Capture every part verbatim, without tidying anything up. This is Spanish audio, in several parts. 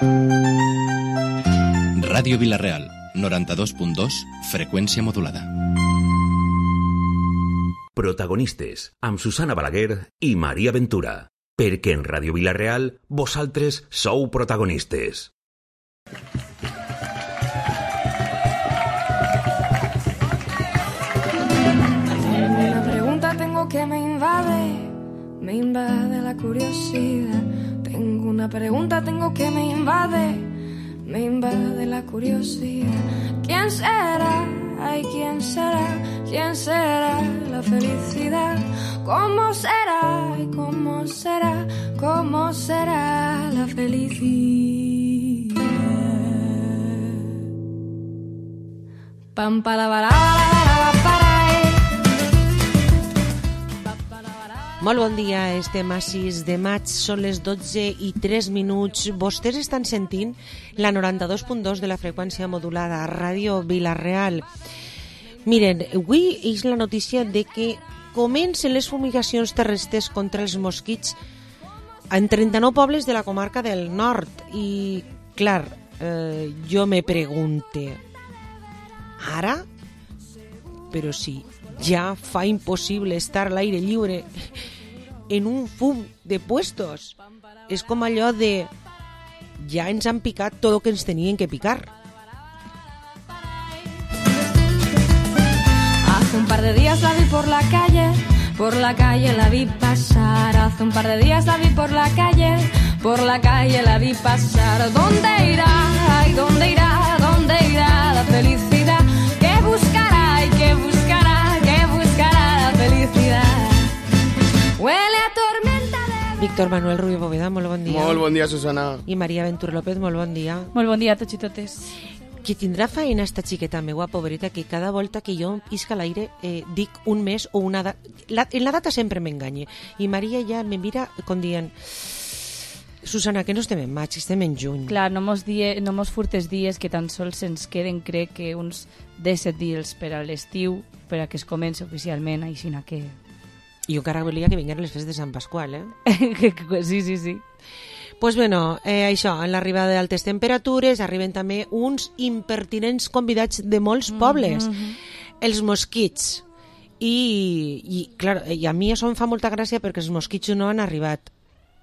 Ràdio Vila-real, noranta-dos punt dos, freqüència modulada. Protagonistes, amb Susana Balaguer i Maria Ventura. Perquè en Ràdio Vila-real, vosaltres sou protagonistes. Una pregunta tengo que me invade, me invade la curiosidad. Tengo una pregunta tengo que me invade, me invade la curiosidad. ¿Quién será? Ay, ¿quién será? ¿Quién será la felicidad? ¿Cómo será? Ay, ¿cómo será? ¿Cómo será la felicidad? Pam, para, para, para, para. Molt bon dia, estem a sis de maig, són les dotze i tres minuts. Vostès estan sentint la noranta-dos punt dos de la freqüència modulada a Ràdio Vila-real. Miren, avui és la notícia de que comencen les fumigacions terrestres contra els mosquits en trenta-nou pobles de la comarca del nord. I, clar, eh, jo me pregunte, ara? Però sí, ja fa impossible estar a l'aire lliure en un fum de puestos. És com allò de ja ens han picat tot el que ens tenien que picar. Hace un par de días la vi por la calle, por la calle la vi pasar. Hace un par de días la vi por la calle, por la calle la vi pasar. ¿Dónde irá? Ay, ¿dónde irá? ¿Dónde irá la felicidad? ¿Qué buscará? ¿Y qué buscará? ¿Qué buscará la felicidad? Huele a tormenta de... Víctor Manuel Rubio Bóveda, molt bon dia. Molt bon dia, Susana. I Maria Ventura López, molt bon dia. Molt bon dia a tots i totes. Que tindrà feina esta xiqueta meua, pobreta, que cada volta que jo isca a l'aire eh, dic un mes o una data. La, en la data sempre m'enganye. I Maria ja me mira com dient... Susana, que no estem en maig, estem en juny. Clar, no mos, die, no mos furtes dies que tan sols ens queden, crec que uns disset dies per a l'estiu, per a que es comenci oficialment, així que... I jo encara volia que vingueren les festes de Sant Pasqual, eh? sí, sí, sí. Pues bueno, eh, això, en l'arribada d'altes temperatures arriben també uns impertinents convidats de molts pobles, mm-hmm. els mosquits. I, i, clar, i a mi això em fa molta gràcia perquè els mosquits no han arribat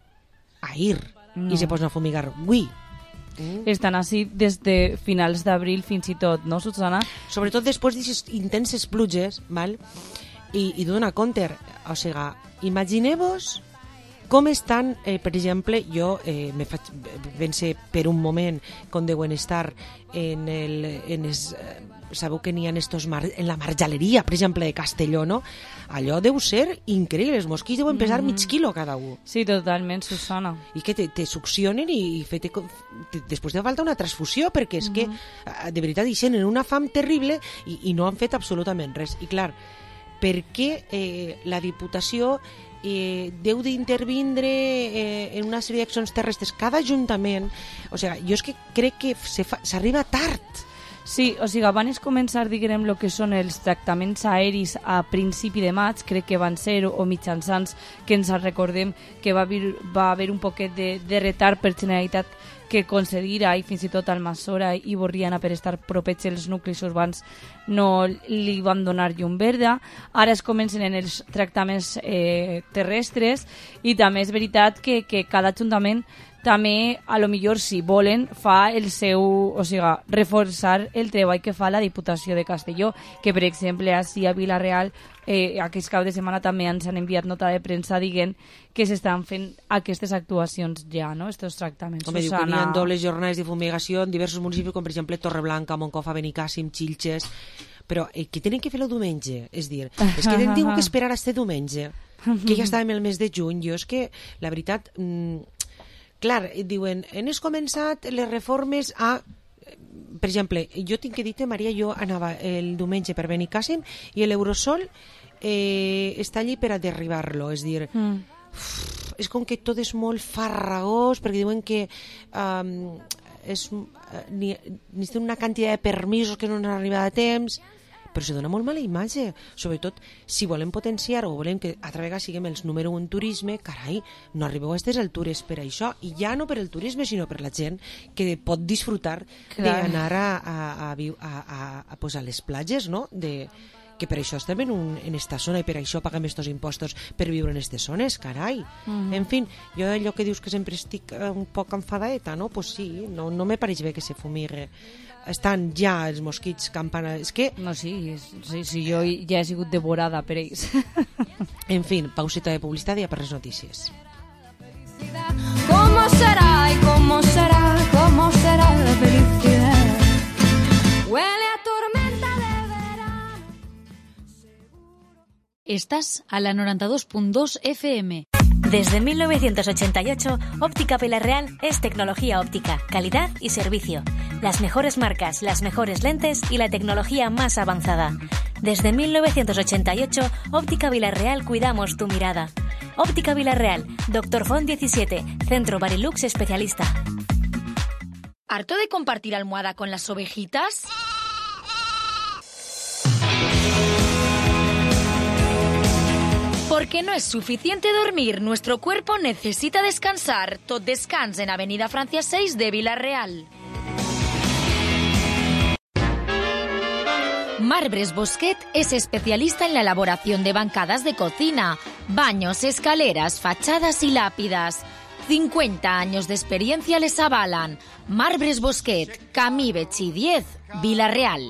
ahir no. I se posen a fumigar avui. Mm. Estan així des de finals d'abril fins i tot, no, Susana? Sobretot després d'aquestes intenses pluges, val? I, i dona compte, o sigui, imagineu-vos com estan, eh, per exemple, jo eh, me faig pense per un moment com deuen estar en el... En es, eh, sabeu que n'hi ha estos mar, en la marjaleria, per exemple, de Castelló, no? Allò deu ser increïble, els mosquits deuen pesar mm. mig quilo cada un. Sí, totalment, Susana. I que te, te succionen i, i fe, te, te, després te falta una transfusió, perquè és mm. que, de veritat, ixen en una fam terrible i, i no han fet absolutament res. I clar, per què eh, la Diputació eh, deu d'intervindre eh, en una sèrie d'accions terrestres? Cada ajuntament, o sigui, jo és que crec que s'arriba tard. Sí, o sigui, abans començar, diguem, el que són els tractaments aeris a principi de maig, crec que van ser, o mitjançants, que ens recordem que va haver, va haver un poquet de, de retard per Generalitat que concedirà, i fins i tot Almassora i Borriana, per estar propets els nuclis urbans, no li van donar llum verda. Ara es comencen en els tractaments eh, terrestres, i també és veritat que, que cada ajuntament també, a lo millor, si volen, fa el seu, o sigui, reforçar el treball que fa la Diputació de Castelló, que, per exemple, així a Vila-real, eh, aquest cap de setmana també ens han enviat nota de premsa dient que s'estan fent aquestes actuacions ja, no?, aquests tractaments. Home, diu que n'hi ha dobles jornades de fumigació en diversos municipis, com per exemple Torreblanca, Moncofa, Benicàssim, Xilxes, però eh, que tenen que fer el diumenge, és dir, és que hem tingut que esperar a este diumenge, que ja estàvem el mes de juny. Jo és que, la veritat... Mmm, clar, diuen, hem començat les reformes a... Per exemple, jo tinc que dir-te, Maria, jo anava el diumenge per Benicàssim i l'Eurosol eh, està allí per a derribar-lo, és dir, mm. uf, és com que tot és molt farragós, perquè diuen que um, és, uh, ni, ni una quantitat de permisos que no han arribat a temps, però se dona molt mala imatge, sobretot si volem potenciar o volem que altra vegada siguem els número un en turisme, carai, no arribeu a aquestes altures per això, i ja no per el turisme sinó per la gent que pot disfrutar d'anar a, a, a, a, a, a, pues a les platges, no?, de que per això estem en, un, en esta zona i per això paguem estos impostos per viure en aquestes zones, carai. Mm. En fin, jo allò que dius que sempre estic un poc enfadaeta, no? Pues sí, no, no me pareix bé que se fumigue. Estan ja els mosquits campana... És que... No, sí, sí, sí, jo ja he sigut devorada per ells. En fin, pausita de publicitat i a per les notícies. ¿Cómo será y cómo será, cómo será la felicidad? Huele a tormenta de verano. Estás a la noventa y dos punto dos F M. Desde mil novecientos ochenta y ocho, Óptica Vilarreal es tecnología óptica, calidad y servicio. Las mejores marcas, las mejores lentes y la tecnología más avanzada. Desde mil novecientos ochenta y ocho, Óptica Vilarreal cuidamos tu mirada. Óptica Vilarreal, Doctor Font diecisiete, Centro Barilux especialista. ¿Harto de compartir almohada con las ovejitas? Porque no es suficiente dormir, nuestro cuerpo necesita descansar. Tot Descans en Avenida Francia seis de Vilarreal. Marbres Bosquet es especialista en la elaboración de bancadas de cocina, baños, escaleras, fachadas y lápidas. cincuenta años de experiencia les avalan. Marbres Bosquet, Camí Betxí diez, Vilarreal.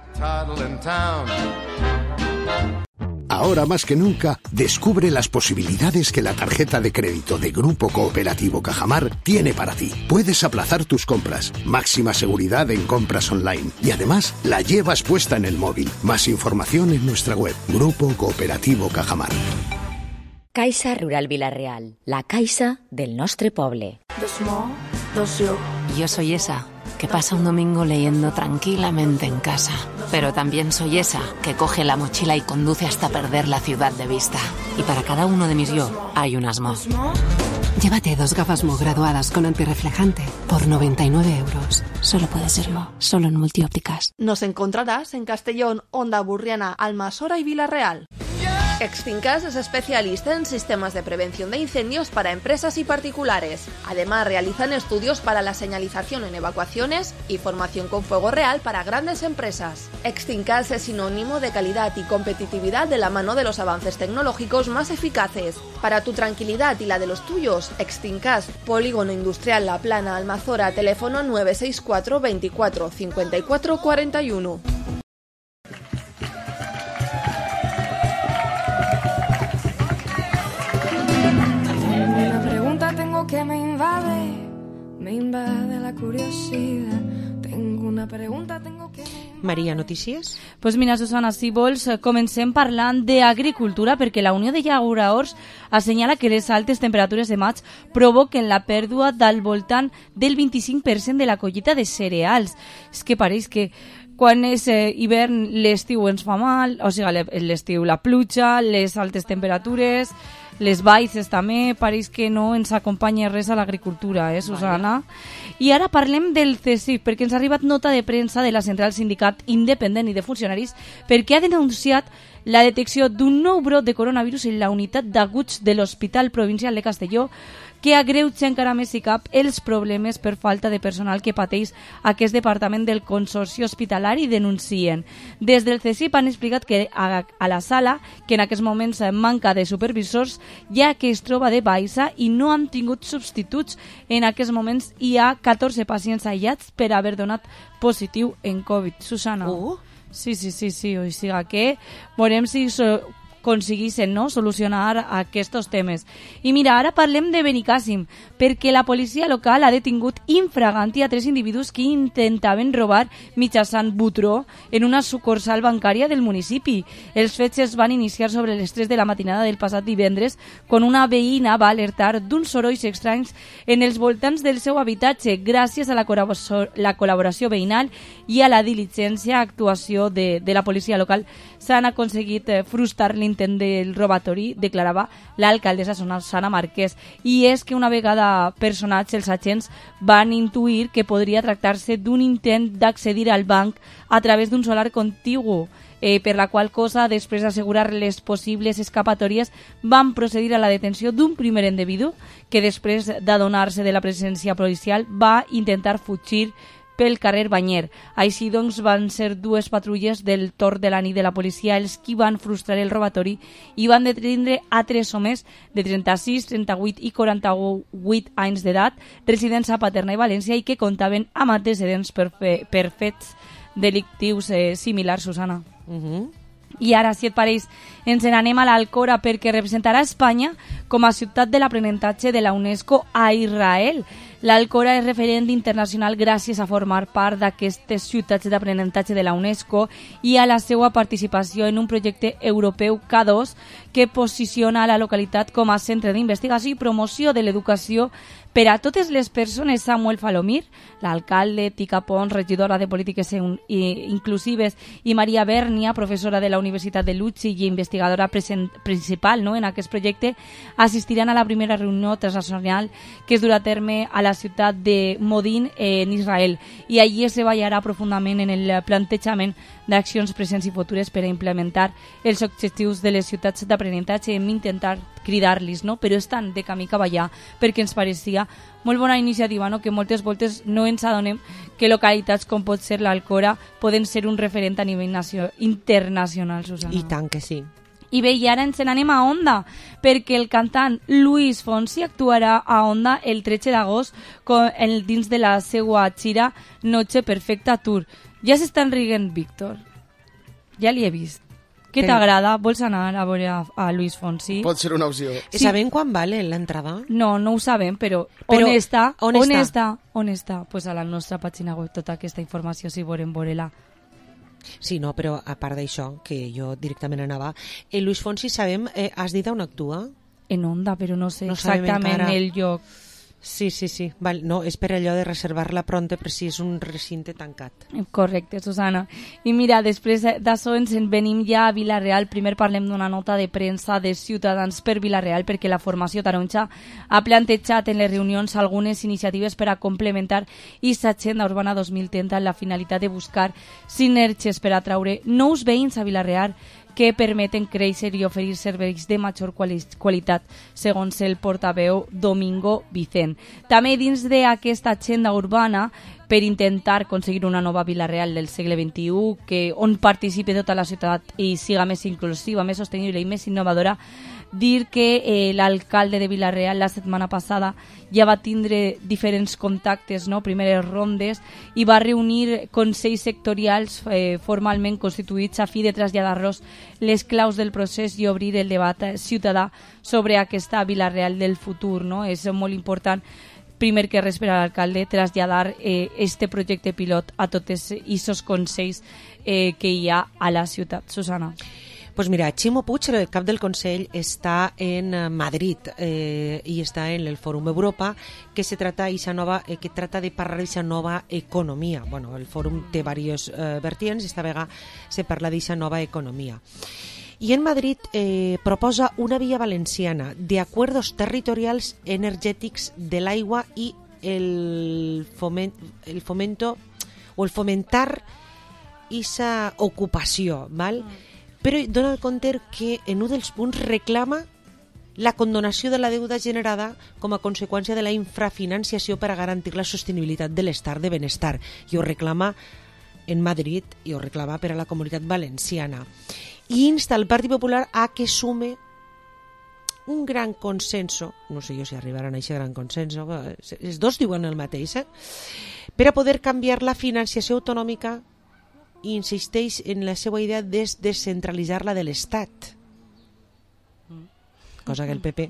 Ahora más que nunca, descubre las posibilidades que la tarjeta de crédito de Grupo Cooperativo Cajamar tiene para ti. Puedes aplazar tus compras, máxima seguridad en compras online y además la llevas puesta en el móvil. Más información en nuestra web, Grupo Cooperativo Cajamar. Caixa Rural Vilarreal, la caixa del nostre poble. Yo soy esa que pasa un domingo leyendo tranquilamente en casa, pero también soy esa que coge la mochila y conduce hasta perder la ciudad de vista. Y para cada uno de mis yo hay un asmo. Llévate dos gafas Mo graduadas con antirreflejante por noventa y nueve euros. Solo puede ser Mo, solo en Multiópticas. Nos encontrarás en Castellón, Onda Burriana, Almasora y Vilarreal. Extincas es especialista en sistemas de prevención de incendios para empresas y particulares. Además, realizan estudios para la señalización en evacuaciones y formación con fuego real para grandes empresas. Extincas es sinónimo de calidad y competitividad de la mano de los avances tecnológicos más eficaces. Para tu tranquilidad y la de los tuyos, Extincas, Polígono Industrial La Plana, Almazora, teléfono nueve seis cuatro veinticuatro cincuenta y cuatro cuarenta y uno. Que me invade, me invade la curiosidad. Tengo una pregunta, tengo que... Maria, notícies? Pues mira, Susana, si vols, comencem parlant d'agricultura, perquè la Unió de Llauraors assenyala que les altes temperatures de maig provoquen la pèrdua del voltant del vint-i-cinc per cent de la collita de cereals. És que pareix que quan és eh, hivern l'estiu ens fa mal, o sigui, l'estiu la pluja, les altes temperatures, les baixes també, pareix que no ens acompanya res a l'agricultura, eh, Susana? Vale. I ara parlem del C S I C, perquè ens ha arribat nota de premsa de la Central Sindicat Independent i de Funcionaris, perquè ha denunciat la detecció d'un nou brot de coronavirus en la unitat d'aguts de l'Hospital Provincial de Castelló, que agreuja encara més si cap els problemes per falta de personal que pateix aquest departament del Consorci Hospitalari i denuncien. Des del C S I P han explicat que a, a la sala, que en aquests moments manca de supervisors, ja que es troba de baixa i no han tingut substituts, en aquests moments hi ha catorze pacients aïllats per haver donat positiu en Covid. Susana. Uh. Sí, sí, sí, sí, o sigui que veurem si so, aconseguissin, no?, solucionar aquests temes. I mira, ara parlem de Benicàssim, perquè la policia local ha detingut infraganti a tres individus que intentaven robar mitjançant butró en una sucursal bancària del municipi. Els fets es van iniciar sobre les tres de la matinada del passat divendres, quan una veïna va alertar d'uns sorolls estranys en els voltants del seu habitatge. Gràcies a la col·laboració, la col·laboració veïnal i a la diligència actuació de, de la policia local s'han aconseguit eh, frustrar l'intent intent del robatori, declarava l'alcaldessa Susana Marquès. I és que una vegada personats, els agents van intuir que podria tractar-se d'un intent d'accedir al banc a través d'un solar contigu, eh, per la qual cosa, després d'assegurar les possibles escapatòries, van procedir a la detenció d'un primer individu que després d'adonar-se de la presència policial va intentar fugir pel carrer Banyer. Així doncs van ser dues patrulles del torn de la nit de la policia els qui van frustrar el robatori i van detenir a tres homes de trenta-sis, trenta-vuit i quaranta-vuit anys d'edat, residents a Paterna i València, i que comptaven amb antecedents per, fe, per fets delictius eh, similars, Susana. Uh-huh. I ara, si et pareix, ens n'anem a l'Alcora perquè representarà Espanya com a ciutat de l'aprenentatge de la UNESCO a Israel. L'Alcora és referent internacional gràcies a formar part d'aquestes ciutats d'aprenentatge de la UNESCO i a la seva participació en un projecte europeu K dos que posiciona la localitat com a centre d'investigació i promoció de l'educació per a totes les persones. Samuel Falomir, l'alcalde, Tica Pons, regidora de Polítiques Inclusives, i Maria Bèrnia, professora de la Universitat de Lutzi i investigadora principal, no, en aquest projecte, assistiran a la primera reunió transnacional que es durà a terme a la ciutat de Modin, en Israel. I allí es treballarà profundament en el plantejament d'accions presents i futures per a implementar els objectius de les ciutats d'aprenentatge. Hem intentat cridar-los, no? Però estan de camí cap allà, perquè ens pareixia molt bona iniciativa, no? Que moltes voltes no ens adonem que localitats com pot ser l'Alcora poden ser un referent a nivell nacio- internacional, Susana. I tant que sí. I bé, i ara ens n'anem a Onda, perquè el cantant Luis Fonsi actuarà a Onda el tretze d'agost dins de la seva gira Noche Perfecta Tour. Ja s'estan riguent, Víctor. Ja li he vist. Què Però- t'agrada? Vols anar a veure a, a Luis Fonsi? Pot ser una opció. Sí. Sabem quan vale l'entrada? No, no ho sabem, però, Però on està? on on està? està? On està? Pues a la nostra pàgina web tota aquesta informació, si volem veure-la. Sí, no, però a part d'això, que jo directament anava... Eh, Luis Fonsi, sabem, eh, has dit on actua? En Onda, però no sé No sabem exactament encara. el lloc. Sí, sí, sí. Val, no, és per allò de reservar-la pronta, però sí, és un recinte tancat. Correcte, Susana. I mira, després d'això ens en venim ja a Vila-real. Primer parlem d'una nota de premsa de Ciutadans per Vila-real, perquè la formació taronja ha plantejat en les reunions algunes iniciatives per a complementar aquesta agenda urbana dos mil trenta amb la finalitat de buscar sinergies per atraure nous veïns a Vila-real que permeten créixer i oferir serveis de major quali qualitat, segons el portaveu Domingo Vicent. També dins d'aquesta agenda urbana, per intentar aconseguir una nova Vila-real del segle vint-i-u, que, on participi tota la ciutat i siga més inclusiva, més sostenible i més innovadora, dir que eh, l'alcalde de Vila-real la setmana passada ja va tindre diferents contactes, no? Primeres rondes, i va reunir consells sectorials eh, formalment constituïts a fi de traslladar-los les claus del procés i obrir el debat ciutadà sobre aquesta Vila-real del futur, no? És molt important, primer que res per a l'alcalde, traslladar eh, este projecte pilot a tots aquests consells eh, que hi ha a la ciutat. Susana. Pues mira, Ximo Puig, el cap del Consell, està en Madrid eh, i està en el Fòrum Europa, que se trata, esa nova, eh, que trata de parlar d'esa nova economia. Bueno, el fòrum té diversos eh, vertients i esta vegada se parla d'esa nova economia. Y en Madrid eh, proposa una vía valenciana de acuerdos territorials energètics de l'aigua i el, foment, el fomento o el fomentar esa ocupació, val? Però dona el compte que en un dels punts reclama la condonació de la deuda generada com a conseqüència de la infrafinanciació per a garantir la sostenibilitat de l'estat de benestar. I ho reclama en Madrid i ho reclama per a la Comunitat Valenciana. I insta el Partit Popular a que sume un gran consenso, no sé jo si arribaran a aquest gran consenso, els dos diuen el mateix, eh? Per a poder canviar la financiació autonòmica i insisteix en la seva idea de descentralitzar-la de l'Estat. Cosa que el P P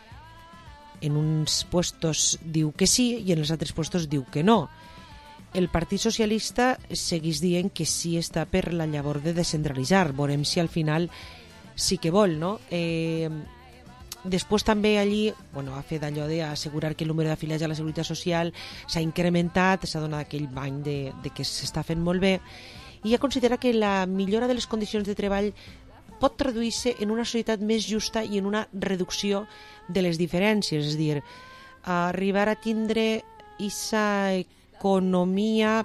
en uns puestos diu que sí i en els altres puestos diu que no. El Partit Socialista segueix dient que sí està per la llavor de descentralitzar. Veurem si al final sí que vol, no? Eh, després també allí, bueno, ha fet allò d'assegurar que el número d'afiliats a la Seguretat Social s'ha incrementat, s'ha donat aquell bany de, de que s'està fent molt bé, i ja considera que la millora de les condicions de treball pot traduir-se en una societat més justa i en una reducció de les diferències, és a dir, arribar a tindre aquesta economia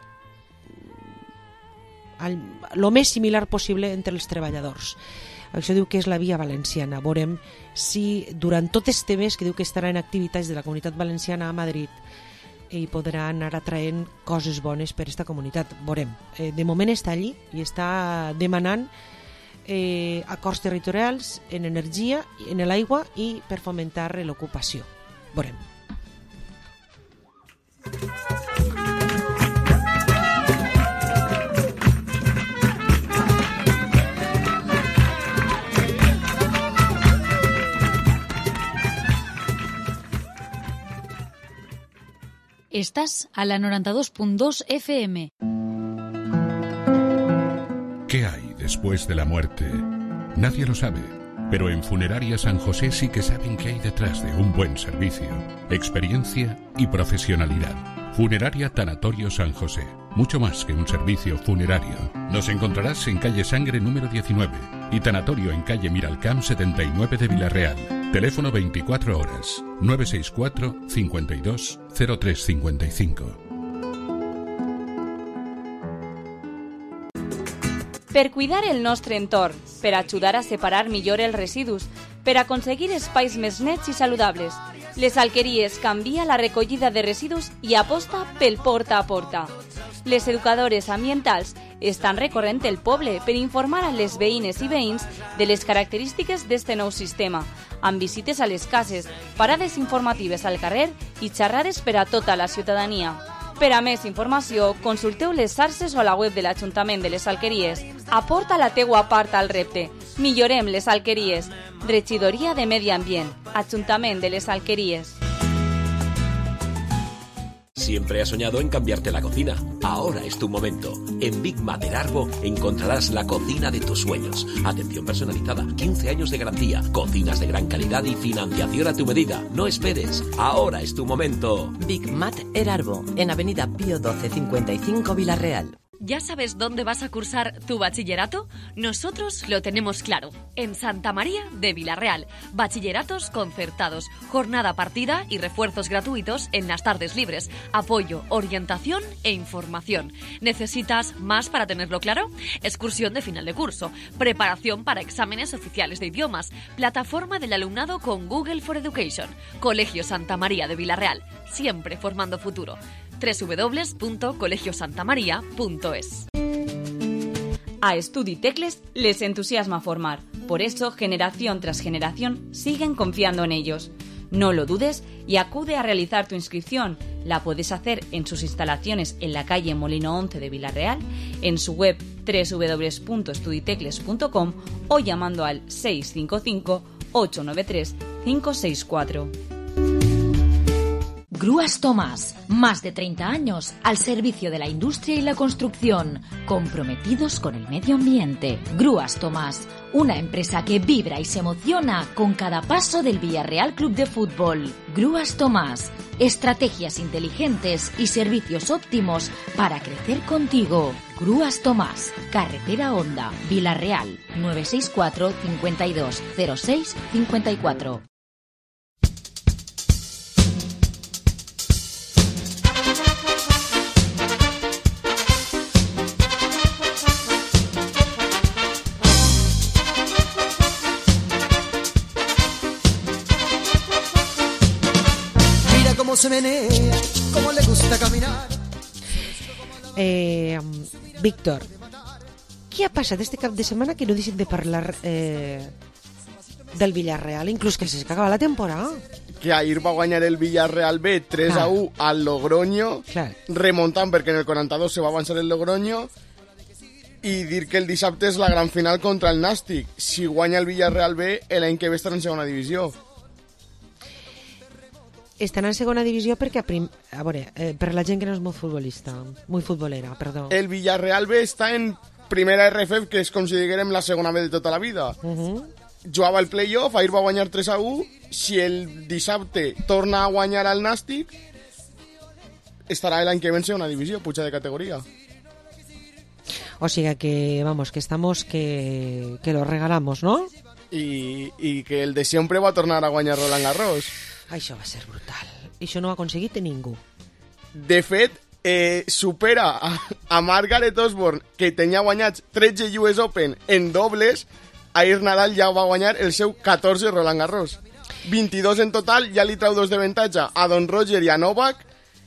el més similar possible entre els treballadors. Això diu que és la via valenciana. Veurem si durant tot este mes, que diu que estarà en activitats de la Comunitat Valenciana a Madrid, i podrà anar atraent coses bones per aquesta comunitat. Veurem. Eh, de moment està allí i està demanant eh, acords territorials en energia, en l'aigua i per fomentar l'ocupació. Veurem. Estás a la noventa y dos punto dos F M. ¿Qué hay después de la muerte? Nadie lo sabe, pero en Funeraria San José sí que saben qué hay detrás de un buen servicio, experiencia y profesionalidad. Funeraria Tanatorio San José, mucho más que un servicio funerario. Nos encontrarás en calle Sangre número diecinueve y Tanatorio en calle Miralcamp setenta y nueve de Villarreal. Teléfono veinticuatro horas, nueve seis cuatro, cincuenta y dos, cero tres cincuenta y cinco. Per cuidar el nostre entorn, per ajudar a separar millor els residus, per aconseguir espais més nets i saludables, Les Alqueries canvia la recollida de residus i aposta pel porta a porta. Les educadores ambientals estan recorrent el poble per informar a les veïnes i veïns de les característiques d'este nou sistema, amb visites a les cases, parades informatives al carrer i xerrades per a tota la ciutadania. Per a més informació, consulteu les xarxes o la web de l'Ajuntament de les Alqueries. Aporta la teua part al repte. Millorem les Alqueries. Regidoria de Medi Ambient. Ajuntament de les Alqueries. Siempre has soñado en cambiarte la cocina. Ahora es tu momento. En Big Mater Arbo encontrarás la cocina de tus sueños. Atención personalizada, quince años de garantía, cocinas de gran calidad y financiación a tu medida. No esperes. Ahora es tu momento. Big Mater Arbo, en Avenida Pío doce cincuenta y cinco Villarreal. ¿Ya sabes dónde vas a cursar tu bachillerato? Nosotros lo tenemos claro. En Santa María de Villarreal. Bachilleratos concertados, jornada partida y refuerzos gratuitos en las tardes libres. Apoyo, orientación e información. ¿Necesitas más para tenerlo claro? Excursión de final de curso. Preparación para exámenes oficiales de idiomas. Plataforma del alumnado con Google for Education. Colegio Santa María de Villarreal. Siempre formando futuro. doble u doble u doble u punto colegio santa maría punto es. A Estudi Tecles les entusiasma formar. Por eso, generación tras generación, siguen confiando en ellos. No lo dudes y acude a realizar tu inscripción. La puedes hacer en sus instalaciones en la calle Molino once de Villarreal, en su web doble u doble u doble u punto estuditecles punto com o llamando al seis cinco cinco, ocho nueve tres, cinco seis cuatro. Grúas Tomás, más de treinta años al servicio de la industria y la construcción, comprometidos con el medio ambiente. Grúas Tomás, una empresa que vibra y se emociona con cada paso del Villarreal Club de Fútbol. Grúas Tomás, estrategias inteligentes y servicios óptimos para crecer contigo. Grúas Tomás, Carretera Honda, Villarreal, nueve seis cuatro, cincuenta y dos, cero seis, cincuenta y cuatro. Se menea, cómo le gusta caminar. Eh, Víctor, què ha passat este cap de setmana que no deixen de parlar eh, del Villarreal, inclús que se acaba la temporada? Que ahir va guanyar el Villarreal B tres a u al Logroño, Clar. remontant perquè en el quaranta-dos se va avançar el Logroño, i dir que el dissabte és la gran final contra el Nàstic. Si guanya el Villarreal B, l'any que ve estarà en segona divisió. Estan en segona divisió perquè, a, prim... a veure, eh, per la gent que no és molt futbolista, molt futbolera, perdó. El Villarreal B està en primera R F, que és com si diguérem la segona B de tota la vida. Uh -huh. Jugava el play-off, ahir va guanyar tres a u, si el dissabte torna a guanyar al Nàstic, estarà l'any que ve en segona divisió, puja de categoria. O sea que, vamos, que estamos que, que lo regalamos, ¿no? I, I que el de sempre va tornar a guanyar Roland Garros. Això va ser brutal. I això no ho ha aconseguit ningú. De fet, eh, supera a, a Margaret Osborne, que tenia guanyats tretze U S Open en dobles. Ahir Nadal ja va guanyar el seu catorze Roland Garros. vint-i-dos en total, ja li trau dos de avantatge a Don Roger i a Novak,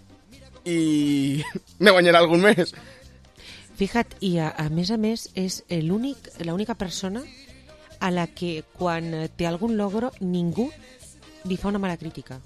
i ne guanyarà algun més. Fija't, i a, a més a més és l'únic, l'única persona a la que quan té algun logro ningú li fa una mala crítica.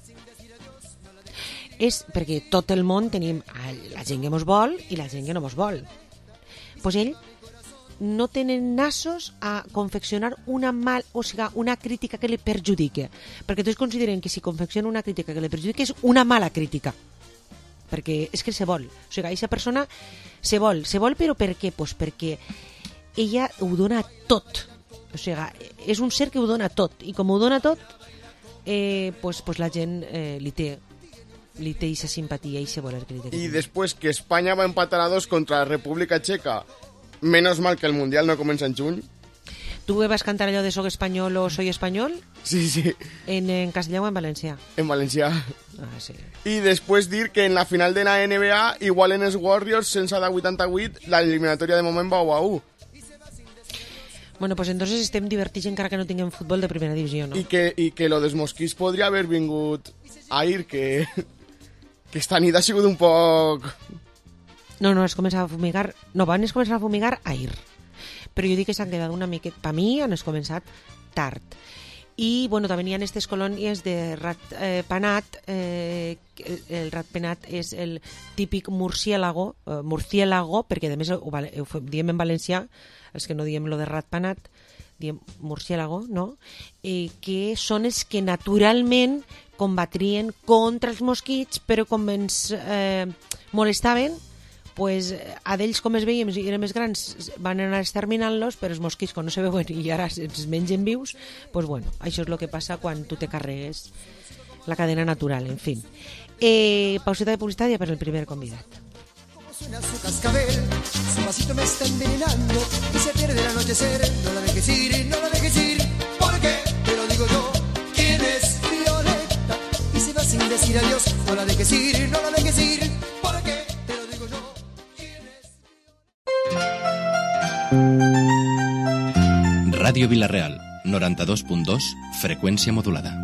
És perquè tot el món tenim la gent que mos vol i la gent que no mos vol. Pues ell no tenen nassos a confeccionar una mal, o sigui, una crítica que li perjudique, perquè tots consideren que si confecciona una crítica que li perjudique és una mala crítica, perquè és que se vol, o sigui, aquesta persona se vol, se vol però per què? Pues perquè ella ho dona tot, o sigui, és un ser que ho dona tot, i com ho dona tot, eh, pues, pues la gent eh, li té li té aquesta simpatia i se vol el crític. I després que Espanya va empatar a dos contra la República Txeca, menos mal que el Mundial no comença en juny. Tu vas cantar allò de soc espanyol o soy espanyol? Sí, sí. En, en castellà o en valencià? En valencià. Ah, sí. I després dir que en la final de la N B A igualen els Warriors sense de vuitanta-vuit, la eliminatòria de moment va u a u. Bueno, pues entonces estem divertits encara que no tinguem futbol de primera divisió, no? I que, i que lo dels mosquits podria haver vingut ahir, que, que esta nit ha sigut un poc... No, no, es començava a fumigar... No, van es començar a fumigar ahir. Però jo dic que s'han quedat una miqueta... Per mi han es començat tard. I, bueno, també hi ha aquestes colònies de rat eh, panat. Eh, el, el rat penat és el típic murciélago, eh, murciélago, perquè a més ho, ho diem en valencià, els que no diem lo de rat panat, diem murciélago, no? Eh, que són els que naturalment combatrien contra els mosquits, però com ens eh, molestaven, pues, a d'ells com es veiem i eren més grans van anar exterminant-los, però els mosquits quan no se veuen i ara ens mengen vius, pues bueno, això és el que passa quan tu te carregues la cadena natural, en fin. Eh, pauseta de publicitat per el primer convidat. Suena su cascabel, su vasito me está envenenando y se pierde el anochecer. No la dejes ir, no la dejes ir, porque te lo digo yo. ¿Quién es Violeta? Y se va sin decir adiós. No la dejes ir, no la dejes ir, porque te lo digo yo. ¿Quién es? Radio Vilarreal, noventa y dos punto dos, frecuencia modulada.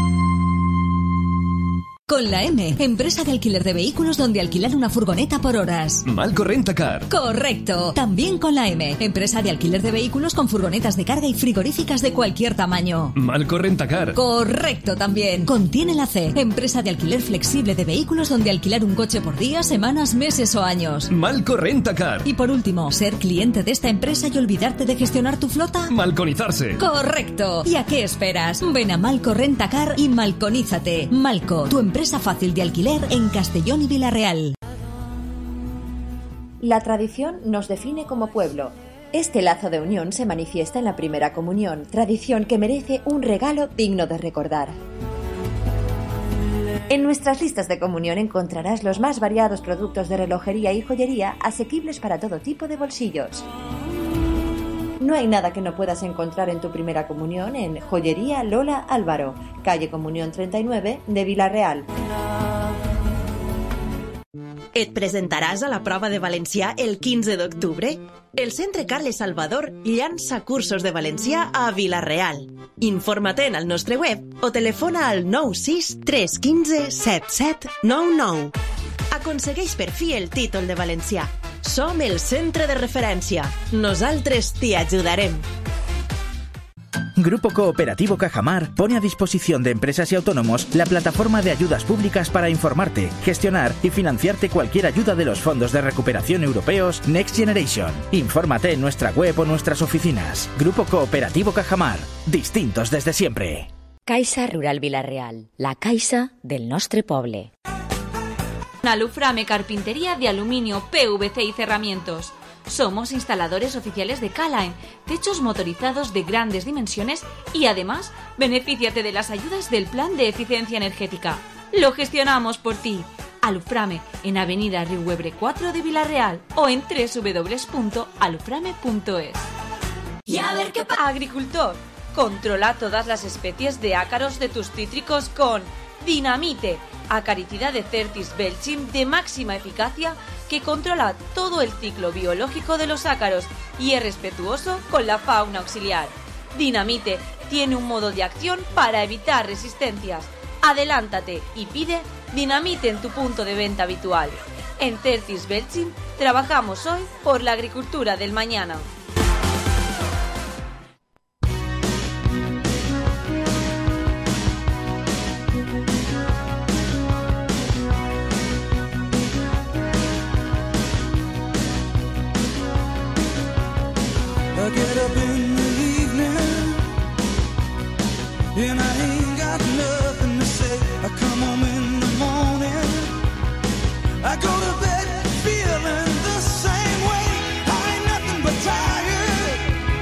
Con la M, empresa de alquiler de vehículos donde alquilar una furgoneta por horas. Malco Rentacar. Correcto. También con la M, empresa de alquiler de vehículos con furgonetas de carga y frigoríficas de cualquier tamaño. Malco Rentacar. Correcto también. Contiene la C, empresa de alquiler flexible de vehículos donde alquilar un coche por días, semanas, meses o años. Malco Rentacar. Y por último, ser cliente de esta empresa y olvidarte de gestionar tu flota. Malconizarse. Correcto. ¿Y a qué esperas? Ven a Malco Rentacar y malconízate. Malco, tu empresa Empresa fácil de alquiler en Castellón y Vilarreal. La tradición nos define como pueblo. Este lazo de unión se manifiesta en la primera comunión, tradición que merece un regalo digno de recordar. En nuestras listas de comunión encontrarás los más variados productos de relojería y joyería asequibles para todo tipo de bolsillos. No hay nada que no puedas encontrar en tu primera comunión en Joyería Lola Álvaro, calle Comunión treinta y nueve de Vilarreal. Et presentaràs a la prova de valencià el quinze d'octubre? El Centre Carles Salvador llança cursos de valencià a Vilarreal. Informa-te'n al nostre web o telefona al nou sis tres un cinc set set nou nou. Aconsegueix per fi el títol de valencià. Som el centre de referència. Nosaltres t'hi ajudarem. Grupo Cooperativo Cajamar pone a disposición de empresas y autónomos la plataforma de ayudas públicas para informarte, gestionar y financiarte cualquier ayuda de los fondos de recuperación europeos Next Generation. Infórmate en nuestra web o nuestras oficinas. Grupo Cooperativo Cajamar. Distintos desde siempre. Caixa Rural Vilarreal, la caixa del nostre poble. Aluframe Carpintería de Aluminio, P V C y Cerramientos. Somos instaladores oficiales de Calaen, techos motorizados de grandes dimensiones y además benefíciate de las ayudas del Plan de Eficiencia Energética. Lo gestionamos por ti. Aluframe, en Avenida Riuebre cuatro de Villarreal o en doble u doble u doble u punto aluframe punto es. Y a ver qué pasa. Agricultor, controla todas las especies de ácaros de tus cítricos con Dinamite, acaricida de Certis belchim de máxima eficacia que controla todo el ciclo biológico de los ácaros y es respetuoso con la fauna auxiliar. Dinamite tiene un modo de acción para evitar resistencias. Adelántate y pide Dinamite en tu punto de venta habitual. En Certis belchim trabajamos hoy por la agricultura del mañana. I get up in the evening and I ain't got nothing to say. I come home in the morning, I go to bed feeling the same way. I ain't nothing but tired,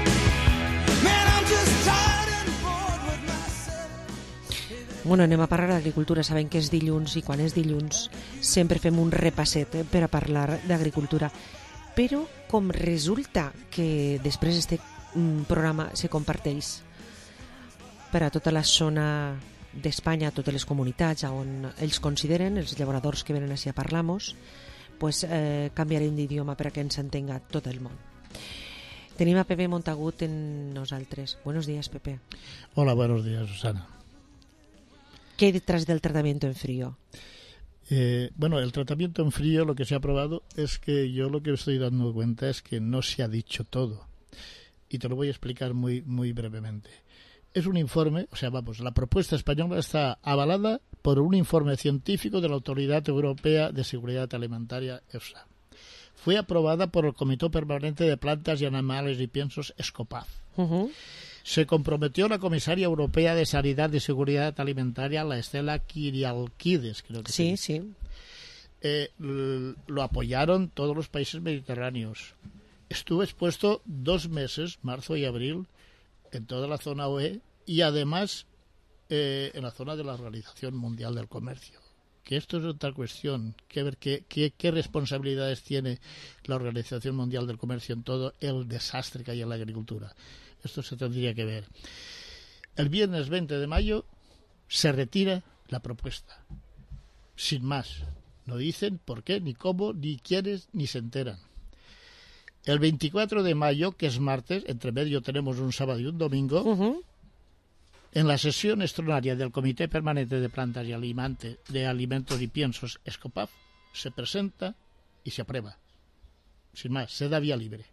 man, I'm just tired and bored with myself. Bueno, anem a parlar d'agricultura. Sabem que és dilluns i quan és dilluns sempre fem un repasset eh, per a parlar d'agricultura. Però com resulta que després este programa se comparteix per a tota la zona d'Espanya, a totes les comunitats on ells consideren, els llauradors que venen així a parlar-nos, pues, eh, canviarem d'idioma per a que ens entenga tot el món. Tenim a Pepe Montagut en nosaltres. Buenos días, Pepe. Hola, buenos días, Susana. ¿Qué hay detrás del tratamiento en frío? Eh, bueno, el tratamiento en frío, lo que se ha probado es que yo lo que me estoy dando cuenta es que no se ha dicho todo. Y te lo voy a explicar muy, muy brevemente. Es un informe, o sea, vamos, la propuesta española está avalada por un informe científico de la Autoridad Europea de Seguridad Alimentaria, EFSA. Fue aprobada por el Comité Permanente de Plantas y Animales y Piensos, ESCOPAF. Uh-huh. Se comprometió la comisaria europea de Sanidad y Seguridad Alimentaria, la Estela Kyriakides, creo que sí. Sí, sí. Eh, lo apoyaron todos los países mediterráneos. Estuvo expuesto dos meses, marzo y abril, en toda la zona U E y además eh, en la zona de la Organización Mundial del Comercio. Que esto es otra cuestión, que ver qué, qué, qué responsabilidades tiene la Organización Mundial del Comercio en todo el desastre que hay en la agricultura. Esto se tendría que ver. El viernes veinte de mayo se retira la propuesta. Sin más. No dicen por qué, ni cómo, ni quiénes, ni se enteran. El veinticuatro de mayo, que es martes, entre medio tenemos un sábado y un domingo, uh-huh. En la sesión extraordinaria del Comité Permanente de Plantas y Alimante, de Alimentos y Piensos, ESCOPAF, se presenta y se aprueba. Sin más, se da vía libre.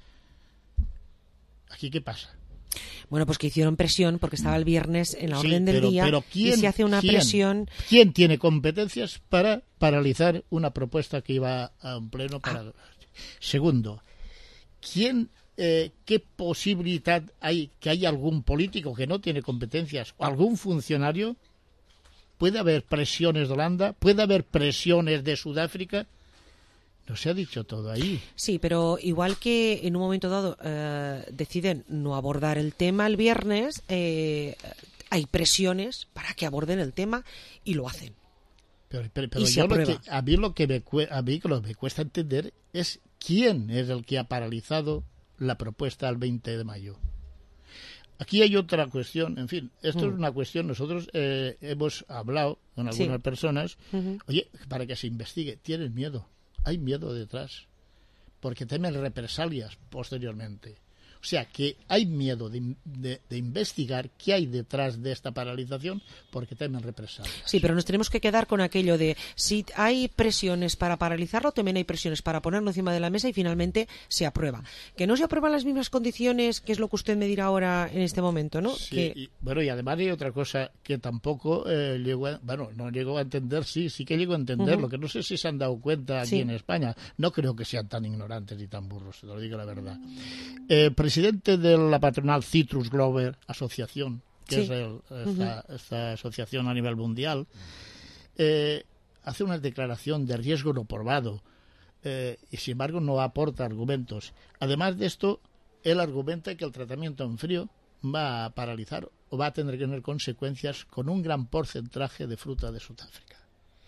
¿Aquí qué pasa? Bueno, pues que hicieron presión porque estaba el viernes en la sí, orden del pero, día pero ¿quién, y se hace una ¿quién, presión. ¿Quién tiene competencias para paralizar una propuesta que iba a un pleno para... Ah. Segundo, ¿quién, eh, qué posibilidad hay que haya algún político que no tiene competencias o algún funcionario? ¿Puede haber presiones de Holanda? ¿Puede haber presiones de Sudáfrica? No se ha dicho todo ahí. Sí, pero igual que en un momento dado eh, deciden no abordar el tema el viernes, eh, hay presiones para que aborden el tema y lo hacen. Pero, pero, pero y se yo lo aprueba. que, a mí lo que me, a mí lo que me cuesta entender es quién es el que ha paralizado la propuesta al veinte de mayo. Aquí hay otra cuestión, en fin, esto mm. es una cuestión, nosotros eh, hemos hablado con algunas sí. personas, uh-huh. oye, para que se investigue, tienen miedo. Hay miedo detrás, porque temen represalias posteriormente. O sea, que hay miedo de, de, de investigar qué hay detrás de esta paralización, porque temen represalias. Sí, pero nos tenemos que quedar con aquello de si hay presiones para paralizarlo, también hay presiones para ponerlo encima de la mesa y finalmente se aprueba. Que no se aprueban las mismas condiciones, que es lo que usted me dirá ahora en este momento, ¿no? Sí, que... y, bueno, y además hay otra cosa que tampoco eh, llego a, bueno, no llego a entender, sí, sí que llego a entenderlo, uh-huh. que no sé si se han dado cuenta aquí sí. en España. No creo que sean tan ignorantes y tan burros, te lo digo la verdad. Eh, presidente de la patronal Citrus Glover Asociación, que sí. es el, esta, uh-huh. esta asociación a nivel mundial, eh, hace una declaración de riesgo no probado eh, y sin embargo no aporta argumentos. Además de esto, él argumenta que el tratamiento en frío va a paralizar o va a tener que tener consecuencias con un gran porcentaje de fruta de Sudáfrica.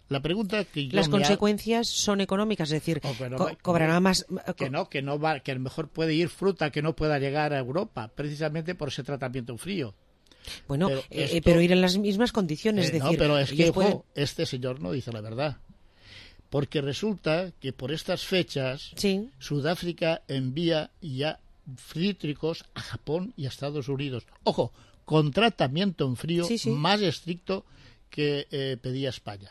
La pregunta que yo Las me consecuencias ha... son económicas, es decir, oh, co cobrará más... Que no, que no va, que a lo mejor puede ir fruta que no pueda llegar a Europa, precisamente por ese tratamiento frío. Bueno, pero, eh, esto... pero ir en las mismas condiciones, eh, es decir... No, pero es que, pueden... ojo, este señor no dice la verdad. Porque resulta que por estas fechas sí. Sudáfrica envía ya cítricos a Japón y a Estados Unidos. Ojo, con tratamiento en frío sí, sí. más estricto que eh, pedía España.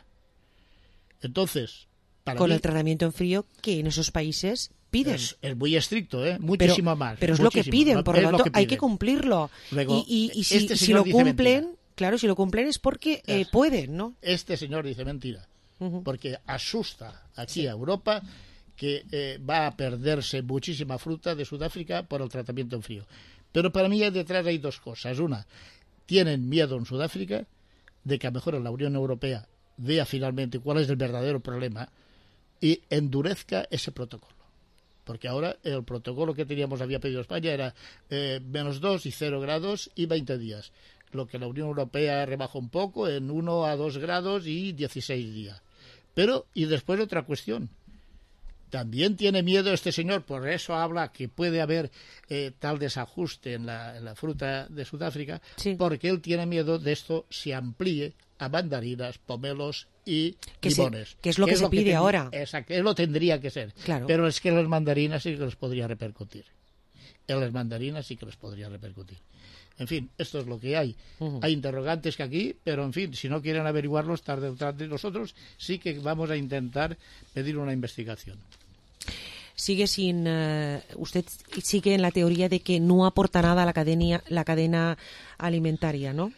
Entonces, para con mí, el tratamiento en frío que en esos países piden. Es, es muy estricto, ¿eh? Muchísimo pero, más. Pero es muchísimo. lo que piden, por lo tanto que hay que cumplirlo. Luego, y y, y si, este si lo cumplen, mentira. claro, si lo cumplen es porque eh, pueden, ¿no? Este señor dice mentira. Uh-huh. Porque asusta aquí sí. a Europa que eh, va a perderse muchísima fruta de Sudáfrica por el tratamiento en frío. Pero para mí detrás hay dos cosas. Una, tienen miedo en Sudáfrica de que a lo mejor en la Unión Europea vea finalmente cuál es el verdadero problema y endurezca ese protocolo. Porque ahora el protocolo que teníamos, había pedido España, era eh, menos dos y cero grados y veinte días. Lo que la Unión Europea rebajó un poco en uno a dos grados y dieciséis días. Pero, y después otra cuestión. También tiene miedo este señor, por eso habla que puede haber eh, tal desajuste en la, en la fruta de Sudáfrica, sí. porque él tiene miedo de esto se amplíe a mandarinas, pomelos y que limones. Se, que es lo que, que se lo pide que ahora. Exacto, él lo tendría que ser. Claro. Pero es que en las mandarinas sí que les podría repercutir. En las mandarinas sí que les podría repercutir. En fin, esto es lo que hay. Uh-huh. Hay interrogantes que aquí, pero en fin, si no quieren averiguarlos tarde o tarde, nosotros sí que vamos a intentar pedir una investigación. Sigue sin... Uh, usted sigue en la teoría de que no aporta nada a la cadena, la cadena alimentaria, ¿no?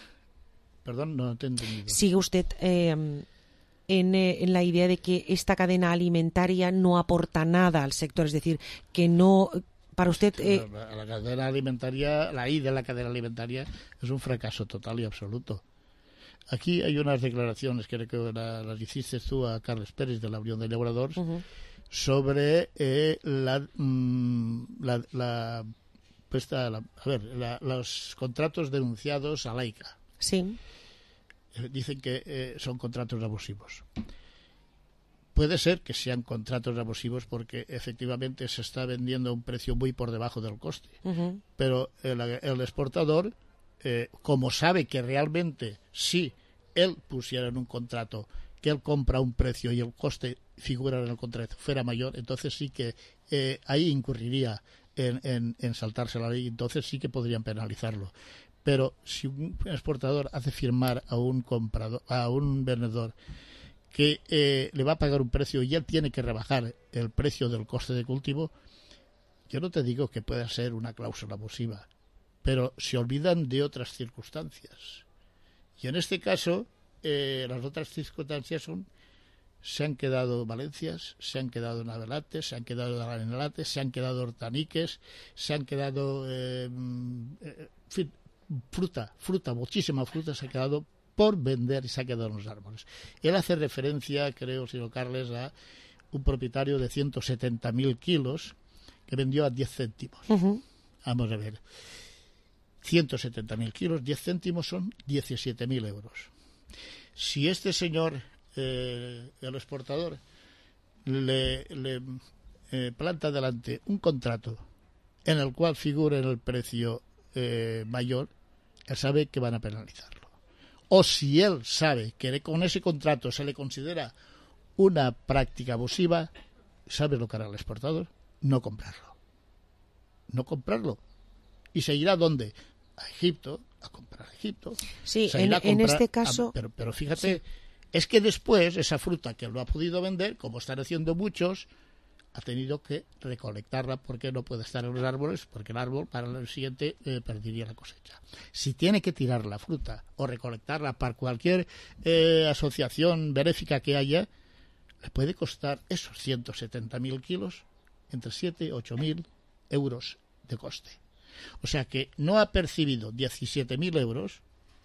Perdón, no te he entendido. Sigue usted eh, en, eh, en la idea de que esta cadena alimentaria no aporta nada al sector, es decir, que no... Para usted... Eh... La cadena alimentaria, la I de la cadena alimentaria es un fracaso total y absoluto. Aquí hay unas declaraciones que creo que la, las hiciste tú a Carles Pérez de la Unión de Llauradors uh-huh. sobre eh, la, mm, la, la, pues esta, la, a ver, la, los contratos denunciados a Laica. Sí. Eh, dicen que eh, son contratos abusivos. Puede ser que sean contratos abusivos porque efectivamente se está vendiendo a un precio muy por debajo del coste. Uh-huh. Pero el, el exportador, eh, como sabe que realmente si él pusiera en un contrato que él compra a un precio y el coste figura en el contrato fuera mayor, entonces sí que eh, ahí incurriría en, en, en saltarse la ley, entonces sí que podrían penalizarlo. Pero si un exportador hace firmar a un comprador, a un vendedor que eh, le va a pagar un precio y él tiene que rebajar el precio del coste de cultivo, yo no te digo que pueda ser una cláusula abusiva, pero se olvidan de otras circunstancias. Y en este caso, eh, las otras circunstancias son, se han quedado valencias, se han quedado navelates, se han quedado granelates, se han quedado hortaniques, se han quedado, eh, eh, en fin, fruta, fruta, muchísima fruta se ha quedado por vender y se ha quedado en los árboles. Él hace referencia, creo, señor Carles, a un propietario de ciento setenta mil kilos que vendió a diez céntimos. Uh-huh. Vamos a ver. ciento setenta mil kilos, diez céntimos son diecisiete mil euros. Si este señor, eh, el exportador, le, le eh, planta delante un contrato en el cual figura en el precio eh, mayor, él sabe que van a penalizarlo. O si él sabe que con ese contrato se le considera una práctica abusiva, ¿sabe lo que hará el exportador? No comprarlo. No comprarlo. ¿Y se irá dónde? A Egipto, a comprar a Egipto. Sí, en, en este caso... A, pero, pero fíjate, sí. Es que después esa fruta que lo ha podido vender, como están haciendo muchos, ha tenido que recolectarla porque no puede estar en los árboles, porque el árbol para el siguiente eh, perdería la cosecha. Si tiene que tirar la fruta o recolectarla para cualquier eh, asociación benéfica que haya, le puede costar esos ciento setenta mil kilos entre siete y ocho mil euros de coste. O sea que no ha percibido diecisiete mil euros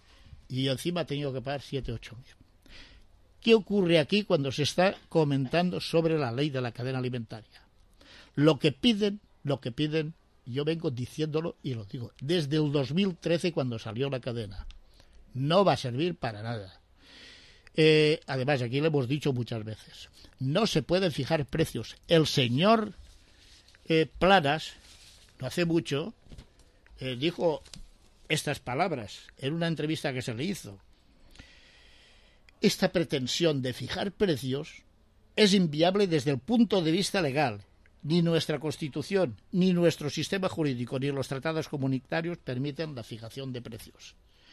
y encima ha tenido que pagar siete u ocho mil. ¿Qué ocurre aquí cuando se está comentando sobre la ley de la cadena alimentaria? Lo que piden, lo que piden, yo vengo diciéndolo y lo digo, desde el dos mil trece cuando salió la cadena, no va a servir para nada. Eh, además, aquí le hemos dicho muchas veces, no se pueden fijar precios. El señor eh, Planas, no hace mucho, eh, dijo estas palabras en una entrevista que se le hizo. Esta pretensión de fijar precios es inviable desde el punto de vista legal. Ni nuestra Constitución, ni nuestro sistema jurídico, ni los tratados comunitarios permiten la fijación de precios.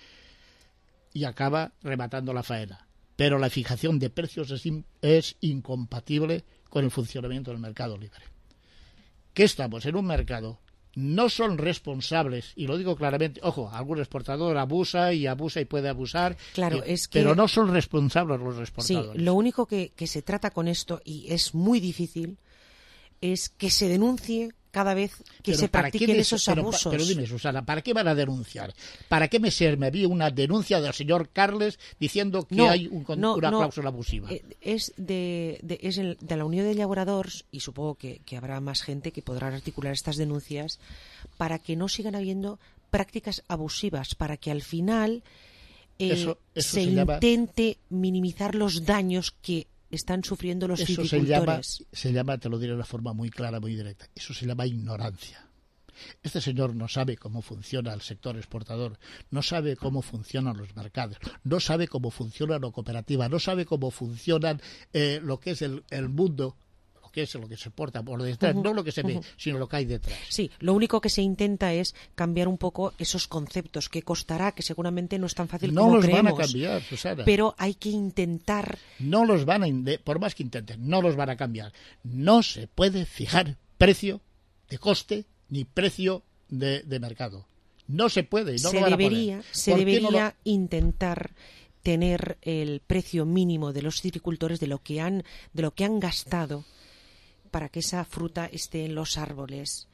Y acaba rematando la faena. Pero la fijación de precios es, in, es incompatible con el funcionamiento del mercado libre. ¿Qué estamos en un mercado? No son responsables, y lo digo claramente, ojo, algún exportador abusa y abusa y puede abusar, claro, y, es que, pero no son responsables los exportadores. Sí, lo único que, que se trata con esto, y es muy difícil, es que se denuncie cada vez que pero se practiquen me, esos pero, abusos. Pero dime, Susana, ¿para qué van a denunciar? ¿Para qué me serviría una denuncia del señor Carles diciendo que no, hay un, no, una no, cláusula abusiva? Es de, de, es el, de la Unión de Llauradors, y supongo que, que habrá más gente que podrá articular estas denuncias, para que no sigan habiendo prácticas abusivas, para que al final eh, eso, eso se, se intente llama... minimizar los daños que están sufriendo los eso viticultores. Se llama, se llama, te lo diré de una forma muy clara, muy directa, eso se llama ignorancia. Este señor no sabe cómo funciona el sector exportador, no sabe cómo funcionan los mercados, no sabe cómo funciona la cooperativa, no sabe cómo funcionan eh, lo que es el, el mundo, lo que es lo que se porta por detrás, uh-huh, no lo que se uh-huh. ve, sino lo que hay detrás. Sí, lo único que se intenta es cambiar un poco esos conceptos, que costará, que seguramente no es tan fácil no como los creemos. van a cambiar, Susana. Pero hay que intentar... No los van a, por más que intenten, no los van a cambiar. No se puede fijar precio de coste ni precio de, de mercado. No se puede y no se lo van debería, a poner. Se debería no lo... intentar tener el precio mínimo de los citricultores de lo que han, de lo que han gastado para que esa fruta esté en los árboles,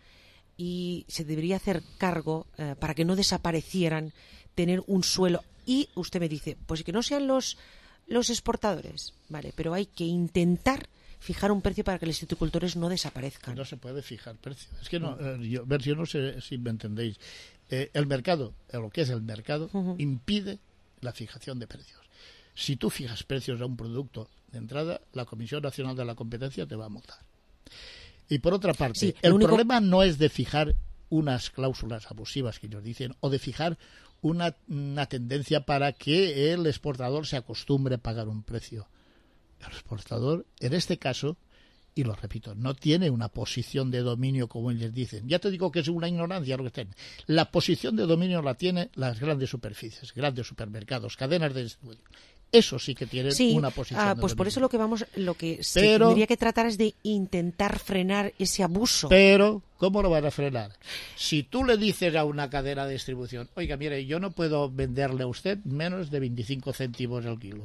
y se debería hacer cargo eh, para que no desaparecieran, tener un suelo. Y usted me dice, pues que no sean los los exportadores, vale, pero hay que intentar fijar un precio para que los citricultores no desaparezcan. No se puede fijar precio. Es que no, eh, yo, ver, yo no sé si me entendéis. Eh, el mercado, lo que es el mercado, uh-huh. impide la fijación de precios. Si tú fijas precios a un producto de entrada, la Comisión Nacional de la Competencia te va a multar. Y por otra parte, sí, el único... problema no es de fijar unas cláusulas abusivas que ellos dicen, o de fijar una, una tendencia para que el exportador se acostumbre a pagar un precio. El exportador, en este caso, y lo repito, no tiene una posición de dominio como ellos dicen. Ya te digo que es una ignorancia lo que estén. La posición de dominio la tienen las grandes superficies, grandes supermercados, cadenas de distribución. Eso sí que tienen sí, una posición ah, de pues dominio. Por eso lo que vamos, lo que pero, se tendría que tratar es de intentar frenar ese abuso. Pero, ¿cómo lo van a frenar? Si tú le dices a una cadena de distribución, oiga, mire, yo no puedo venderle a usted menos de veinticinco céntimos al kilo,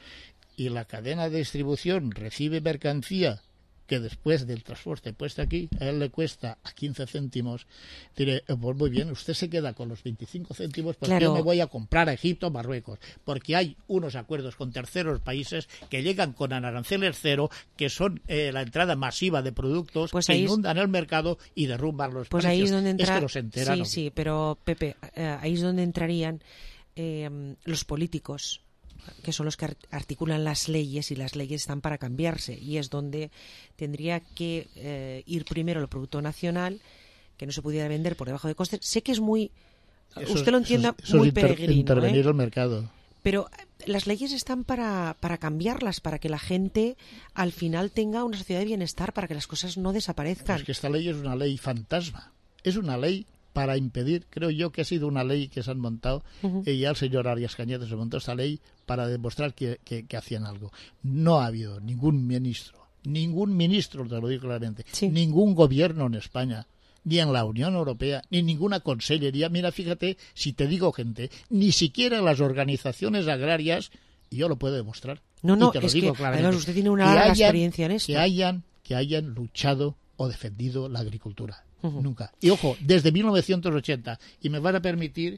y la cadena de distribución recibe mercancía que después del transporte puesta aquí, a él le cuesta a quince céntimos, diré, pues muy bien, usted se queda con los veinticinco céntimos porque claro. yo me voy a comprar a Egipto o Marruecos, porque hay unos acuerdos con terceros países que llegan con aranceles cero, que son eh, la entrada masiva de productos pues que inundan es... el mercado y derrumban los pues precios. Ahí es, donde entra... es que los enteran. Sí, ¿no? sí, pero Pepe, eh, ahí es donde entrarían eh, los políticos, que son los que articulan las leyes, y las leyes están para cambiarse, y es donde tendría que eh, ir primero el producto nacional, que no se pudiera vender por debajo de costes. Sé que es muy, eso, usted lo entienda, eso, eso muy inter, peregrino, intervenir ¿eh? el mercado. Pero las leyes están para, para cambiarlas, para que la gente al final tenga una sociedad de bienestar, para que las cosas no desaparezcan. Es que esta ley es una ley fantasma, es una ley para impedir, creo yo que ha sido una ley que se han montado, uh-huh. y ya el señor Arias Cañete se montó esta ley para demostrar que, que, que hacían algo. No ha habido ningún ministro, ningún ministro, te lo digo claramente, sí. ningún gobierno en España, ni en la Unión Europea, ni ninguna consellería. Mira, fíjate, si te digo gente, ni siquiera las organizaciones agrarias, y yo lo puedo demostrar. No, no, y te lo es digo que claramente, además usted tiene una larga hayan, experiencia en esto. Que hayan, que hayan luchado o defendido la agricultura. Uh-huh. Nunca. Y ojo, desde mil novecientos ochenta. Y me van a permitir,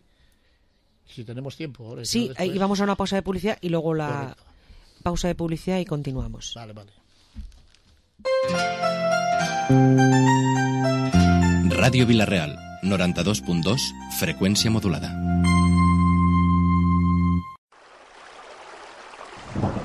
si tenemos tiempo. Ahora, sí, después... y vamos a una pausa de publicidad y luego la Correcto. pausa de publicidad y continuamos. Vale, vale. Radio Vilarreal, noranta-dos punt dos, freqüència modulada.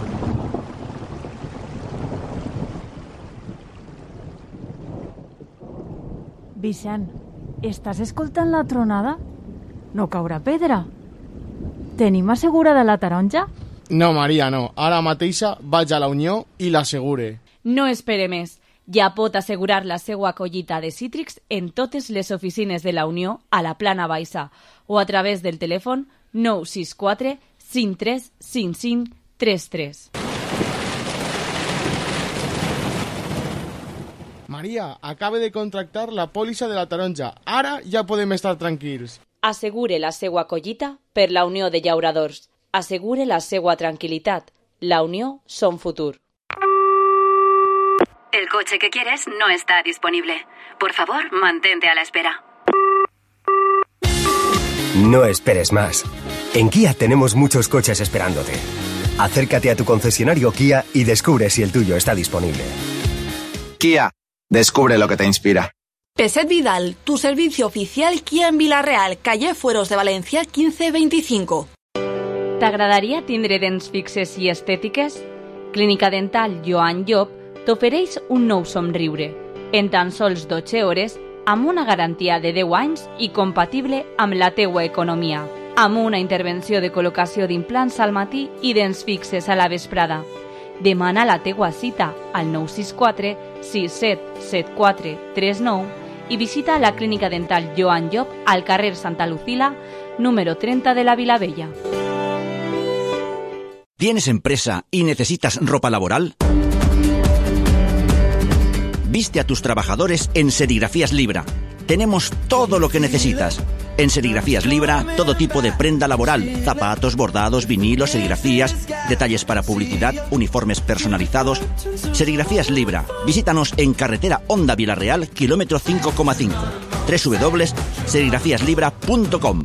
Vicent, estàs escoltant la tronada? No caurà pedra? Tenim assegurada la taronja? No, Maria, no. Ara mateixa vaig a la Unió i l'assegure. No espere més. Ja pot assegurar la seva collita de cítrics en totes les oficines de la Unió a la Plana Baixa o a través del telèfon nou sis quatre cinc tres cinc cinc tres tres. Maria, acaba de contractar la pòlissa de la taronja. Ara ja podem estar tranquils. Assegure la seva collita per la Unió de Llauradors. Assegure la seva tranquil·litat. La Unió son futur. El coche que quieres no está disponible. Por favor, mantente a la espera. No esperes más. En Kia tenemos muchos coches esperándote. Acércate a tu concesionario Kia y descubre si el tuyo está disponible. Kia, descubre lo que te inspira. Peset Vidal, tu servicio oficial Kia en Vila-real, calle Fueros de Valencia quinze veinticinco. T'agradaria tindre dents fixes i estètiques? Clínica Dental Joan Llop t'ofereix un nou somriure, en tan sols dotze hores, amb una garantia de deu anys i compatible amb la teua economia, amb una intervenció de col·locació d'implants al matí i dents fixes a la vesprada. Demana la teua cita al nou sis quatre sis set set quatre tres nou i visita la Clínica Dental Joan Llop al carrer Santa Lucila, número treinta de la Vilavella. ¿Tienes empresa y necesitas ropa laboral? Viste a tus trabajadores en Serigrafías Libra. Tenemos todo lo que necesitas. En Serigrafías Libra, todo tipo de prenda laboral, zapatos, bordados, vinilos, serigrafías, detalles para publicidad, uniformes personalizados. Serigrafías Libra. Visítanos en carretera Honda Vilarreal, kilómetro cinco coma cinco. doble u doble u doble u punto serigrafías libra punto com.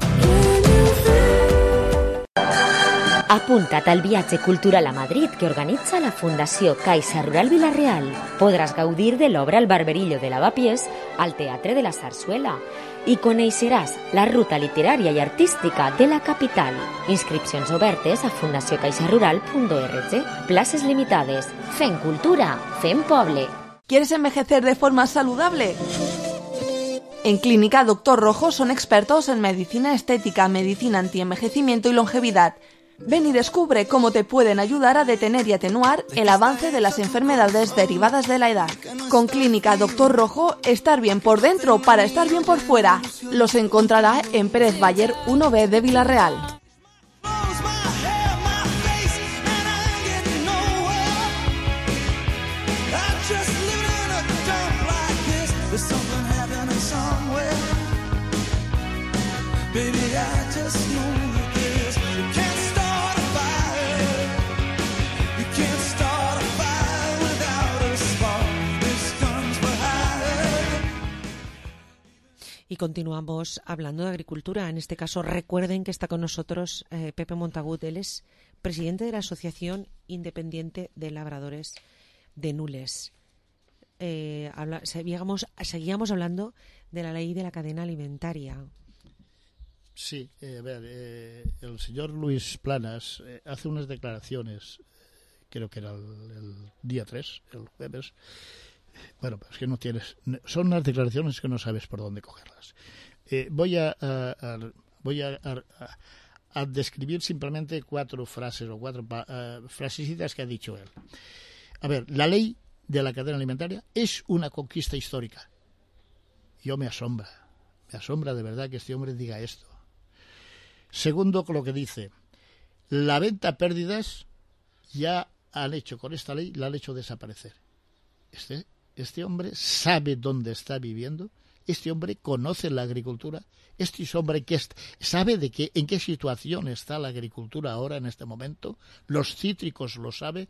Apunta't al viatge cultural a Madrid que organitza la Fundació Caixa Rural Vila-real. Podràs gaudir de l'obra El barberillo de Lavapiés al Teatre de la Zarzuela i coneixeràs la ruta literària i artística de la capital. Inscripcions obertes a fundació caixa rural punt org. Places limitades. Fem cultura, fem poble. ¿Quieres envejecer de forma saludable? En Clínica Doctor Rojo son expertos en medicina estética, medicina antienvejecimiento y longevidad. Ven y descubre cómo te pueden ayudar a detener y atenuar el avance de las enfermedades derivadas de la edad. Con Clínica Doctor Rojo, estar bien por dentro para estar bien por fuera. Los encontrará en Pérez Bayer uno B de Vila-real. Y continuamos hablando de agricultura. En este caso, recuerden que está con nosotros eh, Pepe Montagut. Él es presidente de la Asociación Independiente de Labradores de Nules. Eh, habla, seguíamos, seguíamos hablando de la ley de la cadena alimentaria. Sí, eh, a ver, eh, el señor Luis Planas eh, hace unas declaraciones, creo que era el, el día tres, el jueves. Bueno, es que no tienes... Son unas declaraciones que no sabes por dónde cogerlas. Eh, voy a, a, a voy a, a, a describir simplemente cuatro frases o cuatro uh, frasecitas que ha dicho él. A ver, la ley de la cadena alimentaria es una conquista histórica. Yo me asombra, me asombra de verdad que este hombre diga esto. Segundo, lo que dice, la venta a pérdidas ya han hecho con esta ley, la han hecho desaparecer. Este Este hombre sabe dónde está viviendo, este hombre conoce la agricultura, este hombre que est- sabe de qué, en qué situación está la agricultura ahora en este momento, los cítricos lo sabe.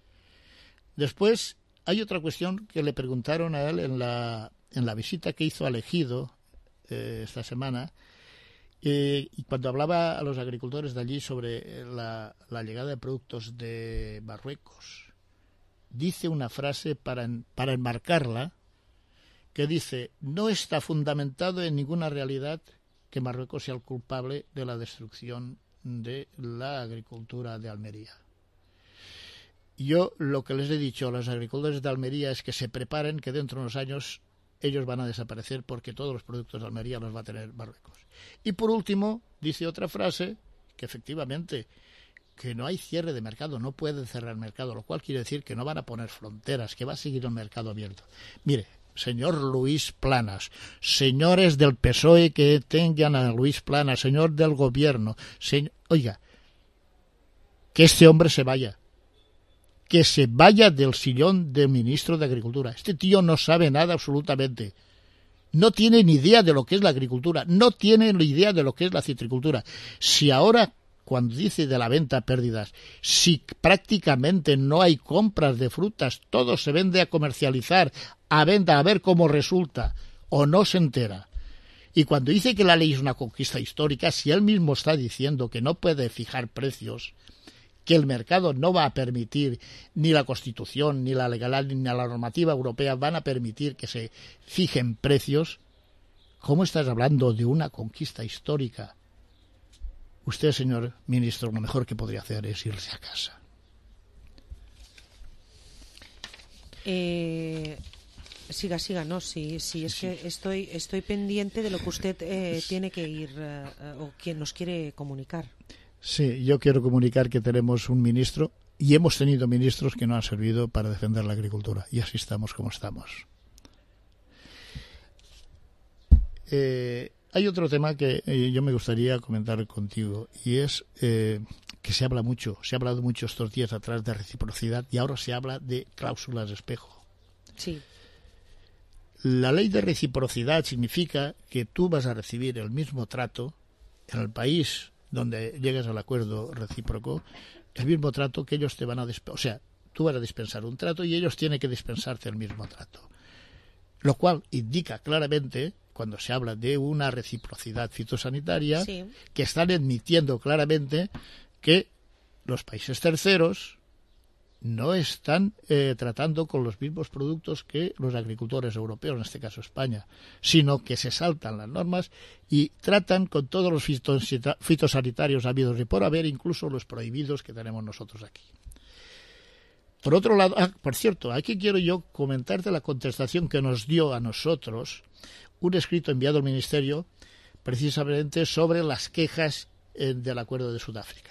Después hay otra cuestión que le preguntaron a él en la, en la visita que hizo al Ejido eh, esta semana, eh, y cuando hablaba a los agricultores de allí sobre la, la llegada de productos de Marruecos. Dice una frase para, para enmarcarla, que dice, no está fundamentado en ninguna realidad que Marruecos sea el culpable de la destrucción de la agricultura de Almería. Yo lo que les he dicho a los agricultores de Almería es que se preparen, que dentro de unos años ellos van a desaparecer porque todos los productos de Almería los va a tener Marruecos. Y por último, dice otra frase, que efectivamente, que no hay cierre de mercado, no pueden cerrar el mercado, lo cual quiere decir que no van a poner fronteras, que va a seguir el mercado abierto. Mire, señor Luis Planas, señores del P S O E que tengan a Luis Planas, señor del gobierno, señor, oiga, que este hombre se vaya, que se vaya del sillón de ministro de Agricultura. Este tío no sabe nada absolutamente. No tiene ni idea de lo que es la agricultura, no tiene ni idea de lo que es la citricultura. Si ahora, cuando dice de la venta pérdidas, si prácticamente no hay compras de frutas, todo se vende a comercializar, a venta, a ver cómo resulta, o no se entera. Y cuando dice que la ley es una conquista histórica, si él mismo está diciendo que no puede fijar precios, que el mercado no va a permitir, ni la Constitución, ni la legal, ni la normativa europea van a permitir que se fijen precios, ¿cómo estás hablando de una conquista histórica? Usted, señor ministro, lo mejor que podría hacer es irse a casa. Eh, siga, siga, no, sí, sí, es sí. que estoy, estoy pendiente de lo que usted eh, tiene que ir eh, o que nos quiere comunicar. Sí, yo quiero comunicar que tenemos un ministro y hemos tenido ministros que no han servido para defender la agricultura y así estamos como estamos. Eh, hay otro tema que eh, yo me gustaría comentar contigo y es eh, que se habla mucho, se ha hablado mucho estos días atrás de reciprocidad y ahora se habla de cláusulas de espejo. Sí. La ley de reciprocidad significa que tú vas a recibir el mismo trato en el país donde llegas al acuerdo recíproco, el mismo trato que ellos te van a dispensar. O sea, tú vas a dispensar un trato y ellos tienen que dispensarte el mismo trato. Lo cual indica claramente, cuando se habla de una reciprocidad fitosanitaria, sí, que están admitiendo claramente que los países terceros no están eh, tratando con los mismos productos que los agricultores europeos, en este caso España, sino que se saltan las normas y tratan con todos los fitosanitarios habidos y por haber, incluso los prohibidos que tenemos nosotros aquí. Por otro lado, ah, por cierto, aquí quiero yo comentarte la contestación que nos dio a nosotros un escrito enviado al Ministerio precisamente sobre las quejas eh, del Acuerdo de Sudáfrica.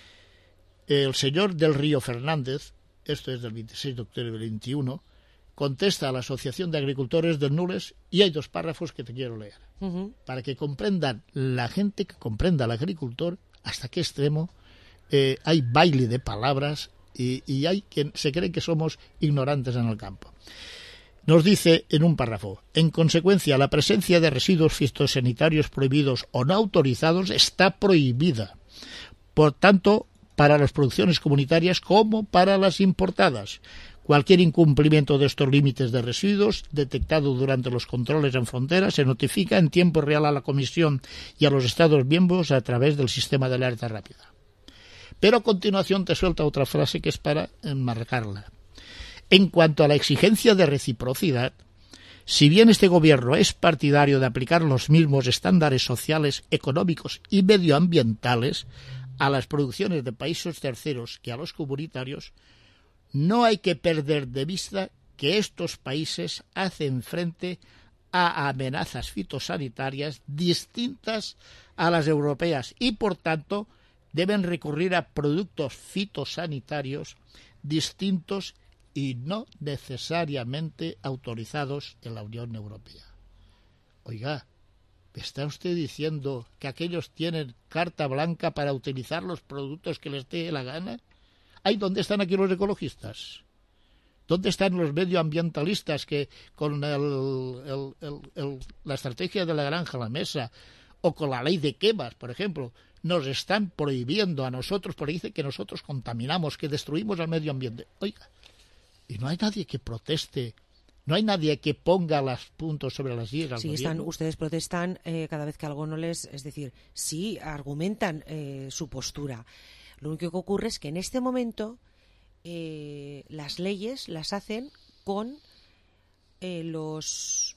El señor del Río Fernández, esto es del veintiséis de octubre del veintiuno, contesta a la Asociación de Agricultores del Nules y hay dos párrafos que te quiero leer, uh-huh, para que comprendan la gente, que comprenda al agricultor hasta qué extremo eh, hay baile de palabras y, y hay quien se cree que somos ignorantes en el campo. Nos dice en un párrafo: en consecuencia, la presencia de residuos fitosanitarios prohibidos o no autorizados está prohibida. Por tanto, para las producciones comunitarias como para las importadas. Cualquier incumplimiento de estos límites de residuos detectado durante los controles en frontera se notifica en tiempo real a la Comisión y a los Estados miembros a través del sistema de alerta rápida. Pero a continuación te suelta otra frase que es para enmarcarla. En cuanto a la exigencia de reciprocidad, si bien este gobierno es partidario de aplicar los mismos estándares sociales, económicos y medioambientales a las producciones de países terceros que a los comunitarios, no hay que perder de vista que estos países hacen frente a amenazas fitosanitarias distintas a las europeas y, por tanto, deben recurrir a productos fitosanitarios distintos y no necesariamente autorizados en la Unión Europea. Oiga, ¿está usted diciendo que aquellos tienen carta blanca para utilizar los productos que les dé la gana? ¿Ay, dónde están aquí los ecologistas? ¿Dónde están los medioambientalistas que con el, el, el, el, la estrategia de la granja a la mesa o con la ley de quemas, por ejemplo, nos están prohibiendo a nosotros, porque dicen que nosotros contaminamos, que destruimos al medio ambiente? Oiga, y no hay nadie que proteste. No hay nadie que ponga los puntos sobre las íes al sí, gobierno. Están, ustedes protestan eh, cada vez que algo no les... Es decir, sí, argumentan eh, su postura. Lo único que ocurre es que en este momento eh, las leyes las hacen con eh, los...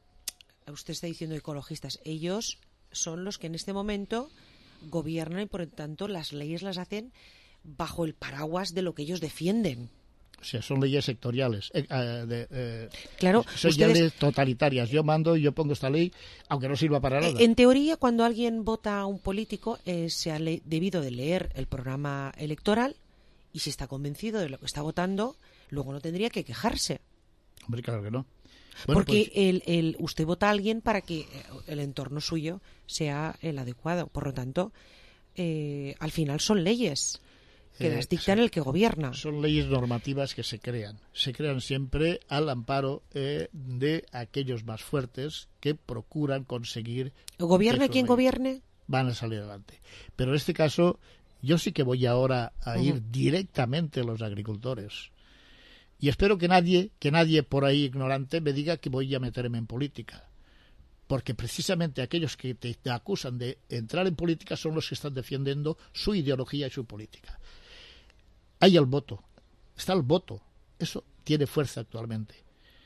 Usted está diciendo ecologistas. Ellos son los que en este momento gobiernan y por lo tanto las leyes las hacen bajo el paraguas de lo que ellos defienden. O sea, son leyes sectoriales, eh, de, eh, claro, son ustedes... leyes totalitarias. Yo mando y yo pongo esta ley, aunque no sirva para nada. En teoría, cuando alguien vota a un político, eh, se ha le- debido de leer el programa electoral y si está convencido de lo que está votando, luego no tendría que quejarse. Hombre, claro que no. Bueno, Porque pues... el, el, usted vota a alguien para que el entorno suyo sea el adecuado. Por lo tanto, eh, al final son leyes que Eh, las dictan sí. el que gobierna. Son leyes normativas que se crean. Se crean siempre al amparo eh, de aquellos más fuertes que procuran conseguir... Gobierne que quien sus leyes gobierne. van a salir adelante. Pero en este caso, yo sí que voy ahora a ir Ujú. directamente a los agricultores. Y espero que nadie, que nadie por ahí ignorante me diga que voy a meterme en política. Porque precisamente aquellos que te, te acusan de entrar en política son los que están defendiendo su ideología y su política. Hay el voto, está el voto, eso tiene fuerza actualmente.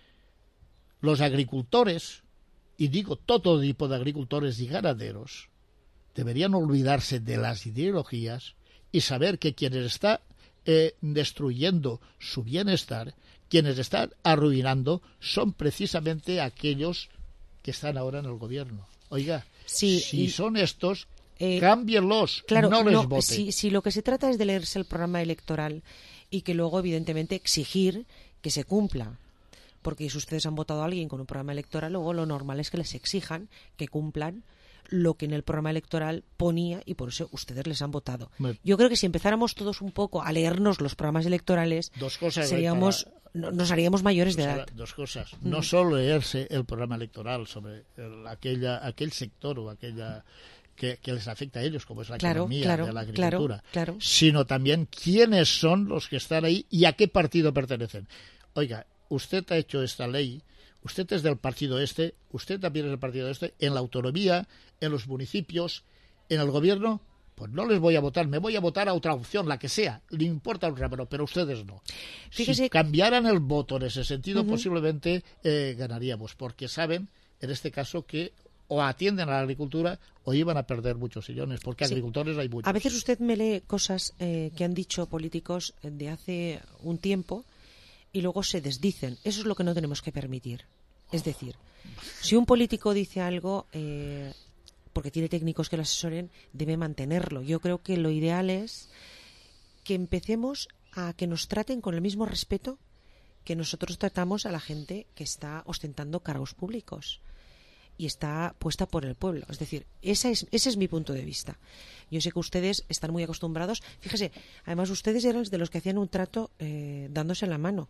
Los agricultores, y digo todo tipo de agricultores y ganaderos, deberían olvidarse de las ideologías y saber que quienes están eh, destruyendo su bienestar, quienes están arruinando, son precisamente aquellos que están ahora en el gobierno. Oiga, Sí, si y- son estos, Eh, cámbienlos, Claro, no les no, voten. si, si lo que se trata es de leerse el programa electoral y que luego, evidentemente, exigir que se cumpla. Porque si ustedes han votado a alguien con un programa electoral, luego lo normal es que les exijan que cumplan lo que en el programa electoral ponía y por eso ustedes les han votado. Me- Yo creo que si empezáramos todos un poco a leernos los programas electorales, Dos cosas, seríamos, no- nos haríamos mayores de Dos, edad. dos cosas. Mm. No solo leerse el programa electoral sobre el- aquella, aquel sector o aquella que, que les afecta a ellos, como es la Claro, economía claro, de la claro, agricultura, claro. sino también quiénes son los que están ahí y a qué partido pertenecen. Oiga, usted ha hecho esta ley, usted es del partido este, usted también es del partido este, en la autonomía, en los municipios, en el gobierno, pues no les voy a votar, me voy a votar a otra opción, la que sea, le importa un rábano, pero ustedes no. Fíjese- Si cambiaran el voto en ese sentido, Ujú. posiblemente eh, ganaríamos, porque saben, en este caso, que o atienden a la agricultura o iban a perder muchos sillones, porque Sí. agricultores hay muchos. A veces usted me lee cosas eh, que han dicho políticos de hace un tiempo y luego se desdicen. Eso es lo que no tenemos que permitir. Es decir, si un político dice algo eh, porque tiene técnicos que lo asesoren, debe mantenerlo. Yo creo que lo ideal es que empecemos a que nos traten con el mismo respeto que nosotros tratamos a la gente que está ostentando cargos públicos y está puesta por el pueblo. Es decir, esa es, ese es mi punto de vista. Yo sé que ustedes están muy acostumbrados. Fíjese, además ustedes eran de los que hacían un trato eh, dándose la mano.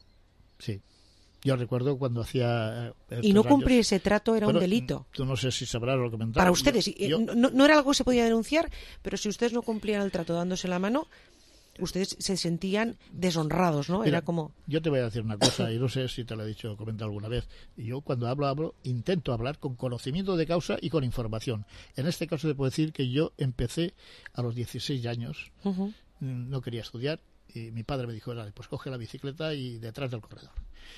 Sí. Yo recuerdo cuando hacía... eh, Y no estos cumplir años- ese trato era un Bueno, delito. Tú no sé si sabrás lo que me Para ustedes, Yo- eh, yo- no, no era algo que se podía denunciar, pero si ustedes no cumplían el trato dándose la mano, ustedes se sentían deshonrados, ¿no? Mira, Era como... Yo te voy a decir una cosa, y no sé si te lo he dicho o comentado alguna vez. Yo cuando hablo, hablo, intento hablar con conocimiento de causa y con información. En este caso te puedo decir que yo empecé a los dieciséis años, Ujú. mm, no quería estudiar, y mi padre me dijo, "Dale, pues coge la bicicleta y detrás del corredor".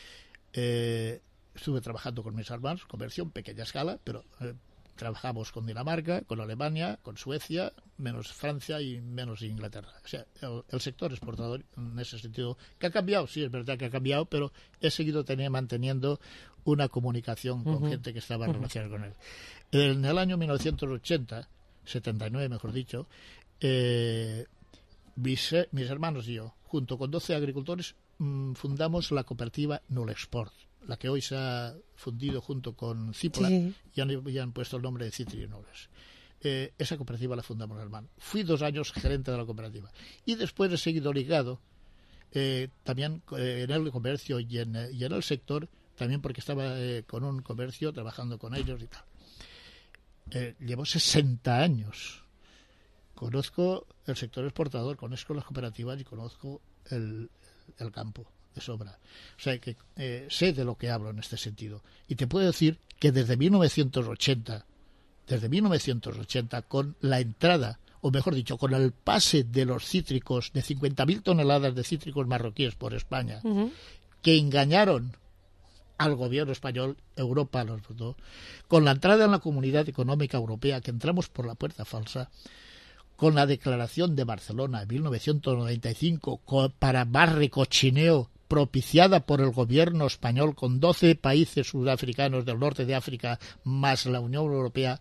Eh, estuve trabajando con mis hermanos, comercio en pequeña escala, pero eh, trabajamos con Dinamarca, con Alemania, con Suecia, menos Francia y menos Inglaterra. O sea, el, el sector exportador en ese sentido, que ha cambiado, sí, es verdad que ha cambiado, pero he seguido teniendo, manteniendo una comunicación con Ujú. gente que estaba Ujú. relacionada con él. En el año mil novecientos ochenta, setenta y nueve mejor dicho, eh, mis, eh, mis hermanos y yo, junto con doce agricultores, mm, fundamos la cooperativa Nulexport, la que hoy se ha fundido junto con Cipla, Sí. y han, y han puesto el nombre de Citrinoles. Eh, esa cooperativa la fundamos, hermano. Fui dos años gerente de la cooperativa. Y después he seguido ligado eh, también eh, en el comercio y en, eh, y en el sector, también porque estaba eh, con un comercio, trabajando con ellos y tal. Eh, llevo sesenta años. Conozco el sector exportador, conozco las cooperativas y conozco el, el campo de sobra. O sea que eh, sé de lo que hablo en este sentido. Y te puedo decir que desde mil novecientos ochenta, desde mil novecientos ochenta, con la entrada, o mejor dicho, con el pase de los cítricos, de cincuenta mil toneladas de cítricos marroquíes por España, Ujú. que engañaron al gobierno español, Europa los votó, con la entrada en la Comunidad Económica Europea, que entramos por la puerta falsa, con la Declaración de Barcelona de mil novecientos noventa y cinco para más recochineo propiciada por el gobierno español con doce países sudafricanos del norte de África más la Unión Europea,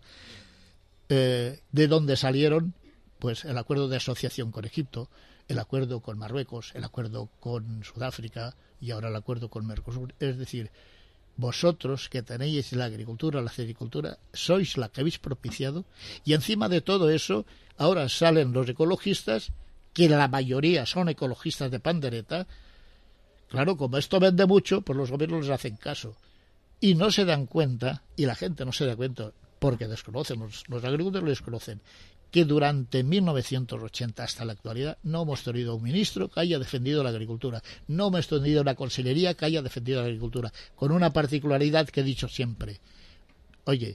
eh, de donde salieron pues el acuerdo de asociación con Egipto, el acuerdo con Marruecos, el acuerdo con Sudáfrica y ahora el acuerdo con Mercosur. Es decir, vosotros que tenéis la agricultura, la agricultura, sois la que habéis propiciado, y encima de todo eso ahora salen los ecologistas, que la mayoría son ecologistas de pandereta. Claro, como esto vende mucho, pues los gobiernos les hacen caso y no se dan cuenta, y la gente no se da cuenta porque desconocen, los, los agricultores lo desconocen, que durante mil novecientos ochenta hasta la actualidad no hemos tenido un ministro que haya defendido la agricultura, no hemos tenido una consellería que haya defendido la agricultura, con una particularidad que he dicho siempre. Oye,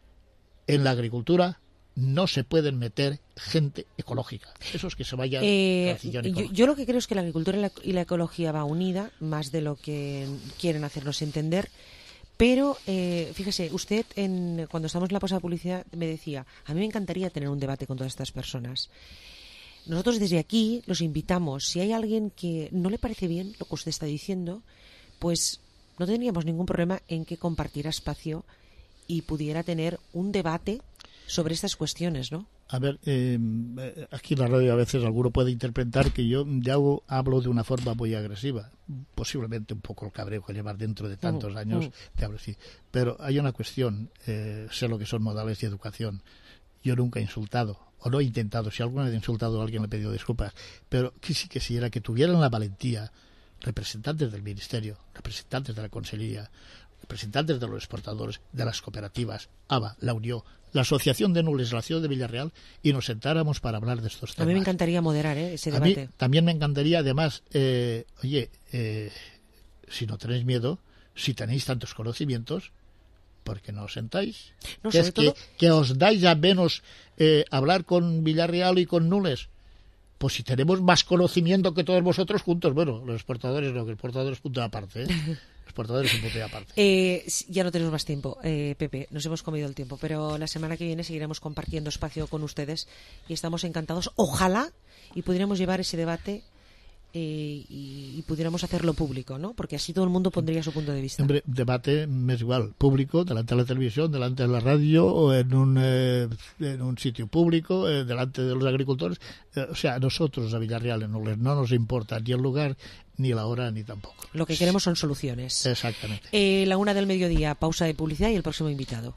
en la agricultura no se pueden meter gente ecológica, esos que se vayan eh, al sillón yo, ecológico. yo lo que creo es que la agricultura y la, y la ecología va unida, más de lo que quieren hacernos entender. Pero, eh, fíjese, usted en, cuando estamos en la pausa de publicidad me decía, a mí me encantaría tener un debate con todas estas personas. Nosotros desde aquí los invitamos, si hay alguien que no le parece bien lo que usted está diciendo, pues no tendríamos ningún problema en que compartiera espacio y pudiera tener un debate sobre estas cuestiones, ¿no? A ver, eh, aquí en la radio a veces alguno puede interpretar que yo ya hago, hablo de una forma muy agresiva, posiblemente un poco el cabreo que llevar dentro de tantos Mm, años, mm. te hablo así. Pero hay una cuestión, eh, sé lo que son modales de educación. Yo nunca he insultado, o no he intentado, si alguna vez he insultado a alguien le he pedido disculpas, pero que sí que sí era que tuvieran la valentía, representantes del Ministerio, representantes de la Consellería, representantes de los exportadores, de las cooperativas, A B A, la Unión, la Asociación de Nules, la ciudad de Villarreal, y nos sentáramos para hablar de estos temas. A mí me encantaría moderar ¿eh? ese A mí debate. también me encantaría, además, eh, oye, eh, si no tenéis miedo, si tenéis tantos conocimientos, ¿por qué no os sentáis? No, que sobre es que, todo- que os dais a menos eh, hablar con Villarreal y con Nules. Pues si tenemos más conocimiento que todos vosotros juntos, bueno, los exportadores no, que el exportador es punto de aparte, ¿eh? Los exportadores son punto de aparte. Eh, ya no tenemos más tiempo, eh, Pepe, nos hemos comido el tiempo, pero la semana que viene seguiremos compartiendo espacio con ustedes y estamos encantados. Ojalá y pudiéramos llevar ese debate eh, y, y pudiéramos hacerlo público, ¿no? Porque así todo el mundo pondría su punto de vista. Hombre, debate es igual, público, delante de la televisión, delante de la radio o en un, eh, en un sitio público, eh, delante de los agricultores. Eh, o sea, nosotros a Villarreal no, les- no nos importa ni el lugar, ni la hora, ni tampoco. Lo que queremos son soluciones. Exactamente. Eh, la una del mediodía, pausa de publicidad y el próximo invitado.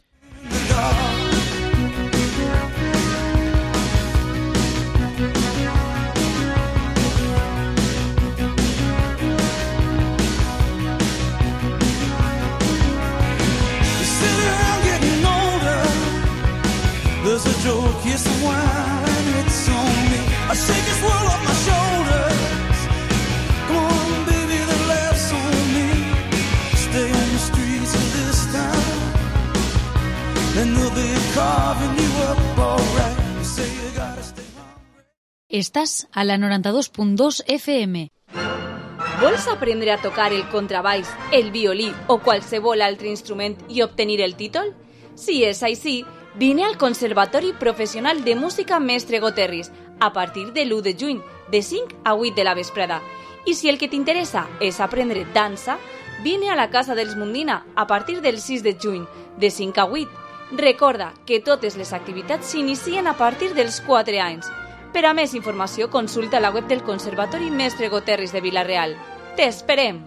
Sit around getting older. There's a joke, here's some wine, it's on me. I shake this world off my shoulders. Come on, baby, the laughs on me. Stay on the streets of this town, and they'll be carving you up alright. You say you gotta stay. Estàs a la noranta-dos punt dos F M. Vols aprendre a tocar el contrabaix, el violí o qualsevol altre instrument i obtenir el títol? Si és així, vine al Conservatori Professional de Música Mestre Goterris a partir de l'u de juny, de cinc a vuit de la vesprada. I si el que t'interessa és aprendre dansa, vine a la Casa dels Mundina a partir del sis de juny, de cinc a vuit. Recorda que totes les activitats s'inicien a partir dels quatre anys. Per a més informació, consulta la web del Conservatori Mestre Goterris de Vila-real. ¡T'esperem!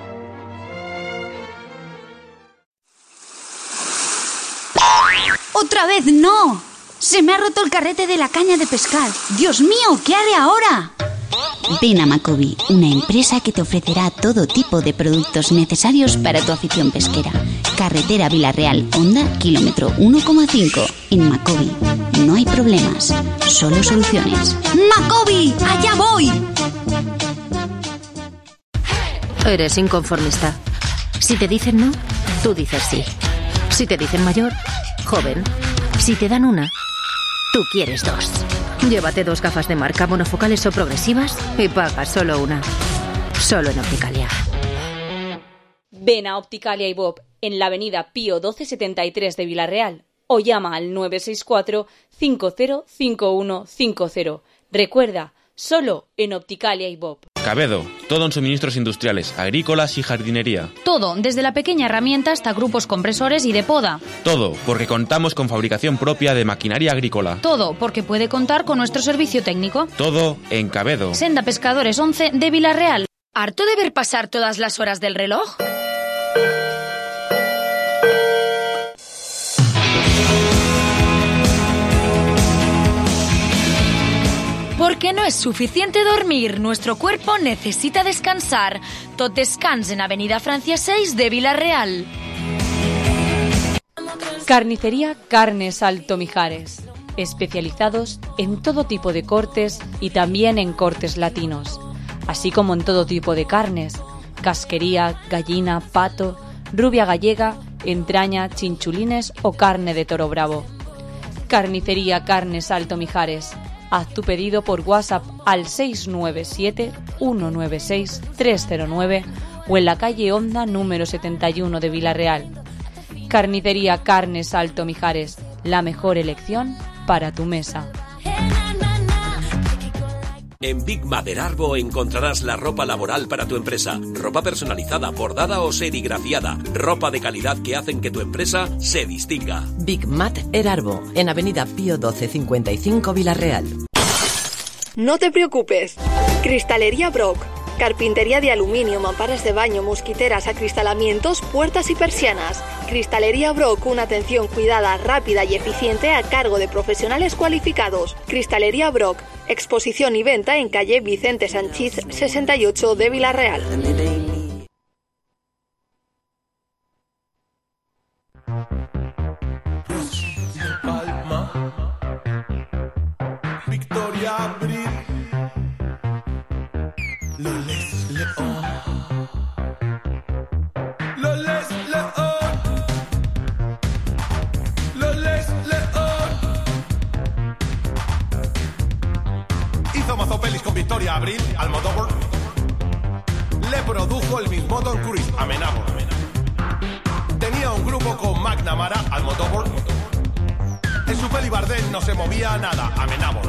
¡Otra vez no! Se me ha roto el carrete de la caña de pescar. ¡Dios mío! ¿Qué haré ahora? Ven a Macobi, una empresa que te ofrecerá todo tipo de productos necesarios para tu afición pesquera. Carretera Vila-real, Honda, kilómetro uno coma cinco. En Macobi no hay problemas, solo soluciones. ¡Macobi! ¡Allá voy! Eres inconformista. Si te dicen no, tú dices sí. Si te dicen mayor, joven. Si te dan una, tú quieres dos. Llévate dos gafas de marca monofocales o progresivas y paga solo una. Solo en Opticalia. Ven a Opticalia y Bob en la avenida Pío doce setenta y tres de Vila-real o llama al nueve seis cuatro cinco cero cinco uno cinco cero. Recuerda, solo en Opticalia y Bob. Cabedo, todo en suministros industriales, agrícolas y jardinería. Todo, desde la pequeña herramienta hasta grupos compresores y de poda. Todo, porque contamos con fabricación propia de maquinaria agrícola. Todo, porque puede contar con nuestro servicio técnico. Todo en Cabedo. Senda Pescadores once de Vilarreal. ¿Harto de ver pasar todas las horas del reloj? Porque no es suficiente dormir, nuestro cuerpo necesita descansar. Tot descans en Avenida Francia seis de Vilarreal. Carnicería Carnes Alto Mijares, especializados en todo tipo de cortes y también en cortes latinos, así como en todo tipo de carnes, casquería, gallina, pato, rubia gallega, entraña, chinchulines o carne de toro bravo. Carnicería Carnes Alto Mijares. Haz tu pedido por WhatsApp al seis nueve siete uno nueve seis tres cero nueve o en la calle Honda número setenta y uno de Vilarreal. Carnicería Carnes Alto Mijares, la mejor elección para tu mesa. En Big Matter Arbo encontrarás la ropa laboral para tu empresa. Ropa personalizada, bordada o serigrafiada. Ropa de calidad que hacen que tu empresa se distinga. Big Matter Arbo, en Avenida Pío doce cincuenta y cinco Vilarreal. No te preocupes. Cristalería Brock. Carpintería de aluminio, mamparas de baño, mosquiteras, acristalamientos, puertas y persianas. Cristalería Brock, una atención cuidada, rápida y eficiente a cargo de profesionales cualificados. Cristalería Brock, exposición y venta en calle Vicente Sanchís sesenta y ocho de Vilarreal. Victoria Abril. Loles León. Loles León. Loles León. Hizo mazo pelis con Victoria Abril, Almodóvar. Le produjo el mismo Tom Cruise, Amenábar. Tenía un grupo con McNamara, Almodóvar. En su peli Bardem no se movía nada, Amenábar.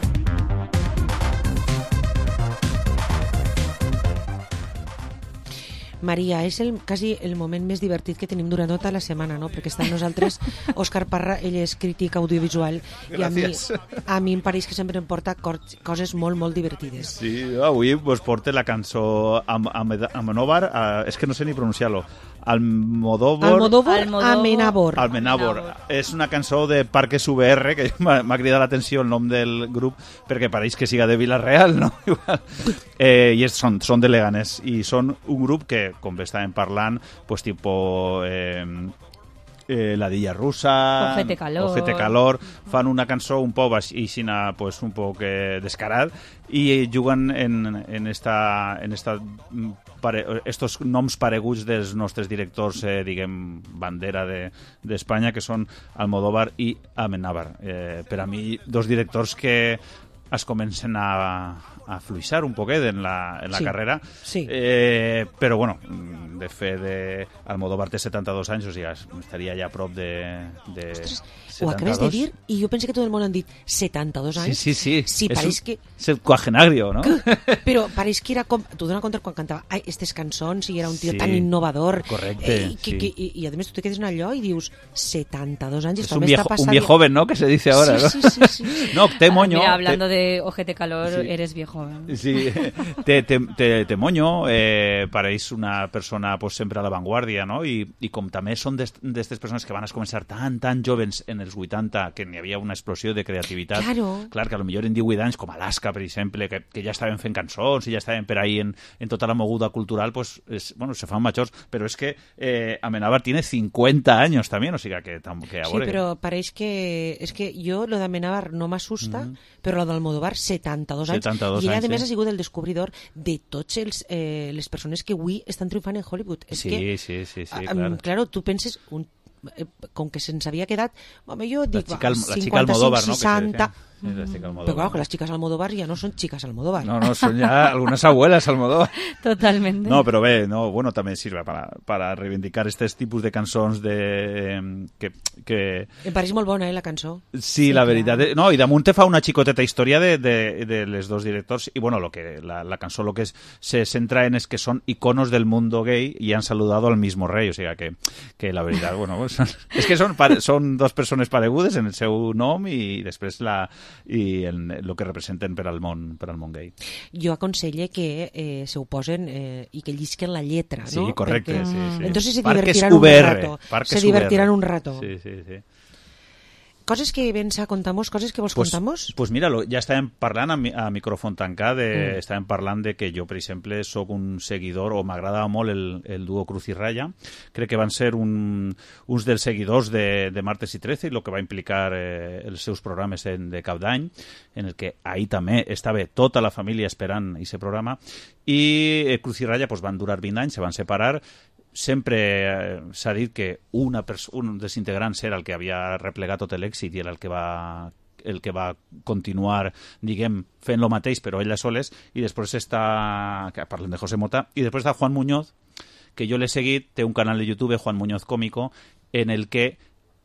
Maria, és el, quasi el moment més divertit que tenim durant tota la setmana, no? Perquè està amb nosaltres Òscar Parra, ell és crític audiovisual. Gràcies. I a mi, a mi em pareix que sempre em porta coses molt, molt divertides. Sí, avui vos porta la cançó Amenábar, és que no sé ni pronunciar-lo. Almodóvar... Almodóvar, Amenábar. Amenábar. És una cançó de Parques U V R, que m'ha cridat l'atenció el nom del grup, perquè pareix que siga de Vilareal, no? eh, I és, són, són de Leganés, i són un grup que, com bé estàvem parlant, pues tipo... Eh, eh, la Dilla Russa, Ojete Calor. Ojete Calor, fan una cançó un poc així, pues, un poc eh, descarat, i juguen en, en esta, en esta pare, estos noms pareguts dels nostres directors, eh, diguem, bandera d'Espanya, de, que són Almodóvar i Amenábar. Eh, per a mi, dos directors que es comencen a, a fluixar un poquet en la, en la sí, carrera, sí. Eh, però bueno, de fet de Almodóvar té setanta-dos anys, o sigui, estaria ja a prop de, de Ostres, setanta-dos. Ho acabes de dir i jo pensé que tot el món han dit setanta-dos anys. Sí, sí, sí. Sí, és pareix un, que... És el quagenario, no? Però pareix que era com... Tu dones compte quan cantava ai, estes cançons i era un tio Sí, tan innovador. correcte, Eh, que, sí. que, i, I a més tu te quedes en allò i dius setanta-dos anys. Es un viejo, un viejo joven, ¿no? Que se dice ahora, sí, ¿no? Sí, sí, sí. No, te moño. Mira, hablando te... de Ojete Calor, Sí. eres viejo. ¿eh? Sí, te, te, te, te moño, eh, pareix una persona pues, sempre a l'avantguàrdia, no? I, i com també són d'aquestes persones que van a començar tan, tan jovens en els vuitanta, que n'hi havia una explosió de creativitat. Claro. Clar, que potser en divuit anys, com Alaska, per exemple, que, que ja estaven fent cançons i ja estaven per ahí en, en tota la moguda cultural, pues, es, bueno, se fan majors, però és que eh, Amenábar tiene cincuenta años també, o sigui que, que a Sí, veure... però pareix que... És que jo, lo d'Amenábar no m'assusta, mm. però lo d'Almodóvar, setanta-dos anys. setanta-dos I ell, anys, a més, sí. ha sigut el descobridor de tots els, eh, les persones que avui estan triomfant en Hollywood. És Sí, que, sí, sí, sí, a- claro. Claro, tu penses... Un, eh, com que se'ns havia quedat... Home, jo dic, xica Al- la xica cinquanta-cinc, Almodóvar, no? Que se seixanta... decía. Sí, las chicas Almodóvar. Pero claro, que las chicas Almodóvar ya no son chicas Almodóvar. No, no, son ya algunas abuelas Almodóvar. Totalmente. No, però bé, no, bueno, també sirve para, para reivindicar aquests tipus de cançons de... que, que... Em pareix molt bona, eh, la cançó. Sí, sí, la veritat. Clar. No, i damunt te fa una xicoteta història de, de, de les dos directors i, bueno, lo que, la, la cançó lo que es, se centra en es que son iconos del mundo gay y han saludado al mismo rey, o sea que, que la veritat, bueno, pues, és que són, són dos persones paregudes en el seu nom i després la... i el, el que representen per al món, per al món gay. Jo aconselle que eh, se ho posen eh, i que llisquen la lletra, ¿no? Sí, correcte, Perquè, sí, sí. Entonces se Parques divertirán U V R, un rato. Parques Se divertirán un rato. Sí, sí, sí. Coses que Bença contamos, coses que vos pues, contamos? Pues mira, lo, ja estàvem parlant a, a micròfon tancat, de, mm. estàvem parlant de que jo, per exemple, sóc un seguidor, o m'agradava molt el, el duo Cruz i Raya. Crec que van ser un, uns dels seguidors de, de Martes i Trece, i el que va implicar eh, els seus programes en, de cap d'any, en el que ahir també estava tota la família esperant aquest programa, i eh, Cruz i Raya pues, van durar vint anys, se van separar. Sempre eh, s'ha dit que una un dels integrants era el que havia replegat tot l'èxit i era el que va el que va continuar, diguem, fent lo mateix, però ella soles, i després està, que parlem de José Mota, i després està Juan Muñoz, que jo l'he seguit, té un canal de YouTube, Juan Muñoz Cómico, en el que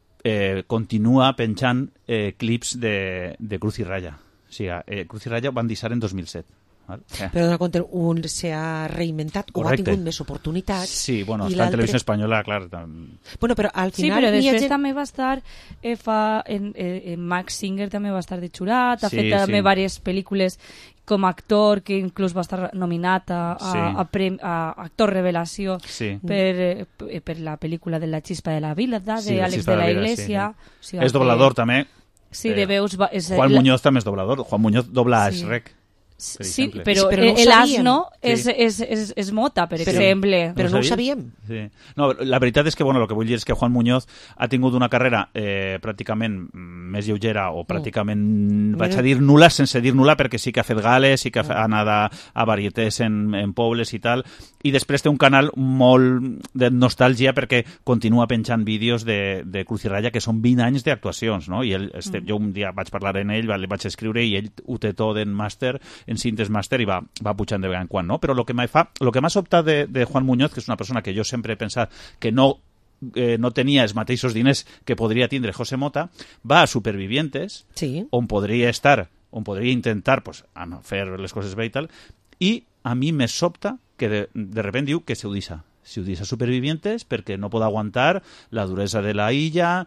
eh, continua penjant eh, clips de, de Cruz i Raya. O sigui, eh, Cruz i Raya van deixar en dos mil set. Val? Eh. Però dona compte, un s'ha reinventat o ha tingut més oportunitats. Sí, bueno, està en televisió espanyola, clar. Tam... Bueno, però al final... Sí, però després gent... també va estar eh, fa, en, eh, en Max Singer també va estar de xurat, ha sí, fet també sí. diverses pel·lícules com a actor, que inclús va estar nominat a, a, sí. a, prem, a actor revelació sí. per, eh, per la pel·lícula de La Chispa de la Vida, de sí, Àlex de la, la Iglesia. Sí, sí. O sigui, és doblador, que... també. Sí, de veus... Va, és, Juan la... Muñoz també és doblador. Juan Muñoz dobla a sí. Shrek. Sí, però, sí, però no el asno sí. és, és, és, és Mota, per però, exemple. Però no, no ho sabíem. Sí. No, la veritat és que, bueno, el que vull dir és que Juan Muñoz ha tingut una carrera eh, pràcticament més lleugera o pràcticament, mm. vaig a dir nul·la sense dir nul·la, perquè sí que ha fet gales, sí que ha anat a, a varietés en, en pobles i tal, i després té un canal molt de nostàlgia perquè continua penjant vídeos de, de Cruz i Raya, que són vint anys d'actuacions, no? I ell, este, mm. jo un dia vaig parlar en ell, li vaig escriure i ell ho té tot en màster, en cintes màster, i va, va pujant de vegada en quan, no? Però el que m'ha fa, lo que m'ha sobtat de, de Juan Muñoz, que és una persona que jo sempre he pensat que no, eh, no tenia els mateixos diners que podria tindre José Mota, va a Supervivientes, sí. on podria estar, on podria intentar pues, a fer les coses bé i tal, i a mi me sobta que de, de repente diu que se ho deixa. Se ho deixa Supervivientes perquè no pot aguantar la duresa de la illa,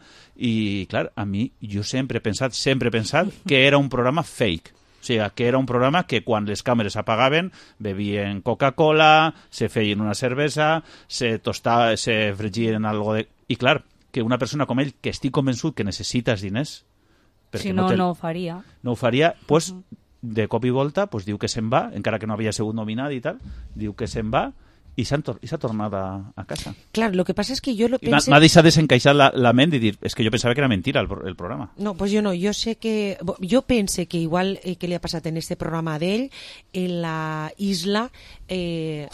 i clar, a mi jo sempre he pensat, sempre he pensat que era un programa fake. O sigui, que era un programa que quan les càmeres apagaven bevien Coca-Cola, se feien una cervesa, se tostaven, se fregien algo de... I clar, que una persona com ell, que estic convençut que necessita els diners... Si no, no, te... no ho faria. No ho faria, doncs, pues, uh -huh. de cop i volta, pues, diu que se'n va, encara que no havia sigut nominat i tal, diu que se'n va, i s'ha tor tornat a, a casa. Clar, lo que passa és que jo lo pense... M'ha deixat desencaixar la, la ment i dir, és que jo pensava que era mentira el, el programa. No, pues jo no, jo sé que... Jo pense que igual eh, que li ha passat en este programa d'ell, en la isla, eh,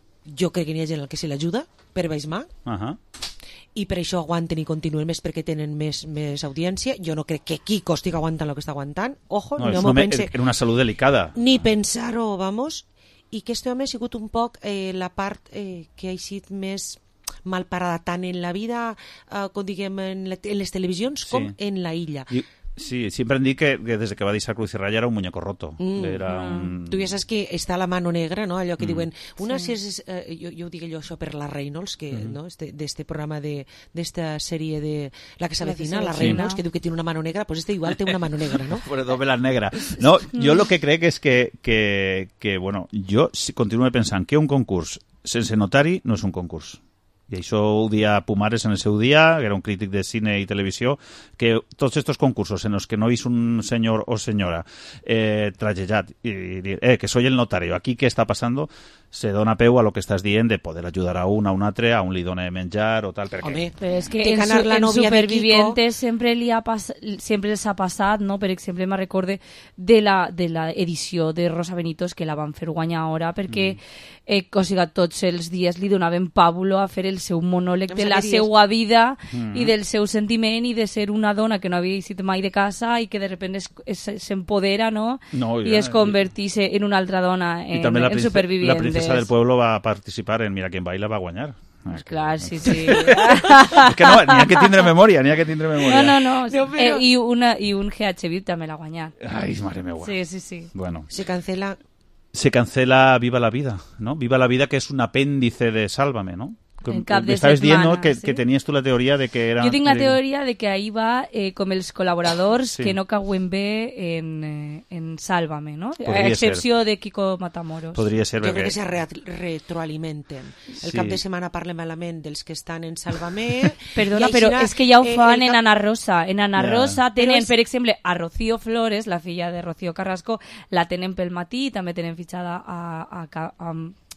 jo crec que n'hi ha gent que se l'ajuda per baix mà, uh -huh. i per això aguanten i continuen més perquè tenen més, més audiència. Jo no crec que Kiko estigui aguantant el que està aguantant. Ojo, no, no m'ho pense... Era una salut delicada. Ni pensar-ho, vamos... I que este home ha sigut un poc eh, la part eh, que ha sigut més mal parada tant en la vida, eh, com diguem, en, la, en les televisions, com sí. en la illa. I, sí, sempre hem dit que, que des que va deixar Cruz i Raya era un muñeco roto. Mm, era mm. un... Tu ja saps que està la mano negra, no? Allò que mm. diuen... Una sí. si és... Eh, jo, jo ho dic allò, això per la Reynolds, que, mm. no? Este, d'este programa, de d'esta sèrie de La que s'avecina, la Reynolds, sí. que diu que tiene una mano negra, pues este igual té una mano negra, no? Por doble negra. No, jo lo que crec és que, que, que bueno, jo continuo pensant que un concurs sense notari no és un concurs. I això ho dia Pumares en el seu dia, que era un crític de cine i televisió, que tots aquests concursos en els que no és un senyor o senyora eh, tragejat i dir, eh, que soy el notario, aquí què està passant, se dona peu a lo que estàs dient de poder ajudar a un, a un altre, a un li dona de menjar o tal, perquè... Home, però és que de en, ganar su, la en novia de Supervivientes sempre li ha pas, sempre s'ha passat, no? Per exemple, me recorde de la, de la edició de Rosa Benítez, que la van fer guanyar ara, perquè mm. eh, o sigui, tots els dies li donaven pàbulo a fer el seu monòleg de la seva vida mm. i del seu sentiment i de ser una dona que no havia eixit mai de casa i que de repente s'empodera, no? no I es converteix en una altra dona en, en princesa, Supervivientes. La princesa del pueblo va participar en Mira quién baila, va guanyar. Pues clar, sí, sí. És que no, n'hi ha que tindre memòria, n'hi ha que tindre memòria. No, no, no. no però... eh, i, una, I un G H V I P també l'ha guanyat. Ai, mare meva. Sí, sí, sí. Bueno. Se cancela... Se cancela Viva la Vida, ¿no? Viva la Vida, que es un apéndice de Sálvame, ¿no? En cap de Estabas setmana, dient, no? que, sí? que tenies tu la teoria de que era... Jo tinc la teoria de que ahí va eh, com els col·laboradors sí. que no cauen bé en, eh, en Sálvame, no? Podria a excepció ser. de Kiko Matamoros. Podria ser, jo perquè... crec que se re retroalimenten. El sí. cap de setmana parlem malament dels que estan en Sálvame. Perdona, però és que ja ho fan eh, en cap... Ana Rosa. En Ana yeah. Rosa tenen, és... per exemple, a Rocío Flores, la filla de Rocío Carrasco, la tenen pel matí, també tenen fitxada a... a, a, a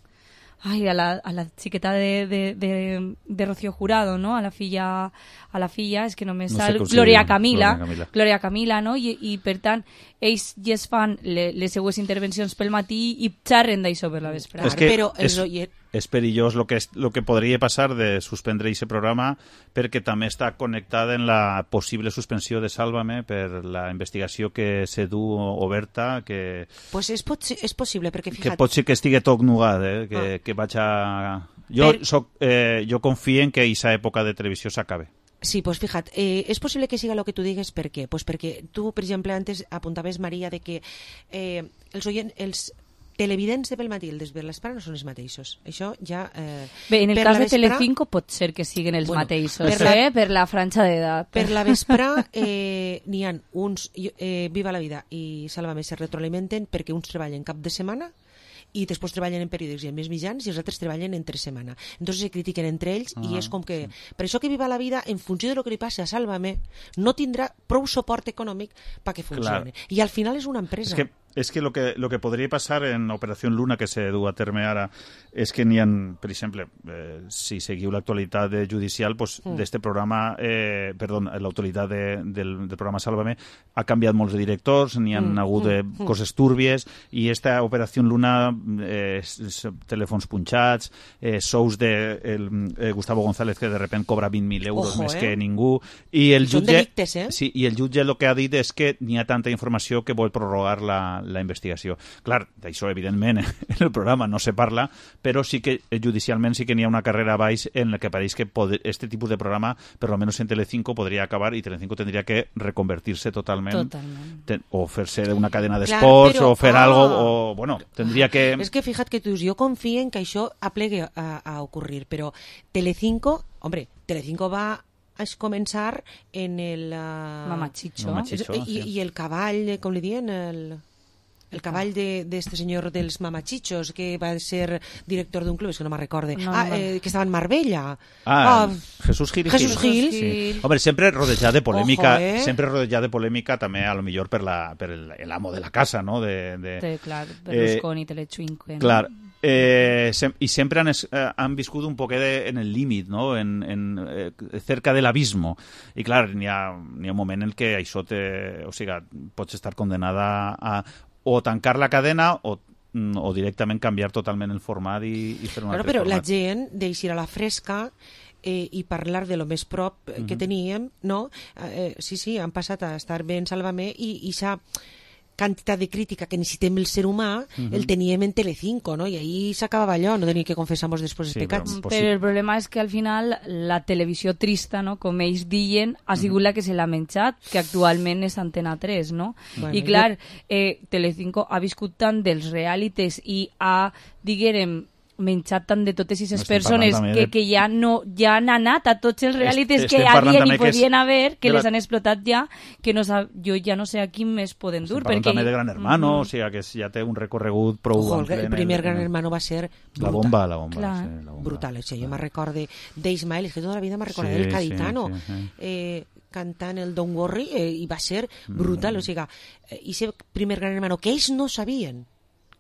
Ay, a la, a la xiqueta de, de, de, de Rocío Jurado, no? A la filla, a la filla, és que només no sal sé Gloria Camila, Gloria Camila, Gloria Camila, no? I, i per tant, ells ja es fan le, les seues intervencions pel matí i xerren d'això per la vesprada. És que però és, el... és perillós el que, és, lo que podria passar de suspendre aquest programa perquè també està connectada en la possible suspensió de Sálvame per la investigació que se du oberta, que... Pues és, pot ser, és possible, perquè fíjate... Que pot ser que estigui tot nugat, eh? que, ah. que vaig a... Jo, per... soc, eh, jo confio en que aquesta època de televisió s'acabe. Sí, pues fíjate, eh, es posible que siga lo que tú digas, ¿por qué? Pues porque tú, por ejemplo, antes apuntabas, María, de que eh, els, oient, els televidents de pel matí i els de l'espera no són els mateixos. Això ja... Eh, Bé, en el cas de vespra... Telecinco pot ser que siguin els bueno, mateixos, per, la... eh? Per la franja d'edat. Per la vespra eh, n'hi ha uns... Eh, Viva la Vida i Sálvame se retroalimenten perquè uns treballen cap de setmana i després treballen en períodes i en més mitjans i els altres treballen entre setmana. Entonces se critiquen entre ells ah, i és com que... Sí. Per això que Viva la Vida, en funció de lo que li passi a Sálvame, no tindrà prou suport econòmic perquè funcioni. Clar. I al final és una empresa. És que és que el que, lo que podria passar en Operació Luna, que se du a terme ara, és que n'hi ha, per exemple, eh, si seguiu l'actualitat judicial, pues, mm. d'este programa, eh, perdó, l'actualitat de, del, del programa Sálvame, ha canviat molts de directors, n'hi ha mm. hagut eh, mm. coses túrbies, i esta Operació Luna, eh, telèfons punxats, eh, sous de el, eh, Gustavo González, que de repente cobra vint mil euros Ojo, més eh? que ningú, i el jutge... Són delictes, eh? Sí, i el jutge el que ha dit és que n'hi ha tanta informació que vol prorrogar la la investigació. Clar, d'això evidentment en el programa no se parla, però sí que judicialment sí que n'hi ha una carrera baix en la que pareix que este tipus de programa, per lo menos en Telecinco, podria acabar i Telecinco tindria que reconvertir-se totalment, totalment. Ten, o fer-se una cadena d'esports o fer ah, algo, o bueno, tindria que... És que fíjate que tu dius, jo confio en que això aplegue a, a ocurrir, però Telecinco, hombre, Telecinco va a començar en el... Uh, Mamachicho. Mamachicho I, sí. I el cavall, com li diuen, el... El cavall d'este de, de senyor dels mamachichos, que va ser director d'un club, és que no me'n recorde. No, ah, eh, que estava en Marbella. Ah, oh, Jesús Gil. Jesús Gil. Sí. Sí. Hombre, sempre rodejat de polèmica, Ojo, eh? sempre rodejat de polèmica també, a lo millor per, la, per el, el amo de la casa, no? De, de, sí, clar, Berlusconi, eh, Telecinco. Clar, eh, sem i sempre han, es, eh, han viscut un poquet de, en el límit, no? En, en, eh, cerca de l'abismo. I clar, n'hi ha, n'hi ha un moment en què això te... O sigui, pots estar condenada a o tancar la cadena o, o directament canviar totalment el format i, i fer un claro, altre però format. La gent d'eixir a la fresca eh, i parlar de lo més prop eh, mm-hmm. que teníem, no? Eh, sí, sí, han passat a estar bé en Sálvame i, i s'ha quantitat de crítica que necessitem el ser humà, uh-huh. el teníem en Telecinco, no? I ahí s'acabava allò, no tenia que confessar-nos després els sí, pecats. Però, però el problema és que al final la televisió trista, no? Com ells diuen, ha sigut uh-huh. la que se l'ha menjat, que actualment és Antena tres, no? Bueno, I clar, eh, Telecinco ha viscut tant dels realities i ha, diguérem, menjat tant de totes aquestes no persones que, de... que ja no ja han anat a tots els realities que havien i podien és... haver, que la... les han explotat ja, que no sab... jo ja no sé a quin més poden dur. Perquè... també de Gran Hermano, mm-hmm. o sigui, que ja té un recorregut prou... Ojo, el, el primer el... Gran Hermano va ser brutal. La bomba, la bomba. Clar. Sí, la bomba. Brutal, o sigui, jo me'n recorde d'Ismael, és que tota la vida me'n recorde sí, del Caditano. Sí, sí, sí. Eh, cantant el Don't Worry eh, i va ser brutal, mm. o sigui, eh, i ese primer Gran Hermano que ells no sabien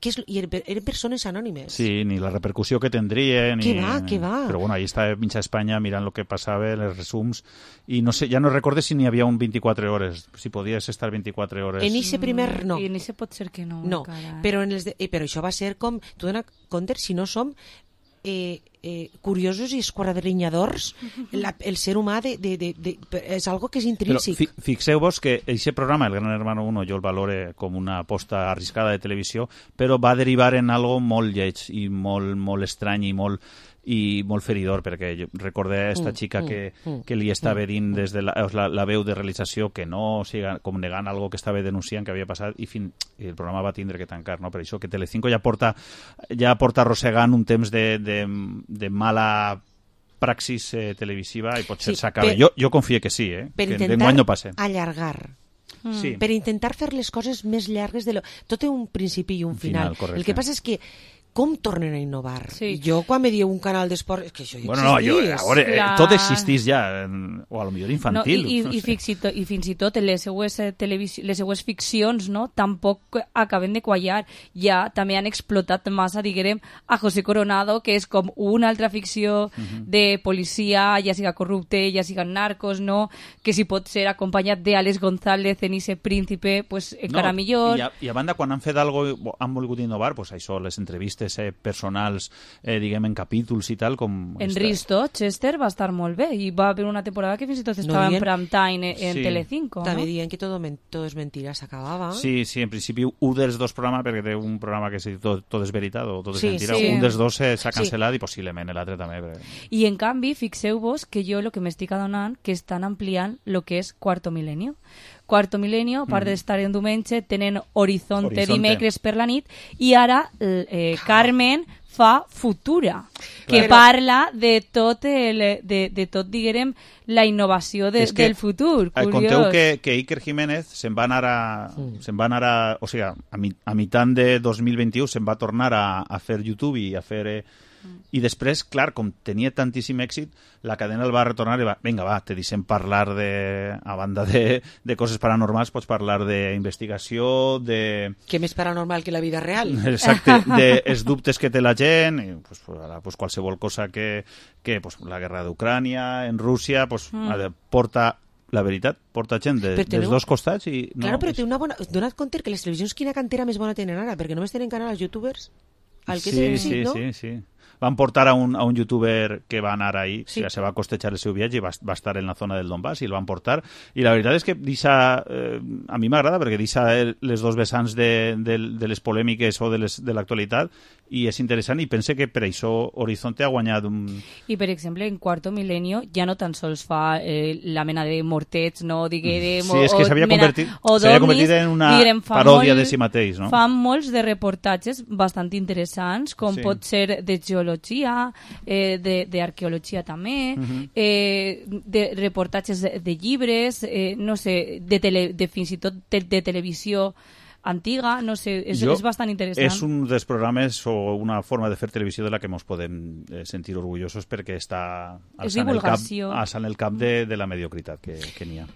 què és, i eren persones anònimes. Sí, ni la repercussió que tendrien. Què ni, va, què va? Però bueno, ahí està mitja Espanya mirant el que passava, els resums, i no sé, ja no recordo si n'hi havia un vint-i-quatre hores, si podies estar vint-i-quatre hores. En ese primer, no. I en ese pot ser que no. No, encara. però, en els de, eh, però això va ser com, tu dona compte, si no som eh, eh, curiosos i esquadrinyadors, la, el ser humà de, de, de, de, és algo que és intrínsec. Però fi, fixeu-vos que aquest programa, el Gran Hermano uno, jo el valore com una aposta arriscada de televisió, però va derivar en algo molt lleig i molt, molt estrany i molt i molt feridor, perquè jo recordé esta Mm, xica mm, que, mm, que li estava mm, dient des de la, la, la veu de realització que no, o sigui, com negant algo que estava denunciant que havia passat, i, fin, i el programa va tindre que tancar, no? Per això que Telecinco ja porta, ja porta arrossegant un temps de, de, de mala praxis eh, televisiva i potser Sí, s'acabe. per- Jo, jo confio que sí, eh? Per que intentar d'enguany no passe. allargar. Sí. Per intentar fer les coses més llargues de lo... Tot té un principi i un, Un final, final. correcte. El que passa és que com tornen a innovar? Sí. Jo quan me dieu un canal d'esport... És que això ja Bueno, no, jo, existís. a veure, eh, Clar. tot existís ja, en- o a lo millor infantil. No, i, no i, i, sé. fins i tot, I fins i tot les seues, eh, televisió, les seues ficcions no, tampoc acaben de quallar. Ja també han explotat massa, diguem, a José Coronado, que és com una altra ficció Mhm. de policia, ja siga corrupte, ja siga narcos, no? Que si pot ser acompanyat d'Àlex González en ese príncipe, pues encara No, millor. I a, I a banda, quan han fet algo, han volgut innovar, pues això, les entrevistes eh, personals, eh, diguem, en capítols i tal, com... En esta- Risto, Chester va estar molt bé i va haver una temporada que fins i tot estava dient- en prime time en, en Sí. Telecinco. També no? dient que tot, men tot és mentira, s'acabava. Sí, sí, en principi un dels dos programes, perquè té un programa que es diu tot, tot és veritat o tot és Sí, mentira, sí. un dels dos eh, s'ha Sí. cancel·lat i possiblement l'altre també. Perquè... I en canvi, fixeu-vos que jo el que m'estic adonant que estan ampliant el que és Quarto Milenio. Quarto Milenio, a part Mhm. d'estar en diumenge, tenen Horizonte, Horizonte. dimecres per la nit, i ara eh, Carmen fa Futura, que Clar. parla de tot, el, de, de tot diguem, la innovació de, És que, del futur. eh, Curiós. Conteu que, que Iker Jiménez se'n va anar a... Se'n va anar a... O sigui, a, mi, a mitjan de dos mil vint-i-u se'n va tornar a, a fer YouTube i a fer... Eh, i després, clar, com tenia tantíssim èxit, la cadena el va retornar i va, vinga, va, te deixem parlar de... A banda de, de coses paranormals, pots parlar d'investigació, de... Que més paranormal que la vida real. Exacte, de els dubtes que té la gent, i, pues, pues, ara, pues, qualsevol cosa que, que pues, la guerra d'Ucrània, en Rússia, pues, Mm. ha de- porta, la veritat, porta gent de, Però dels teniu- dos costats i... No, Claro, però és- té una bona... Dona't compte que les televisions quina cantera més bona tenen ara, perquè només tenen canal als youtubers. Al que sí, és sí, èxit, no? sí, sí. Van portar a un, a un youtuber que va anar ahí, Sí. o sea, se va costejar el seu viatge i va, va estar en la zona del Donbass i el van portar. I la veritat és que deixa, eh, a mi m'agrada perquè deixa el- les dos vessants de, de, de les polèmiques o de les- de l'actualitat i és interessant i pense que per això Horizonte ha guanyat un... I, per exemple, en Quarto Milenio ja no tan sols fa eh, la mena de mortets, no, diguem... Sí, és que o s'havia mena- convertit- o s'havia d'ovnis, convertit en una diguem, fa paròdia molt- de si mateix, no? Fan molts de reportatges bastant interessants, com Sí. pot ser de geologia, eh, de- d'arqueologia també, Mhm. eh, de reportatges de, de llibres, eh, no sé, de, tele, de fins i tot de, de televisió antiga, no sé, és, Jo- és bastant interessant. És un dels programes o una forma de fer televisió de la que ens podem eh, sentir orgullosos perquè està És alçant el cap, divulgació. alçant el cap de, de la mediocritat que, que n'hi ha.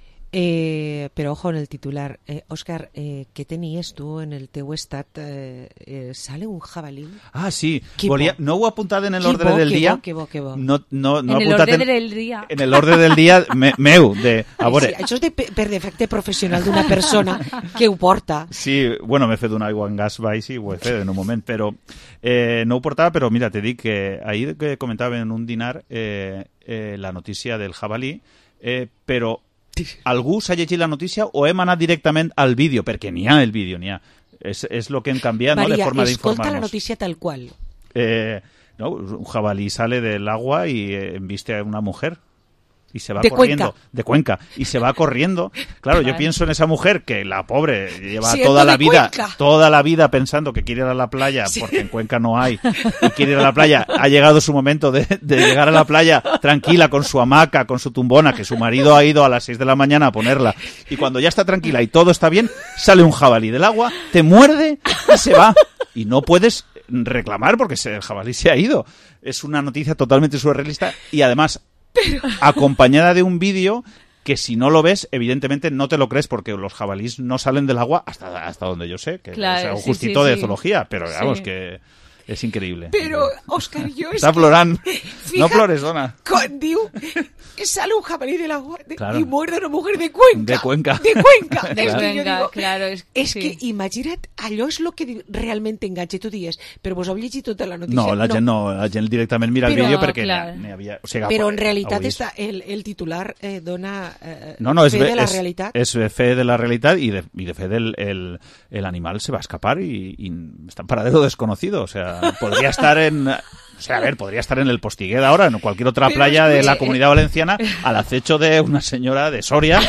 Eh, però ojo en el titular. Eh, Òscar, eh, què tenies tu en el teu estat? Eh, eh, ¿Sale un jabalí? Ah, sí. Que Volia, bo. no ho he apuntat en Que l'ordre bo, del que dia. bo, que bo, que bo. No, no, no en he el apuntat orden del dia. en l'ordre del dia me, meu. De, a veure, Sí, això és de, per defecte professional d'una persona que ho porta. sí, bueno, m'he fet un aigua en gas baix i ho he fet en un moment, però eh, no ho portava, però mira, te dic que ahir que comentava en un dinar eh, eh, la notícia del jabalí, eh, però algú s'ha llegit la notícia o hem anat directament al vídeo, perquè n'hi ha el vídeo, n'hi ha. És, és lo que hem canviat, no?, de María, forma escolta la d'informar-nos. notícia tal cual. Eh, no, un jabalí sale del agua y eh, embiste a una mujer y se va De corriendo Cuenca. de Cuenca y se va corriendo. Claro, yo Claro. pienso en esa mujer que la pobre lleva Siendo toda la de vida, Cuenca. toda la vida pensando que quiere ir a la playa Sí. porque en Cuenca no hay y quiere ir a la playa. Ha llegado su momento de, de llegar a la playa tranquila con su hamaca, con su tumbona, que su marido ha ido a las seis de la mañana a ponerla. Y cuando ya está tranquila y todo está bien, sale un jabalí del agua, te muerde y se va. Y no puedes reclamar porque se- el jabalí se ha ido. Es una noticia totalmente surrealista y además acompañada de un vídeo que si no lo ves, evidentemente no te lo crees, porque los jabalíes no salen del agua hasta, hasta donde yo sé, que Claro, o sea, un sí, justito sí, de sí. zoología, pero vamos Sí. que és increïble. Però, Òscar, jo... Està plorant. No plores, dona. Quan diu, sale un jabalí del agua de, Claro. y muerde a una mujer de Cuenca. De Cuenca. De Cuenca. De es que jo Cuenca, digo, claro, es- és sí. que imagina't, allò és el que di- realment t'enganxa. Tu dies, però vos heu llegit tota la notícia? No, la gent no, la gent directament mira el Però, vídeo perquè clar. n'hi havia... O sigui, Però en realitat avui és- està, el, el titular eh, dona eh, No, no, és, fe ve- de la és, realitat. és fe de la realitat y de, y de fe del el, el animal se va a escapar y, y está en paradero desconocido. O sea, podría estar en... O sea, a ver, podría estar en el Postiguet ahora, en cualquier otra Pero playa de la escuche, Comunidad Valenciana, al acecho de una señora de Soria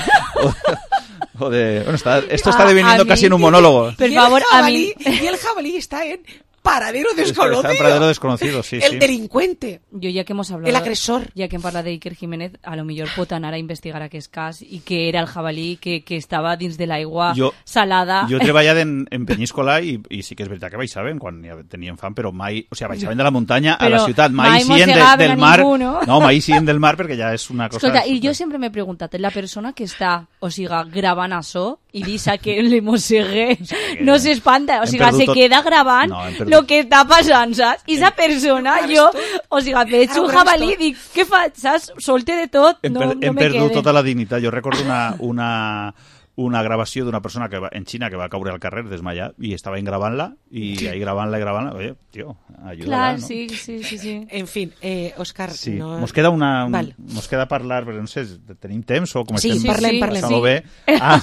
o, o de... Bueno, está, esto está A- deviniendo a mí- casi en un monólogo. Y el jabalí- Y el jabalí está en paradero desconocido. Está en paradero desconocido, sí, el sí. delincuente. Jo ja que hemos hablado... El agresor. Ja que hem parlat d'Iker Jiménez, a lo millor pot anar a investigar aquest cas i que era el jabalí que, que estava dins de l'aigua Jo- salada. Jo he treballat en, en Peníscola i, i sí que és veritat que baixaven quan ja tenien fam, però mai... O sigui, baixaven de la muntanya a la Però ciutat, mai, mai eixien de, mossegaven del a mar... ningú, no? no, mai eixien del mar perquè ja és una cosa... Escolta, i jo sempre m'he preguntat, la persona que està, o siga, gravant això i deixa que le mossegue, no s'espanta, o Hem siga, perdut se tot- queda gravant No, hem perdut- lo que està passant, saps? I esa persona, jo, o siga, veig Ara ho un veus jabalí i tot. dic, què faig, saps? Solte de tot, Hem, no, per, no hem me perdut quede. tota la dignitat. Jo recordo una, una, una gravació d'una persona que va, en Xina que va caure al carrer desmayat i estaven gravant-la i sí. ahí gravant-la i gravant-la. Oye, tio, ayúdala, Clar, no? sí, sí, sí, sí. En fin, eh, Òscar... Sí, no... mos queda una... Un, Val. mos queda parlar, però no sé, tenim temps o com Sí, estem... sí, parlem, parlem. passant-ho Sí. bé? Ah,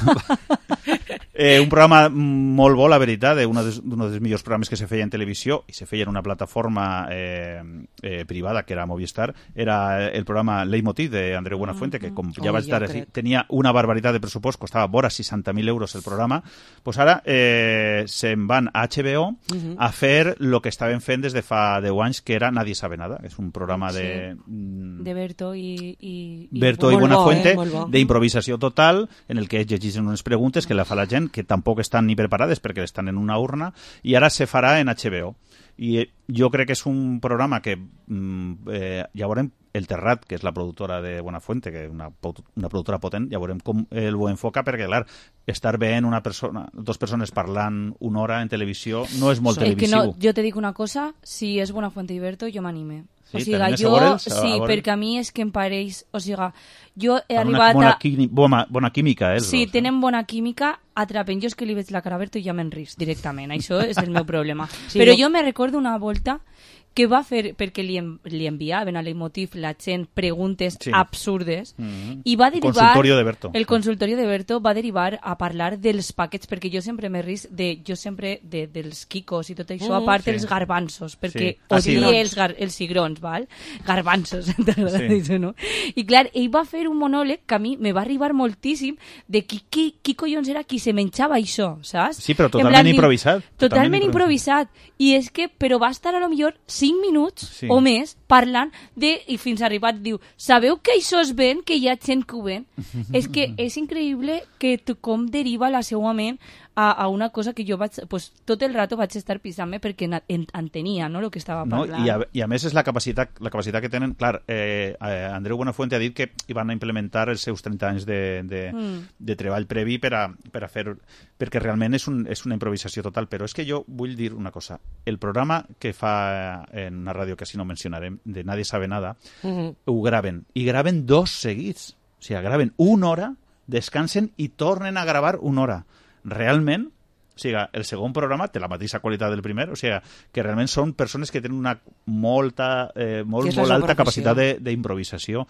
eh, un programa molt bo, la veritat, d'un dels, dels millors programes que se feia en televisió i se feia en una plataforma eh, eh, privada que era Movistar, era el programa Leitmotiv d'Andreu Buenafuente, que com ja Ui, vaig ja dar ho crec. tenia una barbaritat de pressupost, costava vora seixanta mil euros el programa, pues ara eh, se'n van a H B O Mhm. a fer el que estaven fent des de fa deu anys, que era Nadie sabe nada, que és un programa de... mm, De Berto i... i, i Berto i Molt bo, Buenafuente, eh? Molt bo. d'improvisació total, en el que ells llegeixen unes preguntes que la fa la gent, que tampoc estan ni preparades perquè estan en una urna, i ara se farà en H B O. I eh, jo crec que és un programa que mm, eh, ja veurem el Terrat, que és la productora de Buenafuente, que és una, pot- una productora potent, ja veurem com el ho enfoca, perquè, clar, estar veient una persona, dos persones parlant una hora en televisió no és molt És que televisiu. no, jo te dic una cosa, si és Buenafuente i Berto, jo m'anime. Sí, o sigui, t'animes a jo, veure'ls, a- sí, a veure? perquè a mi és que em pareix... O sigui, jo he Amb una arribat bona, a... quimi- bona, bona química, eh? els Sí, dos, tenen bona química, atrapen. Jo és que li veig la cara a Berto i ja me'n ris directament. Això és el meu problema. Sí, Però no? jo me recordo una volta que va fer, perquè li, en, li enviaven a Leitmotiv la gent preguntes Sí. absurdes, Mhm. i va derivar... Consultorio de Berto. El consultorio de Berto va derivar a parlar dels paquets, perquè jo sempre m'he ris de, jo sempre de, dels quicos i tot això, Mm. a part Sí. dels garbanzos, perquè Sí. Ah, odie cigrons. els, gar, els cigrons, val? Garbanzos, t'agrada Sí. dir això, no? I clar, ell va fer un monòleg que a mi me va arribar moltíssim de qui, qui, qui collons era qui se menjava això, saps? Sí, però En totalment plan, diu, improvisat. Totalment, Totalment improvisat. I és que, però va estar a lo millor cinc minuts Sí. o més parlant de, i fins arribat diu, sabeu que això es ven, que hi ha gent que ho ven? És que és increïble que tu, com deriva la seva ment a, a una cosa que jo vaig, pues, tot el rato vaig estar pisant-me perquè na- en- entenia, no?, el que estava No? parlant. I, a, I a més és la capacitat, la capacitat que tenen, clar, eh, eh, Andreu Buenafuente ha dit que hi van a implementar els seus trenta anys de, de, Mm. de treball previ per a, per a fer, perquè realment és, un, és una improvisació total, però és que jo vull dir una cosa, el programa que fa en una ràdio que així no mencionarem, de Nadie sabe nada, Mhm. ho graven, i graven dos seguits, o sigui, graven una hora, descansen i tornen a gravar una hora. Realment, o sigui, el segon programa té la mateixa qualitat del primer, o sigui, que realment són persones que tenen una molta, eh, molt, Que és la molt seva alta professió. capacitat de- d'improvisació.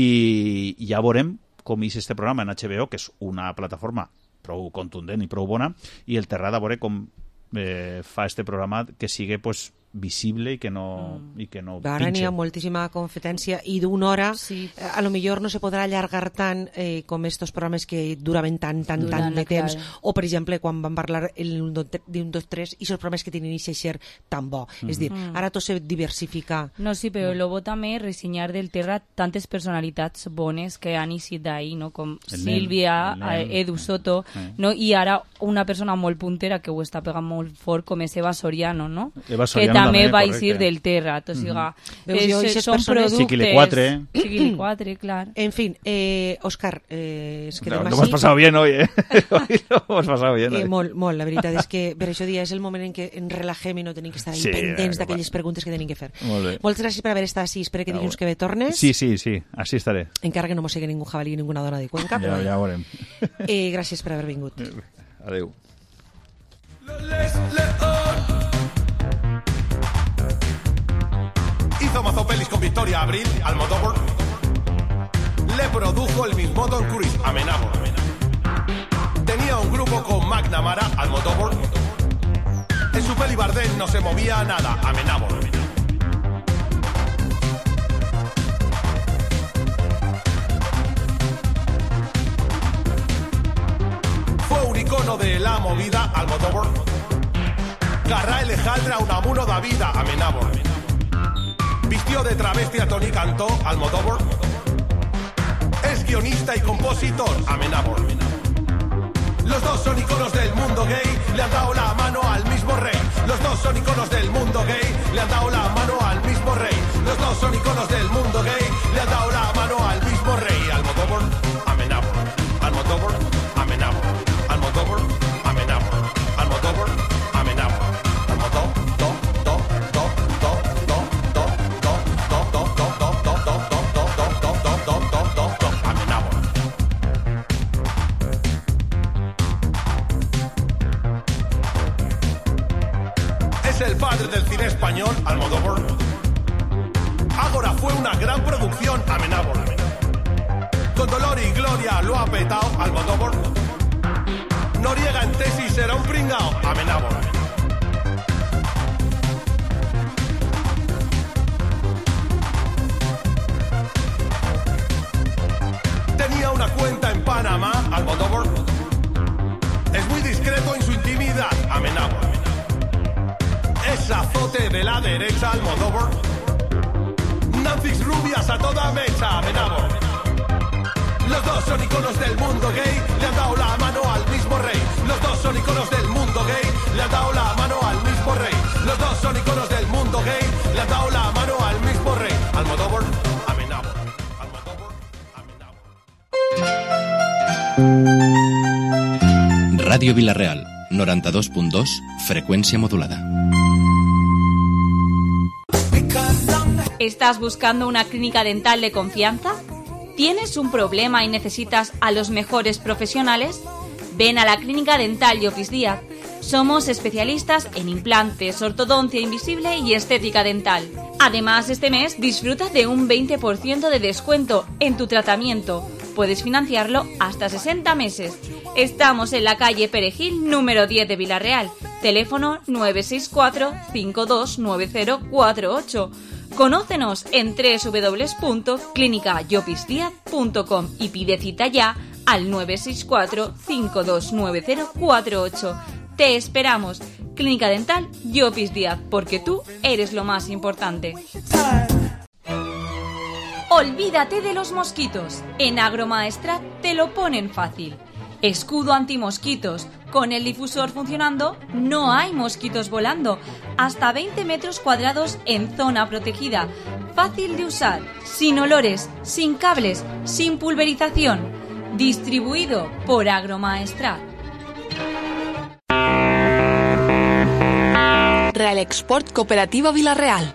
I ja veurem com és este programa en H B O, que és una plataforma prou contundent i prou bona, i el Terrat a veure com eh, fa este programa que sigui pues, visible i que no, i que no Ara n'hi pinche. ha moltíssima competència i d'una hora Sí. eh, a lo millor no se podrà allargar tant eh, com estos programes que duraven tant, tant, Duran, tant de temps, clar. o per exemple quan vam parlar el d'un dos tres i els programes que tenen aquest ser tan bo. Mm. És a dir, Mm. ara tot se diversifica. No, sí, però el bo també ressenyar del Terra tantes personalitats bones que han eixit d'ahir, no? Com El Sílvia, nen, el nen. eh, Edu Soto, Sí. no? I ara una persona molt puntera que ho està pegant molt fort com és Eva Soriano, no? Eva que Soriano també també, vaig correcte. dir del terrat, o sigui, Veus, és, jo, eixes són persones- productes... Chiquilicuatre. Chiquilicuatre, clar. En fin, eh, Òscar, eh, es quedem No, així. lo hemos pasado bien hoy, eh? Hoy lo hemos pasado bien. Eh, hoy. molt, molt, la veritat és que per això dia és el moment en què ens relajem i no tenim que estar ahí Sí, pendents eh, d'aquelles preguntes que tenim que fer. Molt bé. Moltes gràcies per haver estat així, espero que dilluns que ve tornes. Sí, sí, sí, así estaré. Encara que no mos sigui ningú jabalí ni ninguna dona de Cuenca. Ja, però ja ho veurem. Eh, gràcies per haver vingut. Adéu. Hizo mazo pelis con Victoria Abril, Almodóvar. Le produjo el mismo Tom Cruise, Amenábar. Tenía un grupo con McNamara, Almodóvar. En su peli Bardem no se movía nada, Amenábar. Fue un icono de la movida, Almodóvar. Garra Alejandra, un amuno da vida, Amenábar. Vistió de travesti a Tony Cantó, Almodóvar. Es guionista y compositor, Amenábar. Los dos son iconos del mundo gay, le han dado la mano al mismo rey. Los dos son iconos del mundo gay, le han dado la mano al mismo rey. Los dos son iconos del mundo gay, le han dado la mano al mismo rey. Almodóvar, Amenábar. Almodóvar, Amenábar. Almodóvar, Amenábar. Almodóvar, Amenábar. Almodóvar, do, do, do, do, do, do, do, do, do, do, do, do, do, do, do, do, do, do, do, Amenábar. Es el padre del cine español, Almodóvar. Ágora fue una gran producción, Amenábar. Con Dolor y Gloria lo ha petado, Almodóvar. Noriega en tesis será un pringao, Amenábar. Tenía una cuenta en Panamá, Almodóvar. Es muy discreto en su intimidad, Amenábar. Es azote de la derecha, Almodóvar. Nancy's rubias a toda mecha, Amenábar. Los dos son iconos del mundo gay, le han dado la mano al mismo rey. Los dos son iconos del mundo gay, le han dado la mano al mismo rey. Los dos son iconos del mundo gay, le han dado la mano al mismo rey. Almodóvar, Amenábar. Ràdio Vila-real, noranta-dos punt dos, frecuencia modulada. ¿Estás buscando una clínica dental de confianza? ¿Tienes un problema y necesitas a los mejores profesionales? Ven a la Clínica Dental Llopis Díaz. Somos especialistas en implantes, ortodoncia invisible y estética dental. Además, este mes disfruta de un veinte por ciento de descuento en tu tratamiento. Puedes financiarlo hasta sesenta meses. Estamos en la calle Perejil, número diez de Vila-real. Teléfono nueve seis cuatro, cinco dos nueve cero cuatro ocho. Conócenos en doble u doble u doble u punto clínica llopis díaz punto com y pide cita ya al nueve seis cuatro, cinco dos nueve cero cuatro ocho. Te esperamos. Clínica Dental Llopis Díaz, porque tú eres lo más importante. Olvídate de los mosquitos. En Agromaestrat te lo ponen fácil. Escudo antimosquitos. Con el difusor funcionando, no hay mosquitos volando. Hasta veinte metros cuadrados en zona protegida. Fácil de usar, sin olores, sin cables, sin pulverización. Distribuido por Agromaestrat. Real Export Cooperativa Vila-real.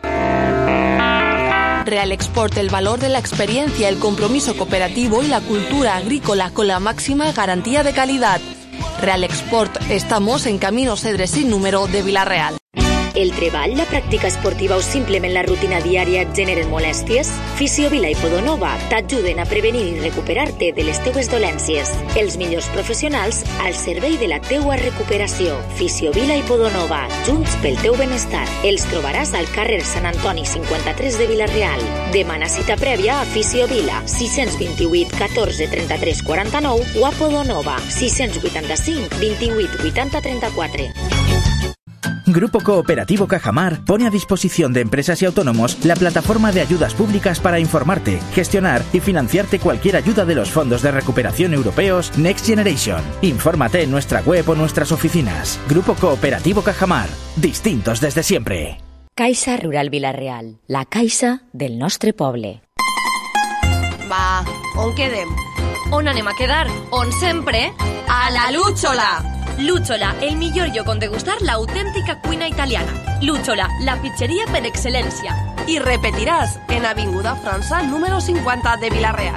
Real Export, el valor de la experiencia, el compromiso cooperativo y la cultura agrícola con la máxima garantía de calidad. Real Export, estamos en Camino Cedre sin número de Vila-real. El treball, la pràctica esportiva o simplement la rutina diària et generen molèsties? Fisiovila i Podonova t'ajuden a prevenir i recuperar-te de les teues dolències. Els millors professionals al servei de la teua recuperació. Fisiovila i Podonova, junts pel teu benestar. Els trobaràs al carrer Sant Antoni cinquanta-tres de Vila-real. Demana cita prèvia a Fisiovila, sis dos vuit, catorze, trenta-tres, quaranta-nou o a Podonova, sis vuitanta-cinc, vint-i-vuit, vuitanta, trenta-quatre. Grupo Cooperativo Cajamar pone a disposición de empresas y autónomos la plataforma de ayudas públicas para informarte, gestionar y financiarte cualquier ayuda de los fondos de recuperación europeos Next Generation. Infórmate en nuestra web o nuestras oficinas. Grupo Cooperativo Cajamar. Distintos desde siempre. Caixa Rural Vila-real, la caixa del nostre poble. Va, on quedem? On anem a quedar? On sempre? A la Lúchola! Lúchola, el millor lloc on degustar l'autèntica cuina italiana. Lúchola, la pizzeria per excel·lència. I repetiràs en Avinguda França, número cinquanta de Vila-real.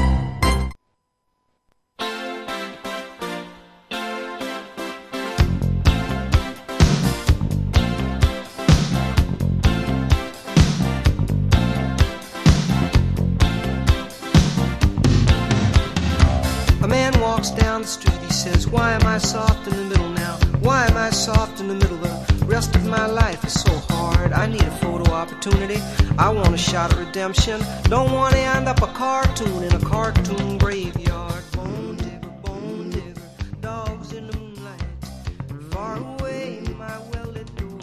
Down the street, he says, why am I soft in the middle now? Why am I soft in the middle? The rest of my life is so hard. I need a photo opportunity. I want a shot at redemption. Don't want to end up a cartoon in a cartoon graveyard. Bone digger, bone digger, dogs in the moonlight. Far away, my well-lit door.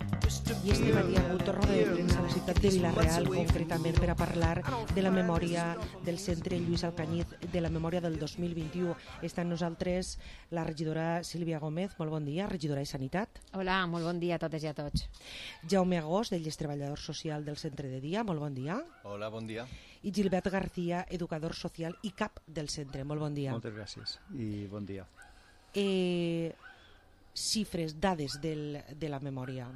I este matí hi ha hagut roda de premsa a la ciutat de Vila-real, concretament per a parlar de la memòria del centre Lluís Alcañiz, de la memòria del dos mil vint-i-u. Està amb nosaltres la regidora Sílvia Gómez. Molt bon dia, regidora de Sanitat. Hola, molt bon dia a totes i a tots. Jaume Agós, d'ell és treballador social del centre de dia. Molt bon dia. Hola, bon dia. I Gilbert García, educador social i cap del centre. Molt bon dia. Moltes gràcies i bon dia. Eh, xifres, dades del, de la memòria.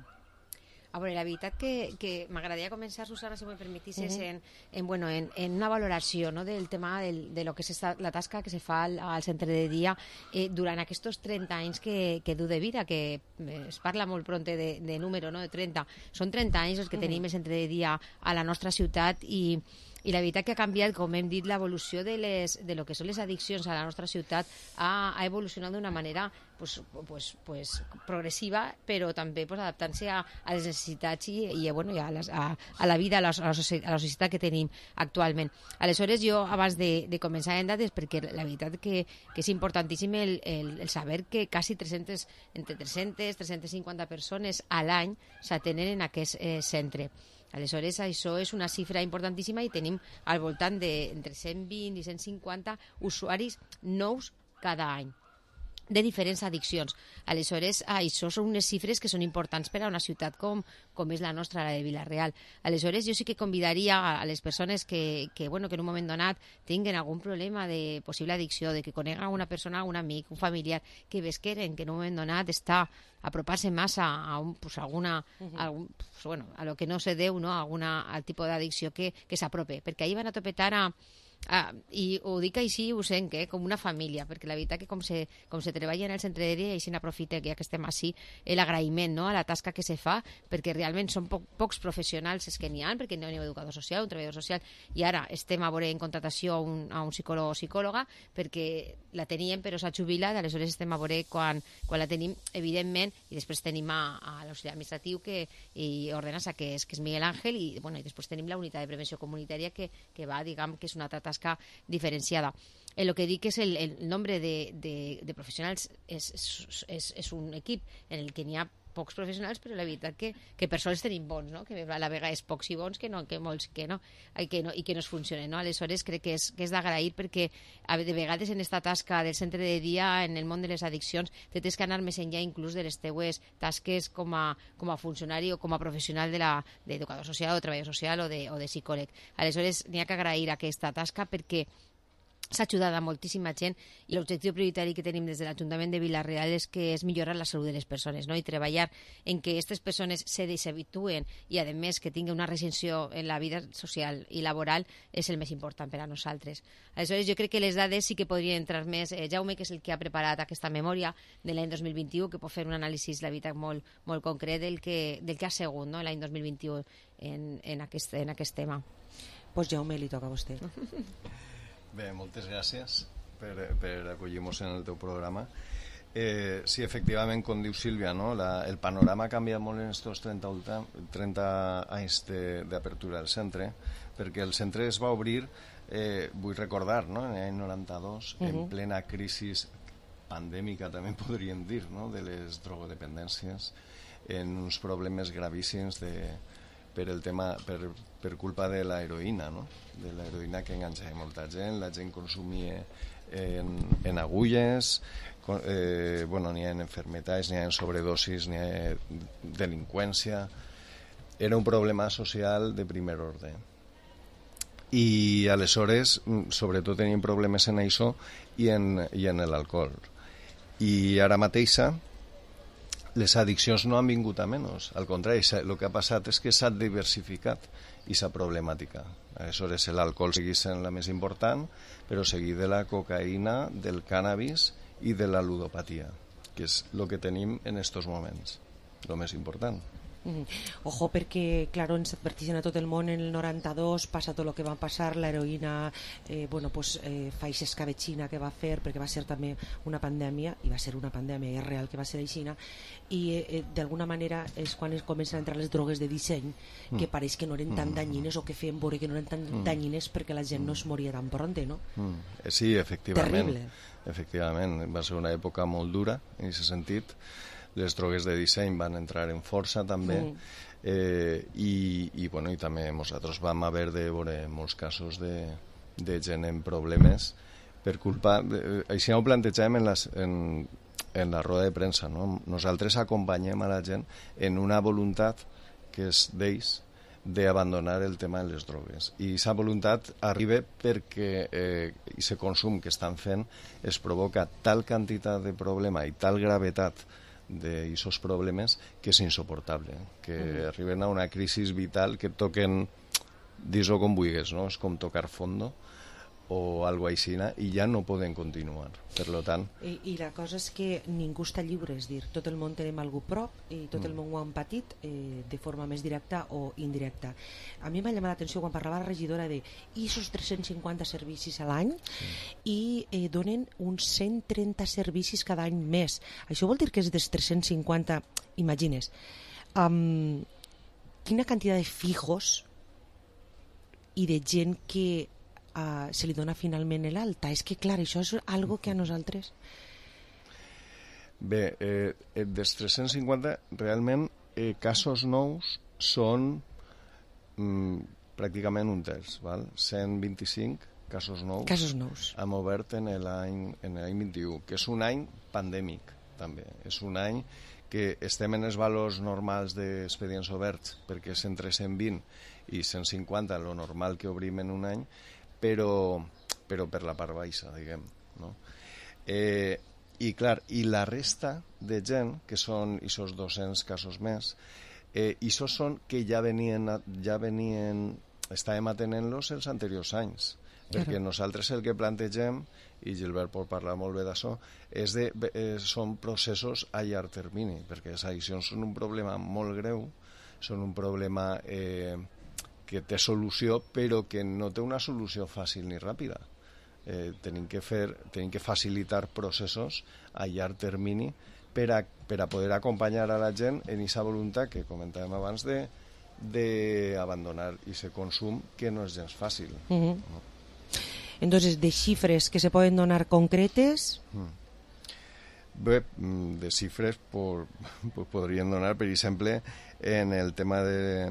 A veure, la veritat que, que m'agradaria començar, Susana, si m'ho permetissis, Uh-huh. en, en, bueno, en, en una valoració, no, del tema del, de lo que és esta, la tasca que se fa al, al centre de dia eh, durant aquests trenta anys que, que du de vida, que eh, es parla molt pronte de, de número, no, de trenta. Són trenta anys els que Uh-huh. tenim el centre de dia a la nostra ciutat i I la veritat que ha canviat, com hem dit, l'evolució de, les, de lo que són les addiccions a la nostra ciutat ha, ha evolucionat d'una manera pues, pues, pues, progressiva, però també pues, adaptant-se a, a les necessitats i, i, bueno, i a, les, a, a la vida, a la, a, la societat, a la societat que tenim actualment. Aleshores, jo, abans de, de començar en dades, perquè la veritat que, que és importantíssim el, el, el saber que quasi tres-centes, entre tres-centes, tres-centes cinquanta persones a l'any s'atenen en aquest eh, centre. Aleshores, això és una xifra importantíssima i tenim al voltant d'entre cent vint i cent cinquanta usuaris nous cada any de diferents addiccions. Aleshores, això són unes xifres que són importants per a una ciutat com, com és la nostra, la de Vila-real. Aleshores, jo sí que convidaria a les persones que, que, bueno, que en un moment donat tinguen algun problema de possible addicció, de que coneguen una persona, un amic, un familiar, que vesqueren que en un moment donat està apropar-se massa a, un, pues, alguna, uh-huh. a, algun, pues, bueno, a lo que no se deu, no? a alguna, al tipus d'addicció que, que s'aprope, perquè ahir van a topetar a Ah, i ho dic així, ho sent, eh, com una família, perquè la veritat que com se, com se treballa en el centre de dia i se n'aprofita que ja que estem així, l'agraïment, no?, a la tasca que se fa, perquè realment són poc, pocs professionals els que n'hi ha, perquè n'hi ha un educador social, un treballador social, i ara estem a veure en contratació a un, a un psicòleg o psicòloga, perquè la teníem però s'ha jubilat, aleshores estem a veure quan, quan la tenim, evidentment, i després tenim a, a l'auxiliar administratiu que, i ordenança, que és, que és Miguel Ángel, i, bueno, i després tenim la unitat de prevenció comunitària que, que va, diguem, que és una tasca diferenciada. El que dic és el, el nombre de, de, de professionals és, és, és un equip en el que n'hi ha pocs professionals, però la veritat que, que per sols tenim bons, no? Que a la vegada és pocs i bons que, no, que molts que no, i que no, i que no es funcionen, no? Aleshores crec que és, que és d'agrair perquè de vegades en esta tasca del centre de dia, en el món de les addiccions, te tens que anar més enllà inclús de les teues tasques com a, com a funcionari o com a professional de la, d'educador social o treballador social o de, o de psicòleg. Aleshores n'hi ha que agrair aquesta tasca perquè s'ha ajudat a moltíssima gent i l'objectiu prioritari que tenim des de l'Ajuntament de Vila-real és que és millorar la salut de les persones, no? I treballar en que aquestes persones se deshabituen i, a més, que tinguin una recensió en la vida social i laboral és el més important per a nosaltres. Aleshores, jo crec que les dades sí que podrien entrar més. Eh, Jaume, que és el que ha preparat aquesta memòria de l'any dos mil vint-i-u, que pot fer un anàlisi, la veritat, molt, molt concret del que, del que ha sigut, no?, l'any dos mil vint-i-u en, en, aquest, en aquest tema. Pues Jaume, li toca a vostè. Bé, moltes gràcies per, per acollir-nos en el teu programa. Eh, sí, efectivament, com diu Sílvia, no? La, el panorama ha canviat molt en aquests trenta, trenta anys d'apertura del centre, perquè el centre es va obrir, eh, vull recordar, no? En l'any noranta-dos, uh-huh. en plena crisi pandèmica, també podríem dir, no? De les drogodependències, en uns problemes gravíssims de... per el tema, per, per culpa de la heroïna, no? De la heroïna que enganxava molta gent, la gent consumia en, en agulles, eh, bueno, n'hi ha en enfermetats, n'hi ha en sobredosis, n'hi ha delinqüència, era un problema social de primer ordre. I aleshores, sobretot tenim problemes en això i en, i en l'alcohol. I ara mateixa, les addiccions no han vingut a menys. Al contrari, el que ha passat és que s'ha diversificat aquesta problemàtica. Aleshores, l'alcohol segueix sent la més important, però seguit de la cocaïna, del cànnabis i de la ludopatia, que és el que tenim en aquests moments, el més important. Mm. Ojo, perquè, claro, ens adverteixen a tot el món en el noranta-dos, passa tot el que va passar, l'heroïna, eh, bueno, pues, eh, fa aquesta escabetxina que va fer, perquè va ser també una pandèmia, i va ser una pandèmia, i és real que va ser aixina, i eh, d'alguna manera és quan es comencen a entrar les drogues de disseny, mm. que pareix que no eren tan mm. danyines, o que feien veure que no eren tan mm. danyines perquè la gent mm. no es moria tan pronte, no? Mm. Sí, efectivament. Terrible. Efectivament, va ser una època molt dura, en aquest sentit. Les drogues de disseny van entrar en força també, mm. eh, i, i, bueno, i també nosaltres vam haver de veure molts casos de, de gent en problemes per culpa... Eh, així ho plantegem en, les, en, en la roda de premsa, no? Nosaltres acompanyem a la gent en una voluntat que és d'ells d'abandonar el tema de les drogues. I aquesta voluntat arriba perquè eh, aquest consum que estan fent es provoca tal quantitat de problema i tal gravetat d'aquests problemes que és insoportable, que mm. arriben a una crisi vital que toquen, dis-ho com vulguis, no? És com tocar fondo o algo així, i ja no poden continuar. Per lo tant... I, I la cosa és que ningú està lliure, és dir, tot el món tenim algú prop i tot mm. el món ho han patit eh, de forma més directa o indirecta. A mi m'ha llamat l'atenció quan parlava la regidora de i esos tres-cents cinquanta servicis a l'any mm. i eh, donen uns cent trenta servicis cada any més. Això vol dir que és dels tres-cents cinquanta, imagines, um, quina quantitat de fijos i de gent que Uh, se li dona finalment l'alta. És que, clar, això és algo que a nosaltres... Bé, eh, dels tres-cents cinquanta, realment, eh, casos nous són mm, pràcticament un terç, val? cent vint-i-cinc casos nous, casos nous. Hem obert en l'any en l'any vint-i-u, que és un any pandèmic, també. És un any que estem en els valors normals d'expedients oberts, perquè és entre cent vint i cent cinquanta, lo normal que obrim en un any, però, però per la part baixa, diguem, no? Eh, i clar, i la resta de gent, que són aquests dos-cents casos més, eh, aquests són que ja venien, ja venien, estàvem atenent-los els anteriors anys, perquè claro. Nosaltres el que plantegem, i Gilbert pot parlar molt bé d'això, és de, eh, són processos a llarg termini, perquè les addiccions són un problema molt greu, són un problema... Eh, que té solució, però que no té una solució fàcil ni ràpida. Eh, tenim que fer, tenim que facilitar processos a llarg termini per a, per a poder acompanyar a la gent en aquesta voluntat que comentàvem abans de d'abandonar aquest consum que no és gens fàcil. Uh-huh. No? Entonces, de xifres que se poden donar concretes... Mm. Bé, de xifres por, pues podríem donar, per exemple, en el tema de...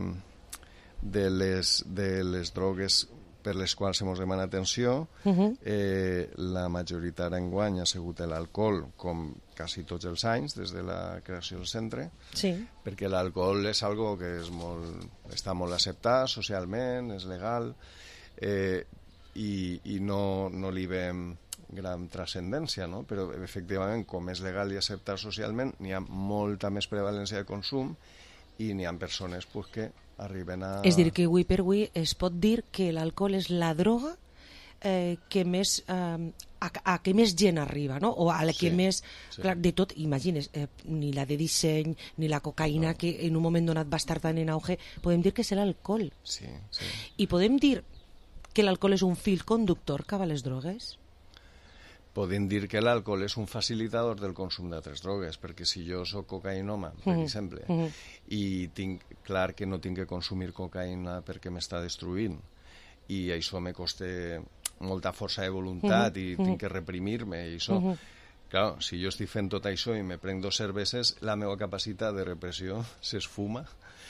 de les, de les drogues per les quals hem demanat atenció, uh-huh. eh, la majoritat enguany ha sigut l'alcohol, com quasi tots els anys, des de la creació del centre, sí. perquè l'alcohol és algo que és molt, està molt acceptat socialment, és legal, eh, i, i no, no li veiem gran transcendència, no? Però efectivament, com és legal i acceptat socialment, n'hi ha molta més prevalència de consum i n'hi ha persones pues, que arriben a... És dir, que avui per avui es pot dir que l'alcohol és la droga eh, que més eh, a, a que més gent arriba, no? O a la que sí, més... Sí. Clar, de tot, imagines, eh, ni la de disseny, ni la cocaïna, no. que en un moment donat va estar tan en auge, podem dir que és l'alcohol. Sí, sí. I podem dir que l'alcohol és un fil conductor cap a les drogues? Podem dir que l'alcohol és un facilitador del consum d'altres drogues, perquè si jo soc cocaïnoma, per uh-huh. exemple, uh-huh. i tinc clar que no tinc que consumir cocaïna perquè m'està destruint, i això me costa molta força de voluntat uh-huh. i tinc que reprimir-me, i això... Uh-huh. Clar, si jo estic fent tot això i me prenc dos cerveses, la meva capacitat de repressió s'esfuma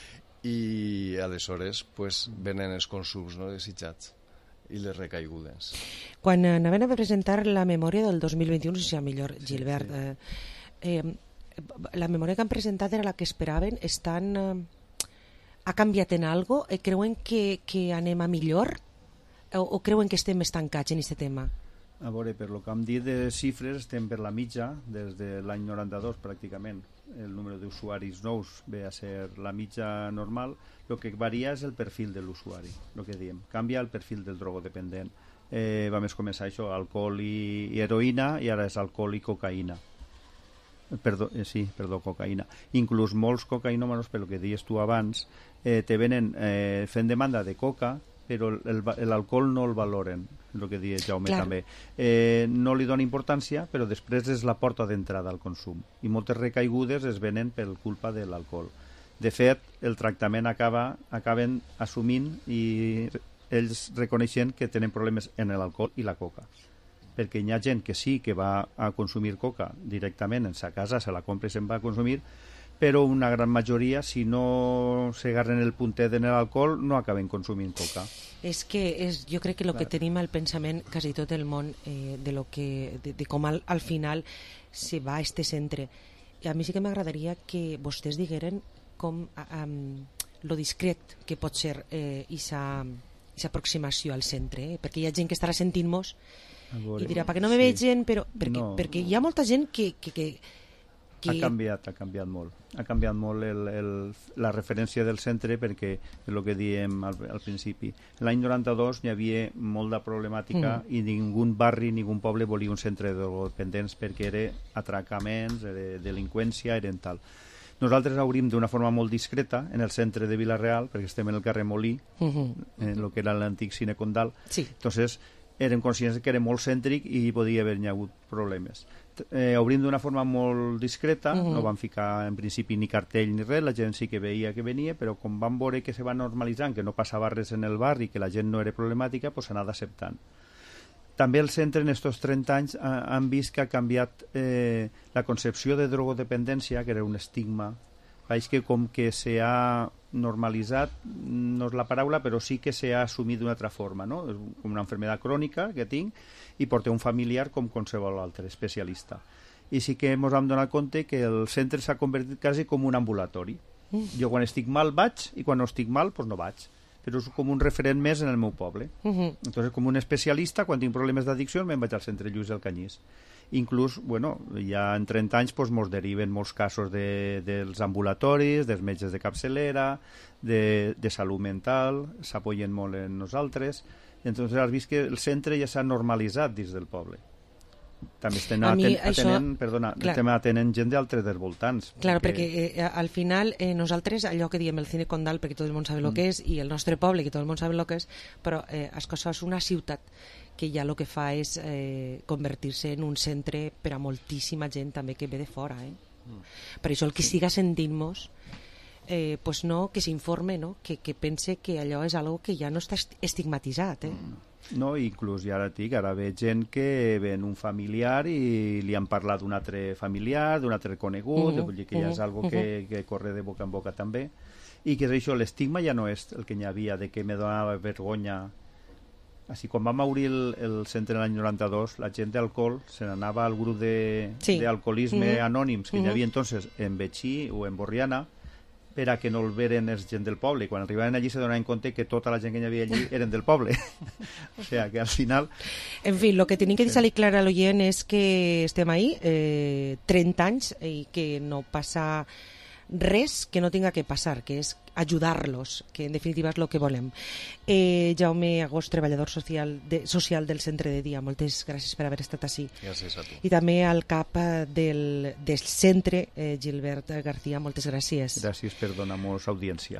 i aleshores pues, venen els consums no desitjats i les recaigudes. Quan anaven a presentar la memòria del dos mil vint-i-u, no sé si millor, Gilbert, sí, sí. Eh, eh, la memòria que han presentat era la que esperaven, estan... Eh, ha canviat en algo? Eh, creuen que, que anem a millor? O, o creuen que estem estancats en aquest tema? A veure, per lo que hem dit de xifres, estem per la mitja, des de l'any noranta-dos pràcticament. El número d'usuaris nous ve a ser la mitja normal. El que varia és el perfil de l'usuari, el que diem. Canvia el perfil del drogodependent. Eh, vam començar això, alcohol i, i heroïna, i ara és alcohol i cocaïna. Perdó, eh, sí, perdó, cocaïna. Inclús molts cocaïnòmanos, pel que dius tu abans, eh, te venen eh, fent demanda de coca, però l'alcohol no el valoren, el que diu Jaume Clar. també. Eh, no li dona importància, però després és la porta d'entrada al consum. I moltes recaigudes es venen per culpa de l'alcohol. De fet, el tractament acaba, acaben assumint i ells reconeixen que tenen problemes en l'alcohol i la coca. Perquè hi ha gent que sí que va a consumir coca directament en sa casa, se la compra i se'n va a consumir, però una gran majoria, si no s'agarren el puntet en l'alcohol, no acaben consumint coca. És que és, jo crec que el que tenim al pensament quasi tot el món eh, de, lo que, de, de com al, al final se va a este centre. I a mi sí que m'agradaria que vostès digueren com um, lo discret que pot ser eh, esa, esa aproximació al centre, eh? Perquè hi ha gent que estarà sentint-nos i dirà, perquè no me sí. vegen, però perquè, no. perquè hi ha molta gent que, que, que Ha canviat, ha canviat molt. Ha canviat molt el, el, la referència del centre perquè és el que diem al, al principi. L'any noranta-dos hi havia molta problemàtica mm. i ningú barri, ningú poble volia un centre de drogodependents perquè era atracaments, era delinqüència, eren tal. Nosaltres obrim d'una forma molt discreta en el centre de Vila-real, perquè estem en el carrer Molí, mm-hmm. en el que era l'antic Cine Condal. Sí. Entonces, érem conscients que era molt cèntric i podia haver-hi hagut problemes. Eh, obrim d'una forma molt discreta, uh-huh. no van ficar en principi ni cartell ni res, la gent sí que veia que venia, però com van veure que se va normalitzant, que no passava res en el barri, que la gent no era problemàtica, doncs s'ha anat acceptant. També el centre en aquests trenta anys ha, han vist que ha canviat eh, la concepció de drogodependència, que era un estigma, veig que com que s'ha normalitzat, no és la paraula, però sí que s'ha assumit d'una altra forma, no? És com una malaltia crònica que tinc i porta un familiar com qualsevol altre especialista. I sí que ens hem donat compte que el centre s'ha convertit quasi com un ambulatori. Mm. Jo quan estic mal vaig i quan no estic mal doncs no vaig. Però és com un referent més en el meu poble. Uh-huh. Entonces, com un especialista, quan tinc problemes d'addicció me'n vaig al centre Lluís del Canyís. Inclús, bueno, ja en trenta anys doncs, mos deriven molts casos de, dels ambulatoris, dels metges de capçalera, de, de salut mental, s'apoyen molt en nosaltres. Entonces has vist que el centre ja s'ha normalitzat dins del poble. També estem aten això, atenent, perdona, estem atenent gent d'altres dels voltants. Clar, perquè, perquè eh, al final eh, nosaltres, allò que diem el Cine Condal, perquè tot el món sabe mm. el que és, i el nostre poble, que tot el món sabe el que és, però eh, Ascossa és una ciutat que ja el que fa és eh, convertir-se en un centre per a moltíssima gent també que ve de fora. Eh? Mm. Per això el que siga sentint-nos, eh, pues no, que s'informe, no? que, que pense que allò és algo que ja no està estigmatitzat. Eh? Mm. No, inclús ja ara dic, ara ve gent que ven un familiar i li han parlat d'un altre familiar, d'un altre conegut, uh -huh, vull dir que ja és algo uh -huh. que, que corre de boca en boca també, i que és això, l'estigma ja no és el que hi havia de que me donava vergonya. Així, quan vam obrir el, el centre l'any noranta-dos, la gent d'alcohol se n'anava al grup d'alcoholisme sí. uh -huh. anònims que uh -huh. hi havia entonces en Betxí o en Borriana, per a que no el veren els gent del poble. Quan arribaven allí se donaven compte que tota la gent que hi havia allí eren del poble. O sea, que al final... En fi, el que tenim que deixar-li clar a l'oient és que estem ahí, eh, trenta anys, i que no passa res que no tinga que passar, que és ajudar-los, que en definitiva és el que volem. Eh, Jaume Agost, treballador social, de, social del centre de dia, moltes gràcies per haver estat així. Gràcies a tu. I també al cap del, del centre, eh, Gilbert García, moltes gràcies. Gràcies per donar-nos audiència.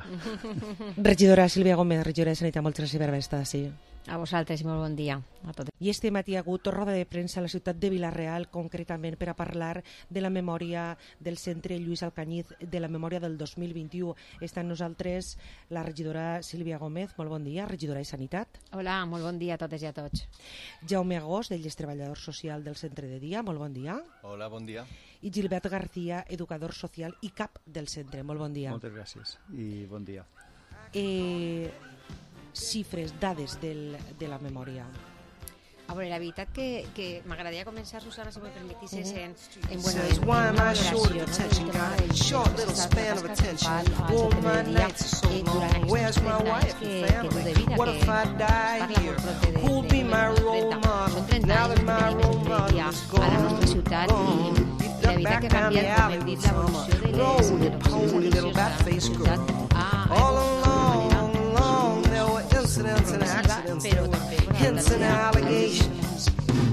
Regidora Sílvia Gómez, regidora de Sanitat, moltes gràcies per haver estat així. A vosaltres i molt bon dia a tots. I este matí ha hagut roda de premsa a la ciutat de Vila-real, concretament per a parlar de la memòria del centre Lluís Alcañiz, de la memòria del dos mil vint-i-u. Està amb nosaltres la regidora Sílvia Gómez, molt bon dia, regidora de Sanitat. Hola, molt bon dia a totes i a tots. Jaume Agost, ell és treballador social del centre de dia, molt bon dia. Hola, bon dia. I Gilbert García, educador social i cap del centre, molt bon dia. Moltes gràcies i bon dia. Eh... xifres, dades del, de la memòria. A veure, la veritat que, que m'agradaria començar, Susana, si m'ho permetissis, en, en, bueno, Says, en, why en am una I short of valoració, attention, no? del God? tema del- Short de little les span of tasques que attention. fan al All centre my de dia, nights are so eh, durant long. aquests Where's my trenta anys wife que, and que du family? de vida, What que if I die parla here? molt proper de, Who'll de, be de my role trenta. model? Són trenta Now anys that que my tenim el role centre de model dia is a la nostra ciutat i, i la veritat que ha canviat, com hem dit, l'evolució de les, de les little bat-faced girl. All along, along, there were incidents and accidents, there were hints and allegations.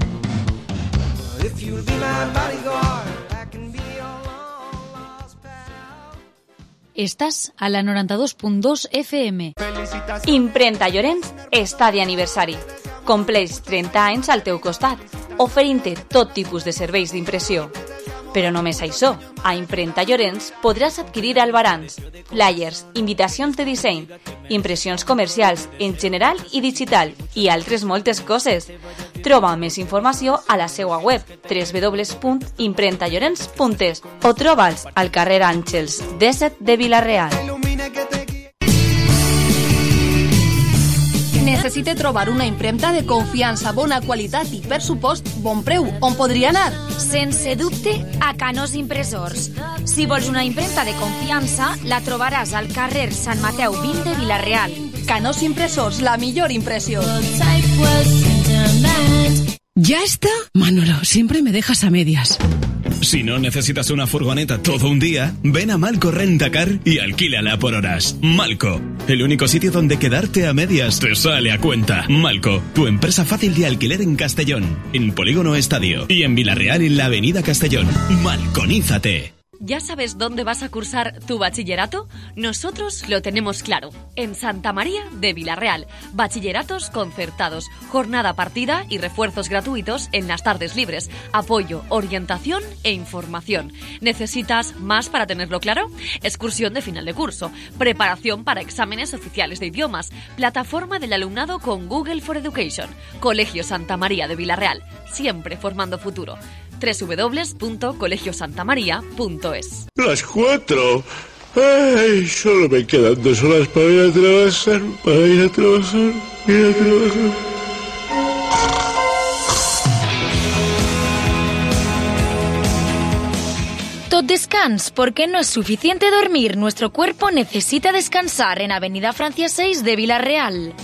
If you'll be my bodyguard, I can be your long lost pal. Estàs a la noranta-dos punt dos F M. Imprenta Llorenç està d'aniversari. Compleix trenta anys al teu costat, oferint-te tot tipus de serveis d'impressió. Però només això, a Imprenta Llorenç podràs adquirir albarans, flyers, invitacions de disseny, impressions comercials en general i digital i altres moltes coses. Troba més informació a la seva web w w w punt imprenta llorenç punt es o troba'ls al carrer Àngels disset de Vila-real. Necessite trobar una impremta de confiança, bona qualitat i, per supost, bon preu. On podria anar? Sense dubte, a Canós Impressors. Si vols una impremta de confiança, la trobaràs al carrer Sant Mateu vint de Vila-real. Canós Impressors, la millor impressió. ¿Ya está? Manolo, siempre me dejas a medias. Si no necesitas una furgoneta todo un día, ven a Malco Rentacar y alquílala por horas. Malco, el único sitio donde quedarte a medias te sale a cuenta. Malco, tu empresa fácil de alquiler en Castellón, en Polígono Estadio y en Vila-real en la Avenida Castellón. Malconízate. ¿Ya sabes dónde vas a cursar tu bachillerato? Nosotros lo tenemos claro. En Santa María de Vila-real. Bachilleratos concertados, jornada partida y refuerzos gratuitos en las tardes libres. Apoyo, orientación e información. ¿Necesitas más para tenerlo claro? Excursión de final de curso. Preparación para exámenes oficiales de idiomas. Plataforma del alumnado con Google for Education. Colegio Santa María de Vila-real. Siempre formando futuro. w w w punto colegio santa maría punto es. Las cuatro. Ay, solo me quedan dos horas para ir a trabajar, para ir a trabajar, ir a trabajar. Tot descans, porque no es suficiente dormir. Nuestro cuerpo necesita descansar en Avenida Francia seis de Vila-real.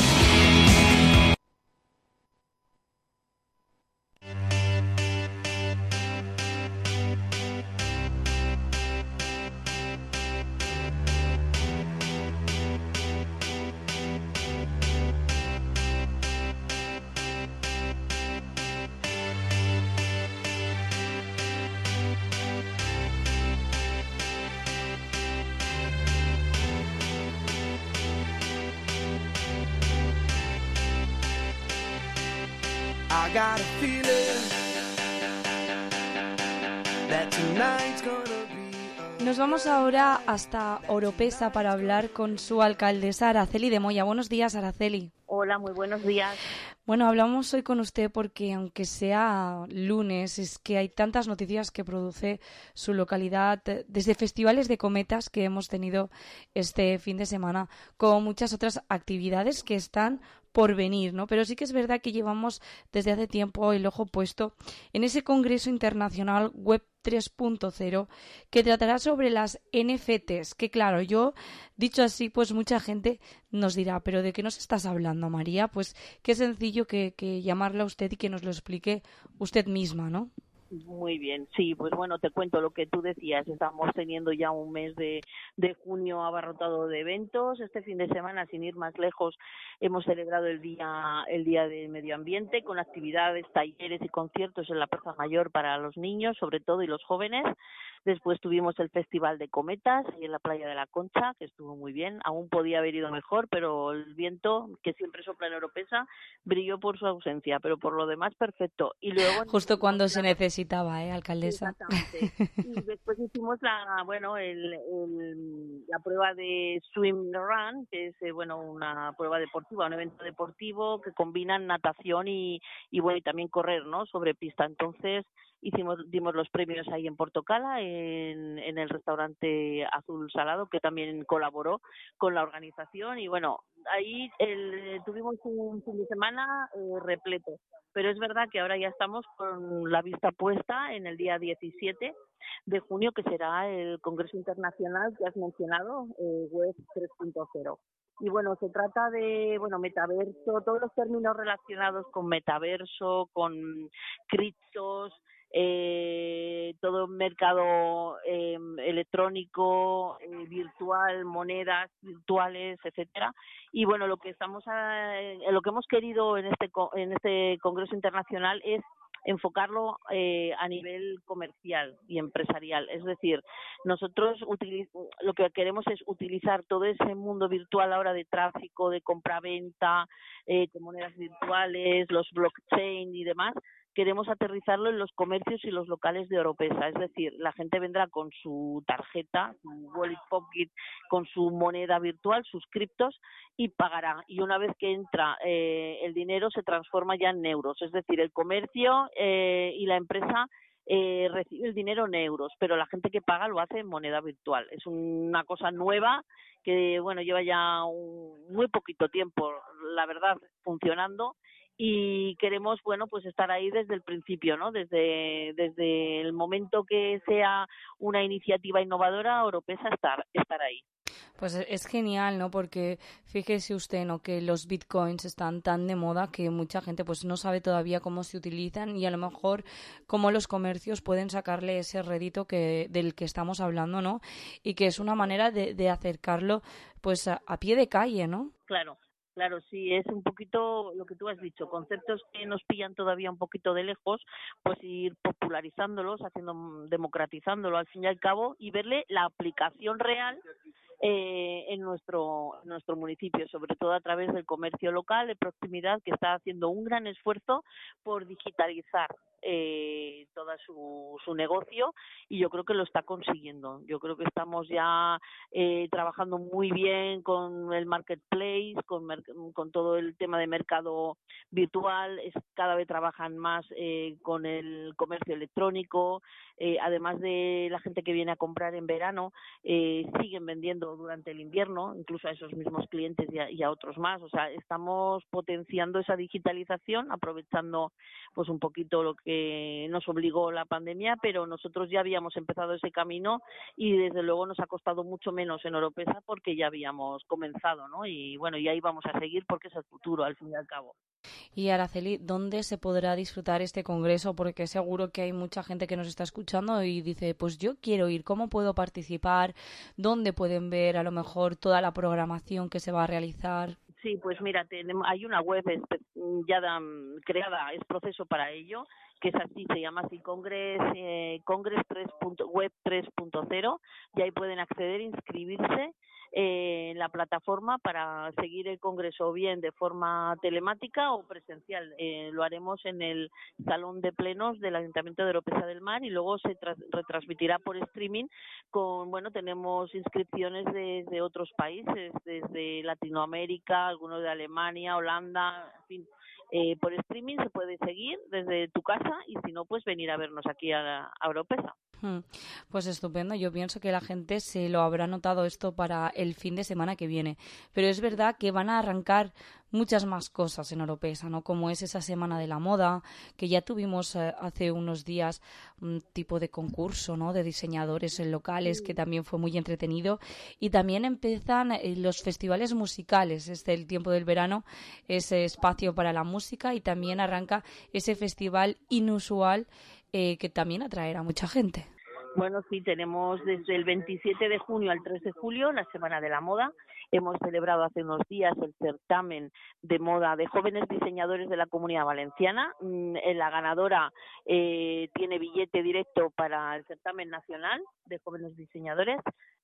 I got a feeling that tonight's gonna be. Nos vamos ahora hasta Oropesa para hablar con su alcaldesa Araceli de Moya. Buenos días, Araceli. Hola, muy buenos días. Bueno, hablamos hoy con usted porque aunque sea lunes, es que hay tantas noticias que produce su localidad, desde festivales de cometas que hemos tenido este fin de semana, como muchas otras actividades que están por venir, ¿no? Pero sí que es verdad que llevamos desde hace tiempo el ojo puesto en ese Congreso Internacional Web tres punto cero que tratará sobre las N F Ts, que claro, yo, dicho así, pues mucha gente nos dirá, ¿pero de qué nos estás hablando, María? Pues qué sencillo que, que llamarla a usted y que nos lo explique usted misma, ¿no? Muy bien, sí, pues bueno, te cuento lo que tú decías. Estamos teniendo ya un mes de, de junio abarrotado de eventos. Este fin de semana, sin ir más lejos, hemos celebrado el día el día del medio ambiente con actividades, talleres y conciertos en la Plaza Mayor para los niños, sobre todo, y los jóvenes. Después tuvimos el Festival de Cometas y en la Playa de la Concha, que estuvo muy bien. Aún podía haber ido mejor, pero el viento, que siempre sopla en Oropesa, brilló por su ausencia, pero por lo demás perfecto. Y luego justo cuando se necesita necesitaba, ¿eh, alcaldesa? Exactamente. Y después hicimos la, bueno, el, el, la prueba de swim run, que es, eh, bueno, una prueba deportiva, un evento deportivo que combina natación y, y bueno, y también correr, ¿no? Sobre pista. Entonces, hicimos, dimos los premios ahí en Portocala, en, en el restaurante Azul Salado, que también colaboró con la organización, y bueno, ahí el, tuvimos un fin de semana eh, repleto, pero es verdad que ahora ya estamos con la vista puesta en el día diecisiete de junio, que será el Congreso Internacional que has mencionado, eh, Web tres punto cero. Y bueno, se trata de, bueno, metaverso, todos los términos relacionados con metaverso, con criptos, eh, todo mercado eh, electrónico, eh, virtual, monedas virtuales, etcétera. Y bueno, lo que estamos a, lo que hemos querido en este en este Congreso Internacional es enfocarlo eh, a nivel comercial y empresarial. Es decir, nosotros utiliz- lo que queremos es utilizar todo ese mundo virtual ahora de tráfico, de compra-venta, eh, de monedas virtuales, los blockchain y demás. Queremos aterrizarlo en los comercios y los locales de Oropesa. Es decir, la gente vendrá con su tarjeta, su wallet pocket, con su moneda virtual, sus criptos, y pagará. Y una vez que entra eh, el dinero se transforma ya en euros. Es decir, el comercio eh, y la empresa eh, recibe el dinero en euros, pero la gente que paga lo hace en moneda virtual. Es una cosa nueva que, bueno, lleva ya un, muy poquito tiempo, la verdad, funcionando. Y queremos, bueno, pues estar ahí desde el principio, ¿no? Desde desde el momento que sea una iniciativa innovadora, Oropesa estar estar ahí. Pues es genial, ¿no? Porque fíjese usted, ¿no? Que los bitcoins están tan de moda que mucha gente pues no sabe todavía cómo se utilizan y a lo mejor cómo los comercios pueden sacarle ese rédito que del que estamos hablando, ¿no? Y que es una manera de, de acercarlo pues a, a pie de calle, ¿no? Claro. Claro, sí, es un poquito lo que tú has dicho, conceptos que nos pillan todavía un poquito de lejos, pues ir popularizándolos, haciendo, democratizándolo al fin y al cabo, y verle la aplicación real eh, en nuestro en nuestro municipio, sobre todo a través del comercio local de proximidad, que está haciendo un gran esfuerzo por digitalizar eh, todo su, su negocio, y yo creo que lo está consiguiendo. Yo creo que estamos ya eh, trabajando muy bien con el marketplace, con, con todo el tema de mercado virtual. Es, cada vez trabajan más eh, con el comercio electrónico, eh, además de la gente que viene a comprar en verano, eh, siguen vendiendo durante el invierno, incluso a esos mismos clientes y a, y a otros más. O sea, estamos potenciando esa digitalización, aprovechando pues un poquito lo que nos obligó la pandemia, pero nosotros ya habíamos empezado ese camino y desde luego nos ha costado mucho menos en Oropesa porque ya habíamos comenzado, ¿no? Y bueno, y ahí vamos a seguir porque es el futuro, al fin y al cabo. Y Araceli, ¿dónde se podrá disfrutar este congreso? Porque seguro que hay mucha gente que nos está escuchando y dice, pues yo quiero ir, ¿cómo puedo participar? ¿Dónde pueden ver a lo mejor toda la programación que se va a realizar? Sí, pues mira, tenemos, hay una web ya um, creada, es proceso para ello, que es así, se llama así Congress, eh, Congress tres. Web tres punto cero, y ahí pueden acceder, inscribirse eh, en la plataforma para seguir el congreso bien de forma telemática o presencial. Eh, lo haremos en el salón de plenos del Ayuntamiento de Oropesa del Mar y luego se tras, retransmitirá por streaming con, bueno, tenemos inscripciones desde otros países, desde Latinoamérica, algunos de Alemania, Holanda, en fin. Eh, por streaming se puede seguir desde tu casa y si no, pues venir a vernos aquí a, a Oropesa. Pues estupendo, yo pienso que la gente se lo habrá notado esto para el fin de semana que viene, pero es verdad que van a arrancar muchas más cosas en Oropesa, ¿no? Como es esa semana de la moda, que ya tuvimos eh, hace unos días un tipo de concurso, ¿no? De diseñadores locales que también fue muy entretenido, y también empiezan eh, los festivales musicales, es el tiempo del verano, ese espacio para la música, y también arranca ese festival inusual eh, que también atraerá a mucha gente. Bueno, sí, tenemos desde el veintisiete de junio al tres de julio la Semana de la Moda. Hemos celebrado hace unos días el certamen de moda de jóvenes diseñadores de la Comunidad Valenciana. La ganadora eh, tiene billete directo para el certamen nacional de jóvenes diseñadores.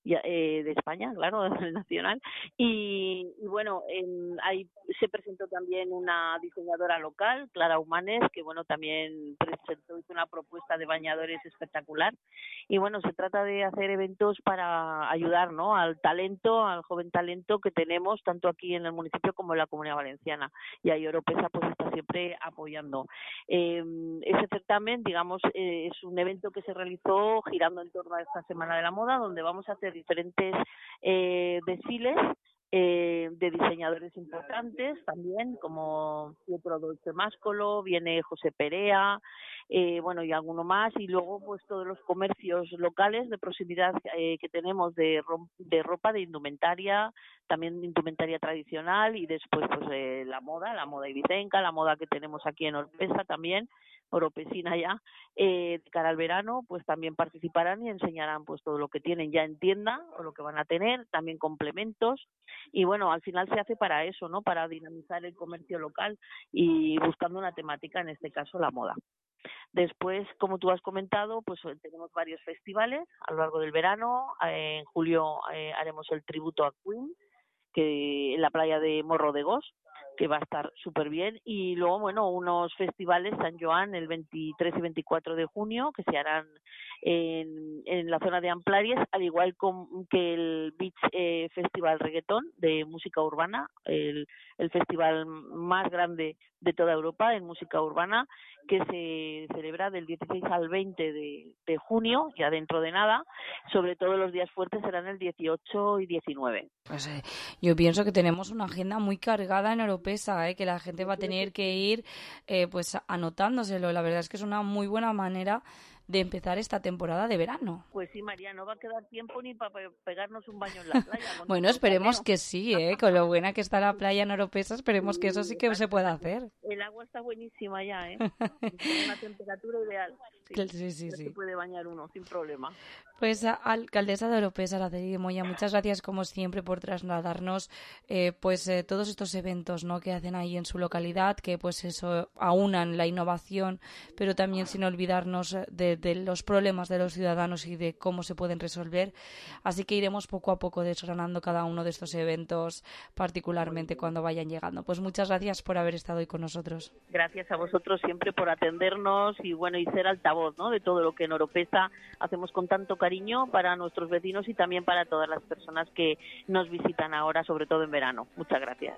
ya, eh, de España, claro, del nacional. Y, y bueno, en, ahí se presentó también una diseñadora local, Clara Humanes, que bueno, también presentó hizo una propuesta de bañadores espectacular. Y bueno, se trata de hacer eventos para ayudar, ¿no?, al talento, al joven talento que tenemos tanto aquí en el municipio como en la Comunidad Valenciana. Y ahí Oropesa pues está siempre apoyando. Eh, ese certamen, digamos, eh, es un evento que se realizó girando en torno a esta Semana de la Moda, donde vamos a hacer diferentes eh, desfiles eh, de diseñadores importantes también, como Pietro Dolce Máscolo, viene José Perea, eh, bueno, y alguno más, y luego pues todos los comercios locales de proximidad eh, que tenemos de, ro- de ropa, de indumentaria, también de indumentaria tradicional, y después pues eh, la moda, la moda ibicenca, la moda que tenemos aquí en Oropesa también, oropesina ya, eh, de cara al verano, pues también participarán y enseñarán pues todo lo que tienen ya en tienda o lo que van a tener, también complementos, y bueno, al final se hace para eso, ¿no?, para dinamizar el comercio local y buscando una temática, en este caso la moda. Después, como tú has comentado, pues tenemos varios festivales a lo largo del verano. Eh, en julio eh, haremos el tributo a Queen, que en la playa de Morro de Gos, que va a estar súper bien, y luego, bueno, unos festivales San Joan el veintitrés y veinticuatro de junio, que se harán en, en la zona de Amplaries, al igual con, que el Beach eh, Festival Reggaetón de música urbana, el, el festival más grande de toda Europa en música urbana, que se celebra del dieciséis al veinte de, de junio, ya dentro de nada. Sobre todo los días fuertes serán el dieciocho y diecinueve. Pues eh, yo pienso que tenemos una agenda muy cargada en Oropesa, eh, que la gente va a tener que ir eh, pues anotándoselo. La verdad es que es una muy buena manera de empezar esta temporada de verano. Pues sí, María, no va a quedar tiempo ni para pegarnos un baño en la playa. Bueno, esperemos que sí, ¿eh? Con lo buena que está la playa en Oropesa, esperemos que eso sí que se pueda hacer. El agua está buenísima ya, ¿eh? Con una temperatura ideal. Sí, sí, sí, sí. Se puede bañar uno sin problema. Pues, alcaldesa de Oropesa, Araceli de Moya, muchas gracias como siempre por trasladarnos eh, pues eh, todos estos eventos, ¿no?, que hacen ahí en su localidad, que pues eso aunan la innovación, pero también sin olvidarnos de, de los problemas de los ciudadanos y de cómo se pueden resolver. Así que iremos poco a poco desgranando cada uno de estos eventos, particularmente cuando vayan llegando. Pues muchas gracias por haber estado hoy con nosotros. Gracias a vosotros siempre por atendernos y bueno, y ser altavoz, ¿no?, de todo lo que en Oropesa hacemos con tanto cariño para nuestros vecinos y también para todas las personas que nos visitan ahora, sobre todo en verano. Muchas gracias.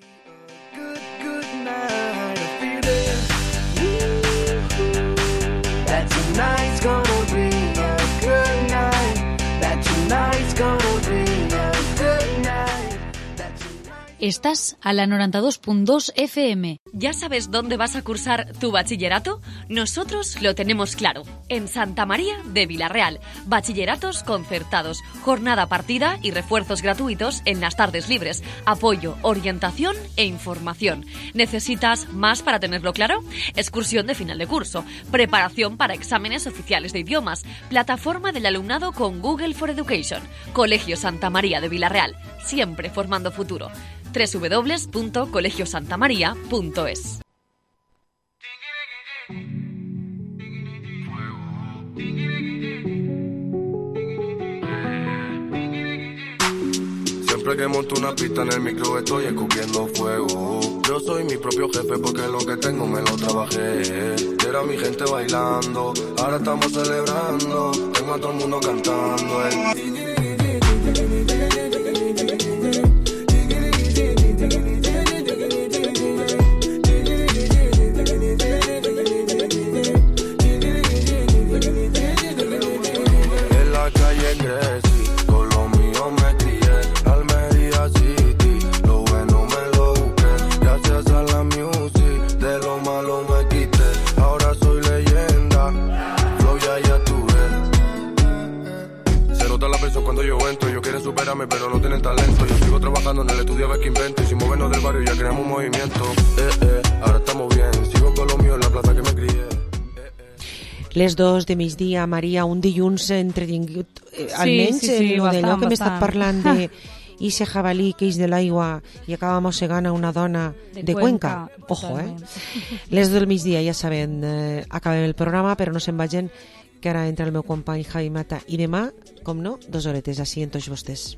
Estás a la noventa y dos punto dos F M. ¿Ya sabes dónde vas a cursar tu bachillerato? Nosotros lo tenemos claro. En Santa María de Vilarreal. Bachilleratos concertados, jornada partida y refuerzos gratuitos en las tardes libres. Apoyo, orientación e información. ¿Necesitas más para tenerlo claro? Excursión de final de curso. Preparación para exámenes oficiales de idiomas. Plataforma del alumnado con Google for Education. Colegio Santa María de Vilarreal. Siempre formando futuro. doble u doble u doble u punto colegio santa maría punto es. Siempre que monto una pista en el micro estoy escupiendo fuego. Yo soy mi propio jefe porque lo que tengo me lo trabajé. Era mi gente bailando, ahora estamos celebrando. Tengo a todo el mundo cantando el... pero no tienen talento. Yo sigo trabajando en el estudio a ver qué invento. Y sin movernos del barrio ya creamos un movimiento. Eh, eh, ahora estamos bien, sigo con lo mío en la plaza que me crié. Les dos de migdia, Maria, un dilluns entretingut, eh, sí, almenys sí, sí, en bastant, allò que hem bastant. estat parlant de Ixe jabalí que ix de l'aigua i acaba mossegant a una dona de, De Cuenca. Cuenca, Ojo, eh? totalment. Les del migdia, ja saben, eh, acabem el programa, però no se'n vagin que ara entra el meu company Javi Mata, i demà, com no, dos horetes així en tots vostès.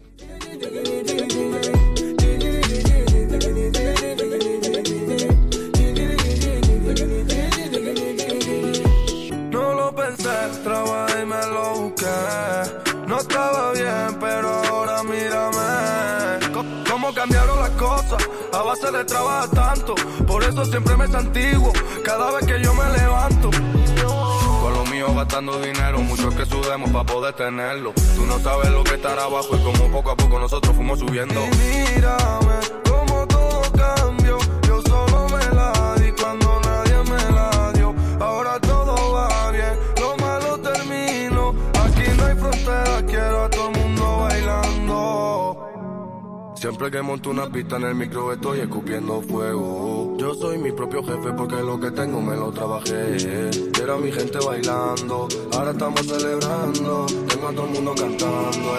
No lo pensé, trabajé y me lo busqué. No estaba bien, pero ahora mírame. Cómo cambiaron las cosas a base de trabajar tanto. Por eso siempre me santiguo cada vez que yo me levanto. Con lo mío gastando dinero, muchos que sudemos para poder tenerlo. Tú no sabes lo que estar abajo y como poco a poco nosotros fuimos subiendo. Y mírame, como todo cambió. Yo solo me la di cuando nadie me la dio. Ahora todo va bien, lo malo termino. Aquí no hay frontera, quiero a todo el mundo bailando. Siempre que monto una pista en el micro estoy escupiendo fuego. Yo soy mi propio jefe porque lo que tengo me lo trabajé. Quiero a mi gente bailando, ahora estamos celebrando. Tengo a todo el mundo cantando.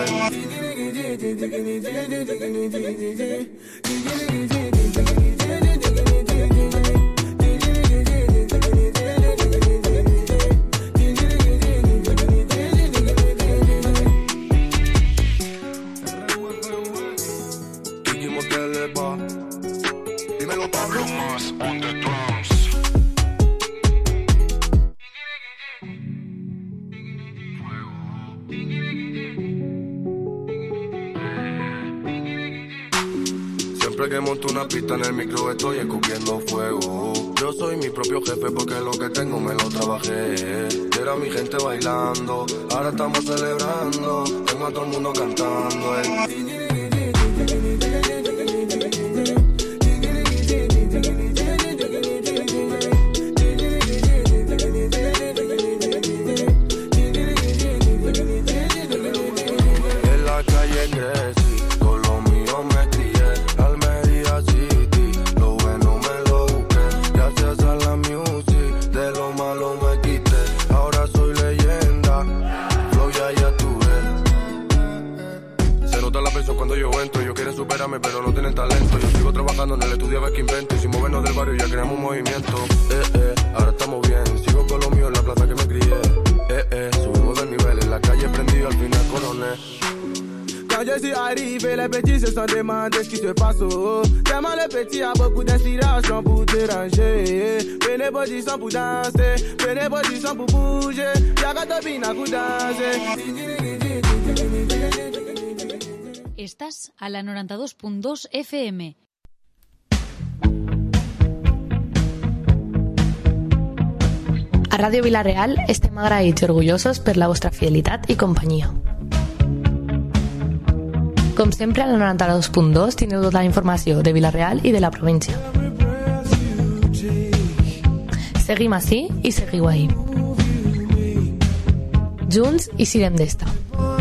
Dímelo, Pablo. On the drums. Siempre que monto una pista en el micro estoy escupiendo fuego. Yo soy mi propio jefe porque lo que tengo me lo trabajé. Quiero a mi gente bailando, ahora estamos celebrando. Tengo a todo el mundo cantando. Eh. Pero no tienen talento. Yo sigo trabajando en el estudio a ver qué invento. Y sin movernos del barrio ya creamos un movimiento. Eh, eh, ahora estamos bien. Sigo con lo mío en la plaza que me crié. Eh, eh, subimos de nivel. En la calle prendido, al final coroné. Quand je suis arrivé, les petits se sont demandé ce qui se passe. Oh. Tellement les petits a beaucoup d'inspiration pour déranger. Prenez position pour danser, prenez position pour bouger. Y'a tobina pour danser. Estás a la noranta-dos punt dos F M. A Ràdio Vila-real estem agraïts i orgullosos per la vostra fidelitat i companyia. Com sempre, a la noranta-dos punt dos teniu tota la informació de Vila-real i de la província. Seguim ací i seguiu ahí. Junts i sirem d'esta.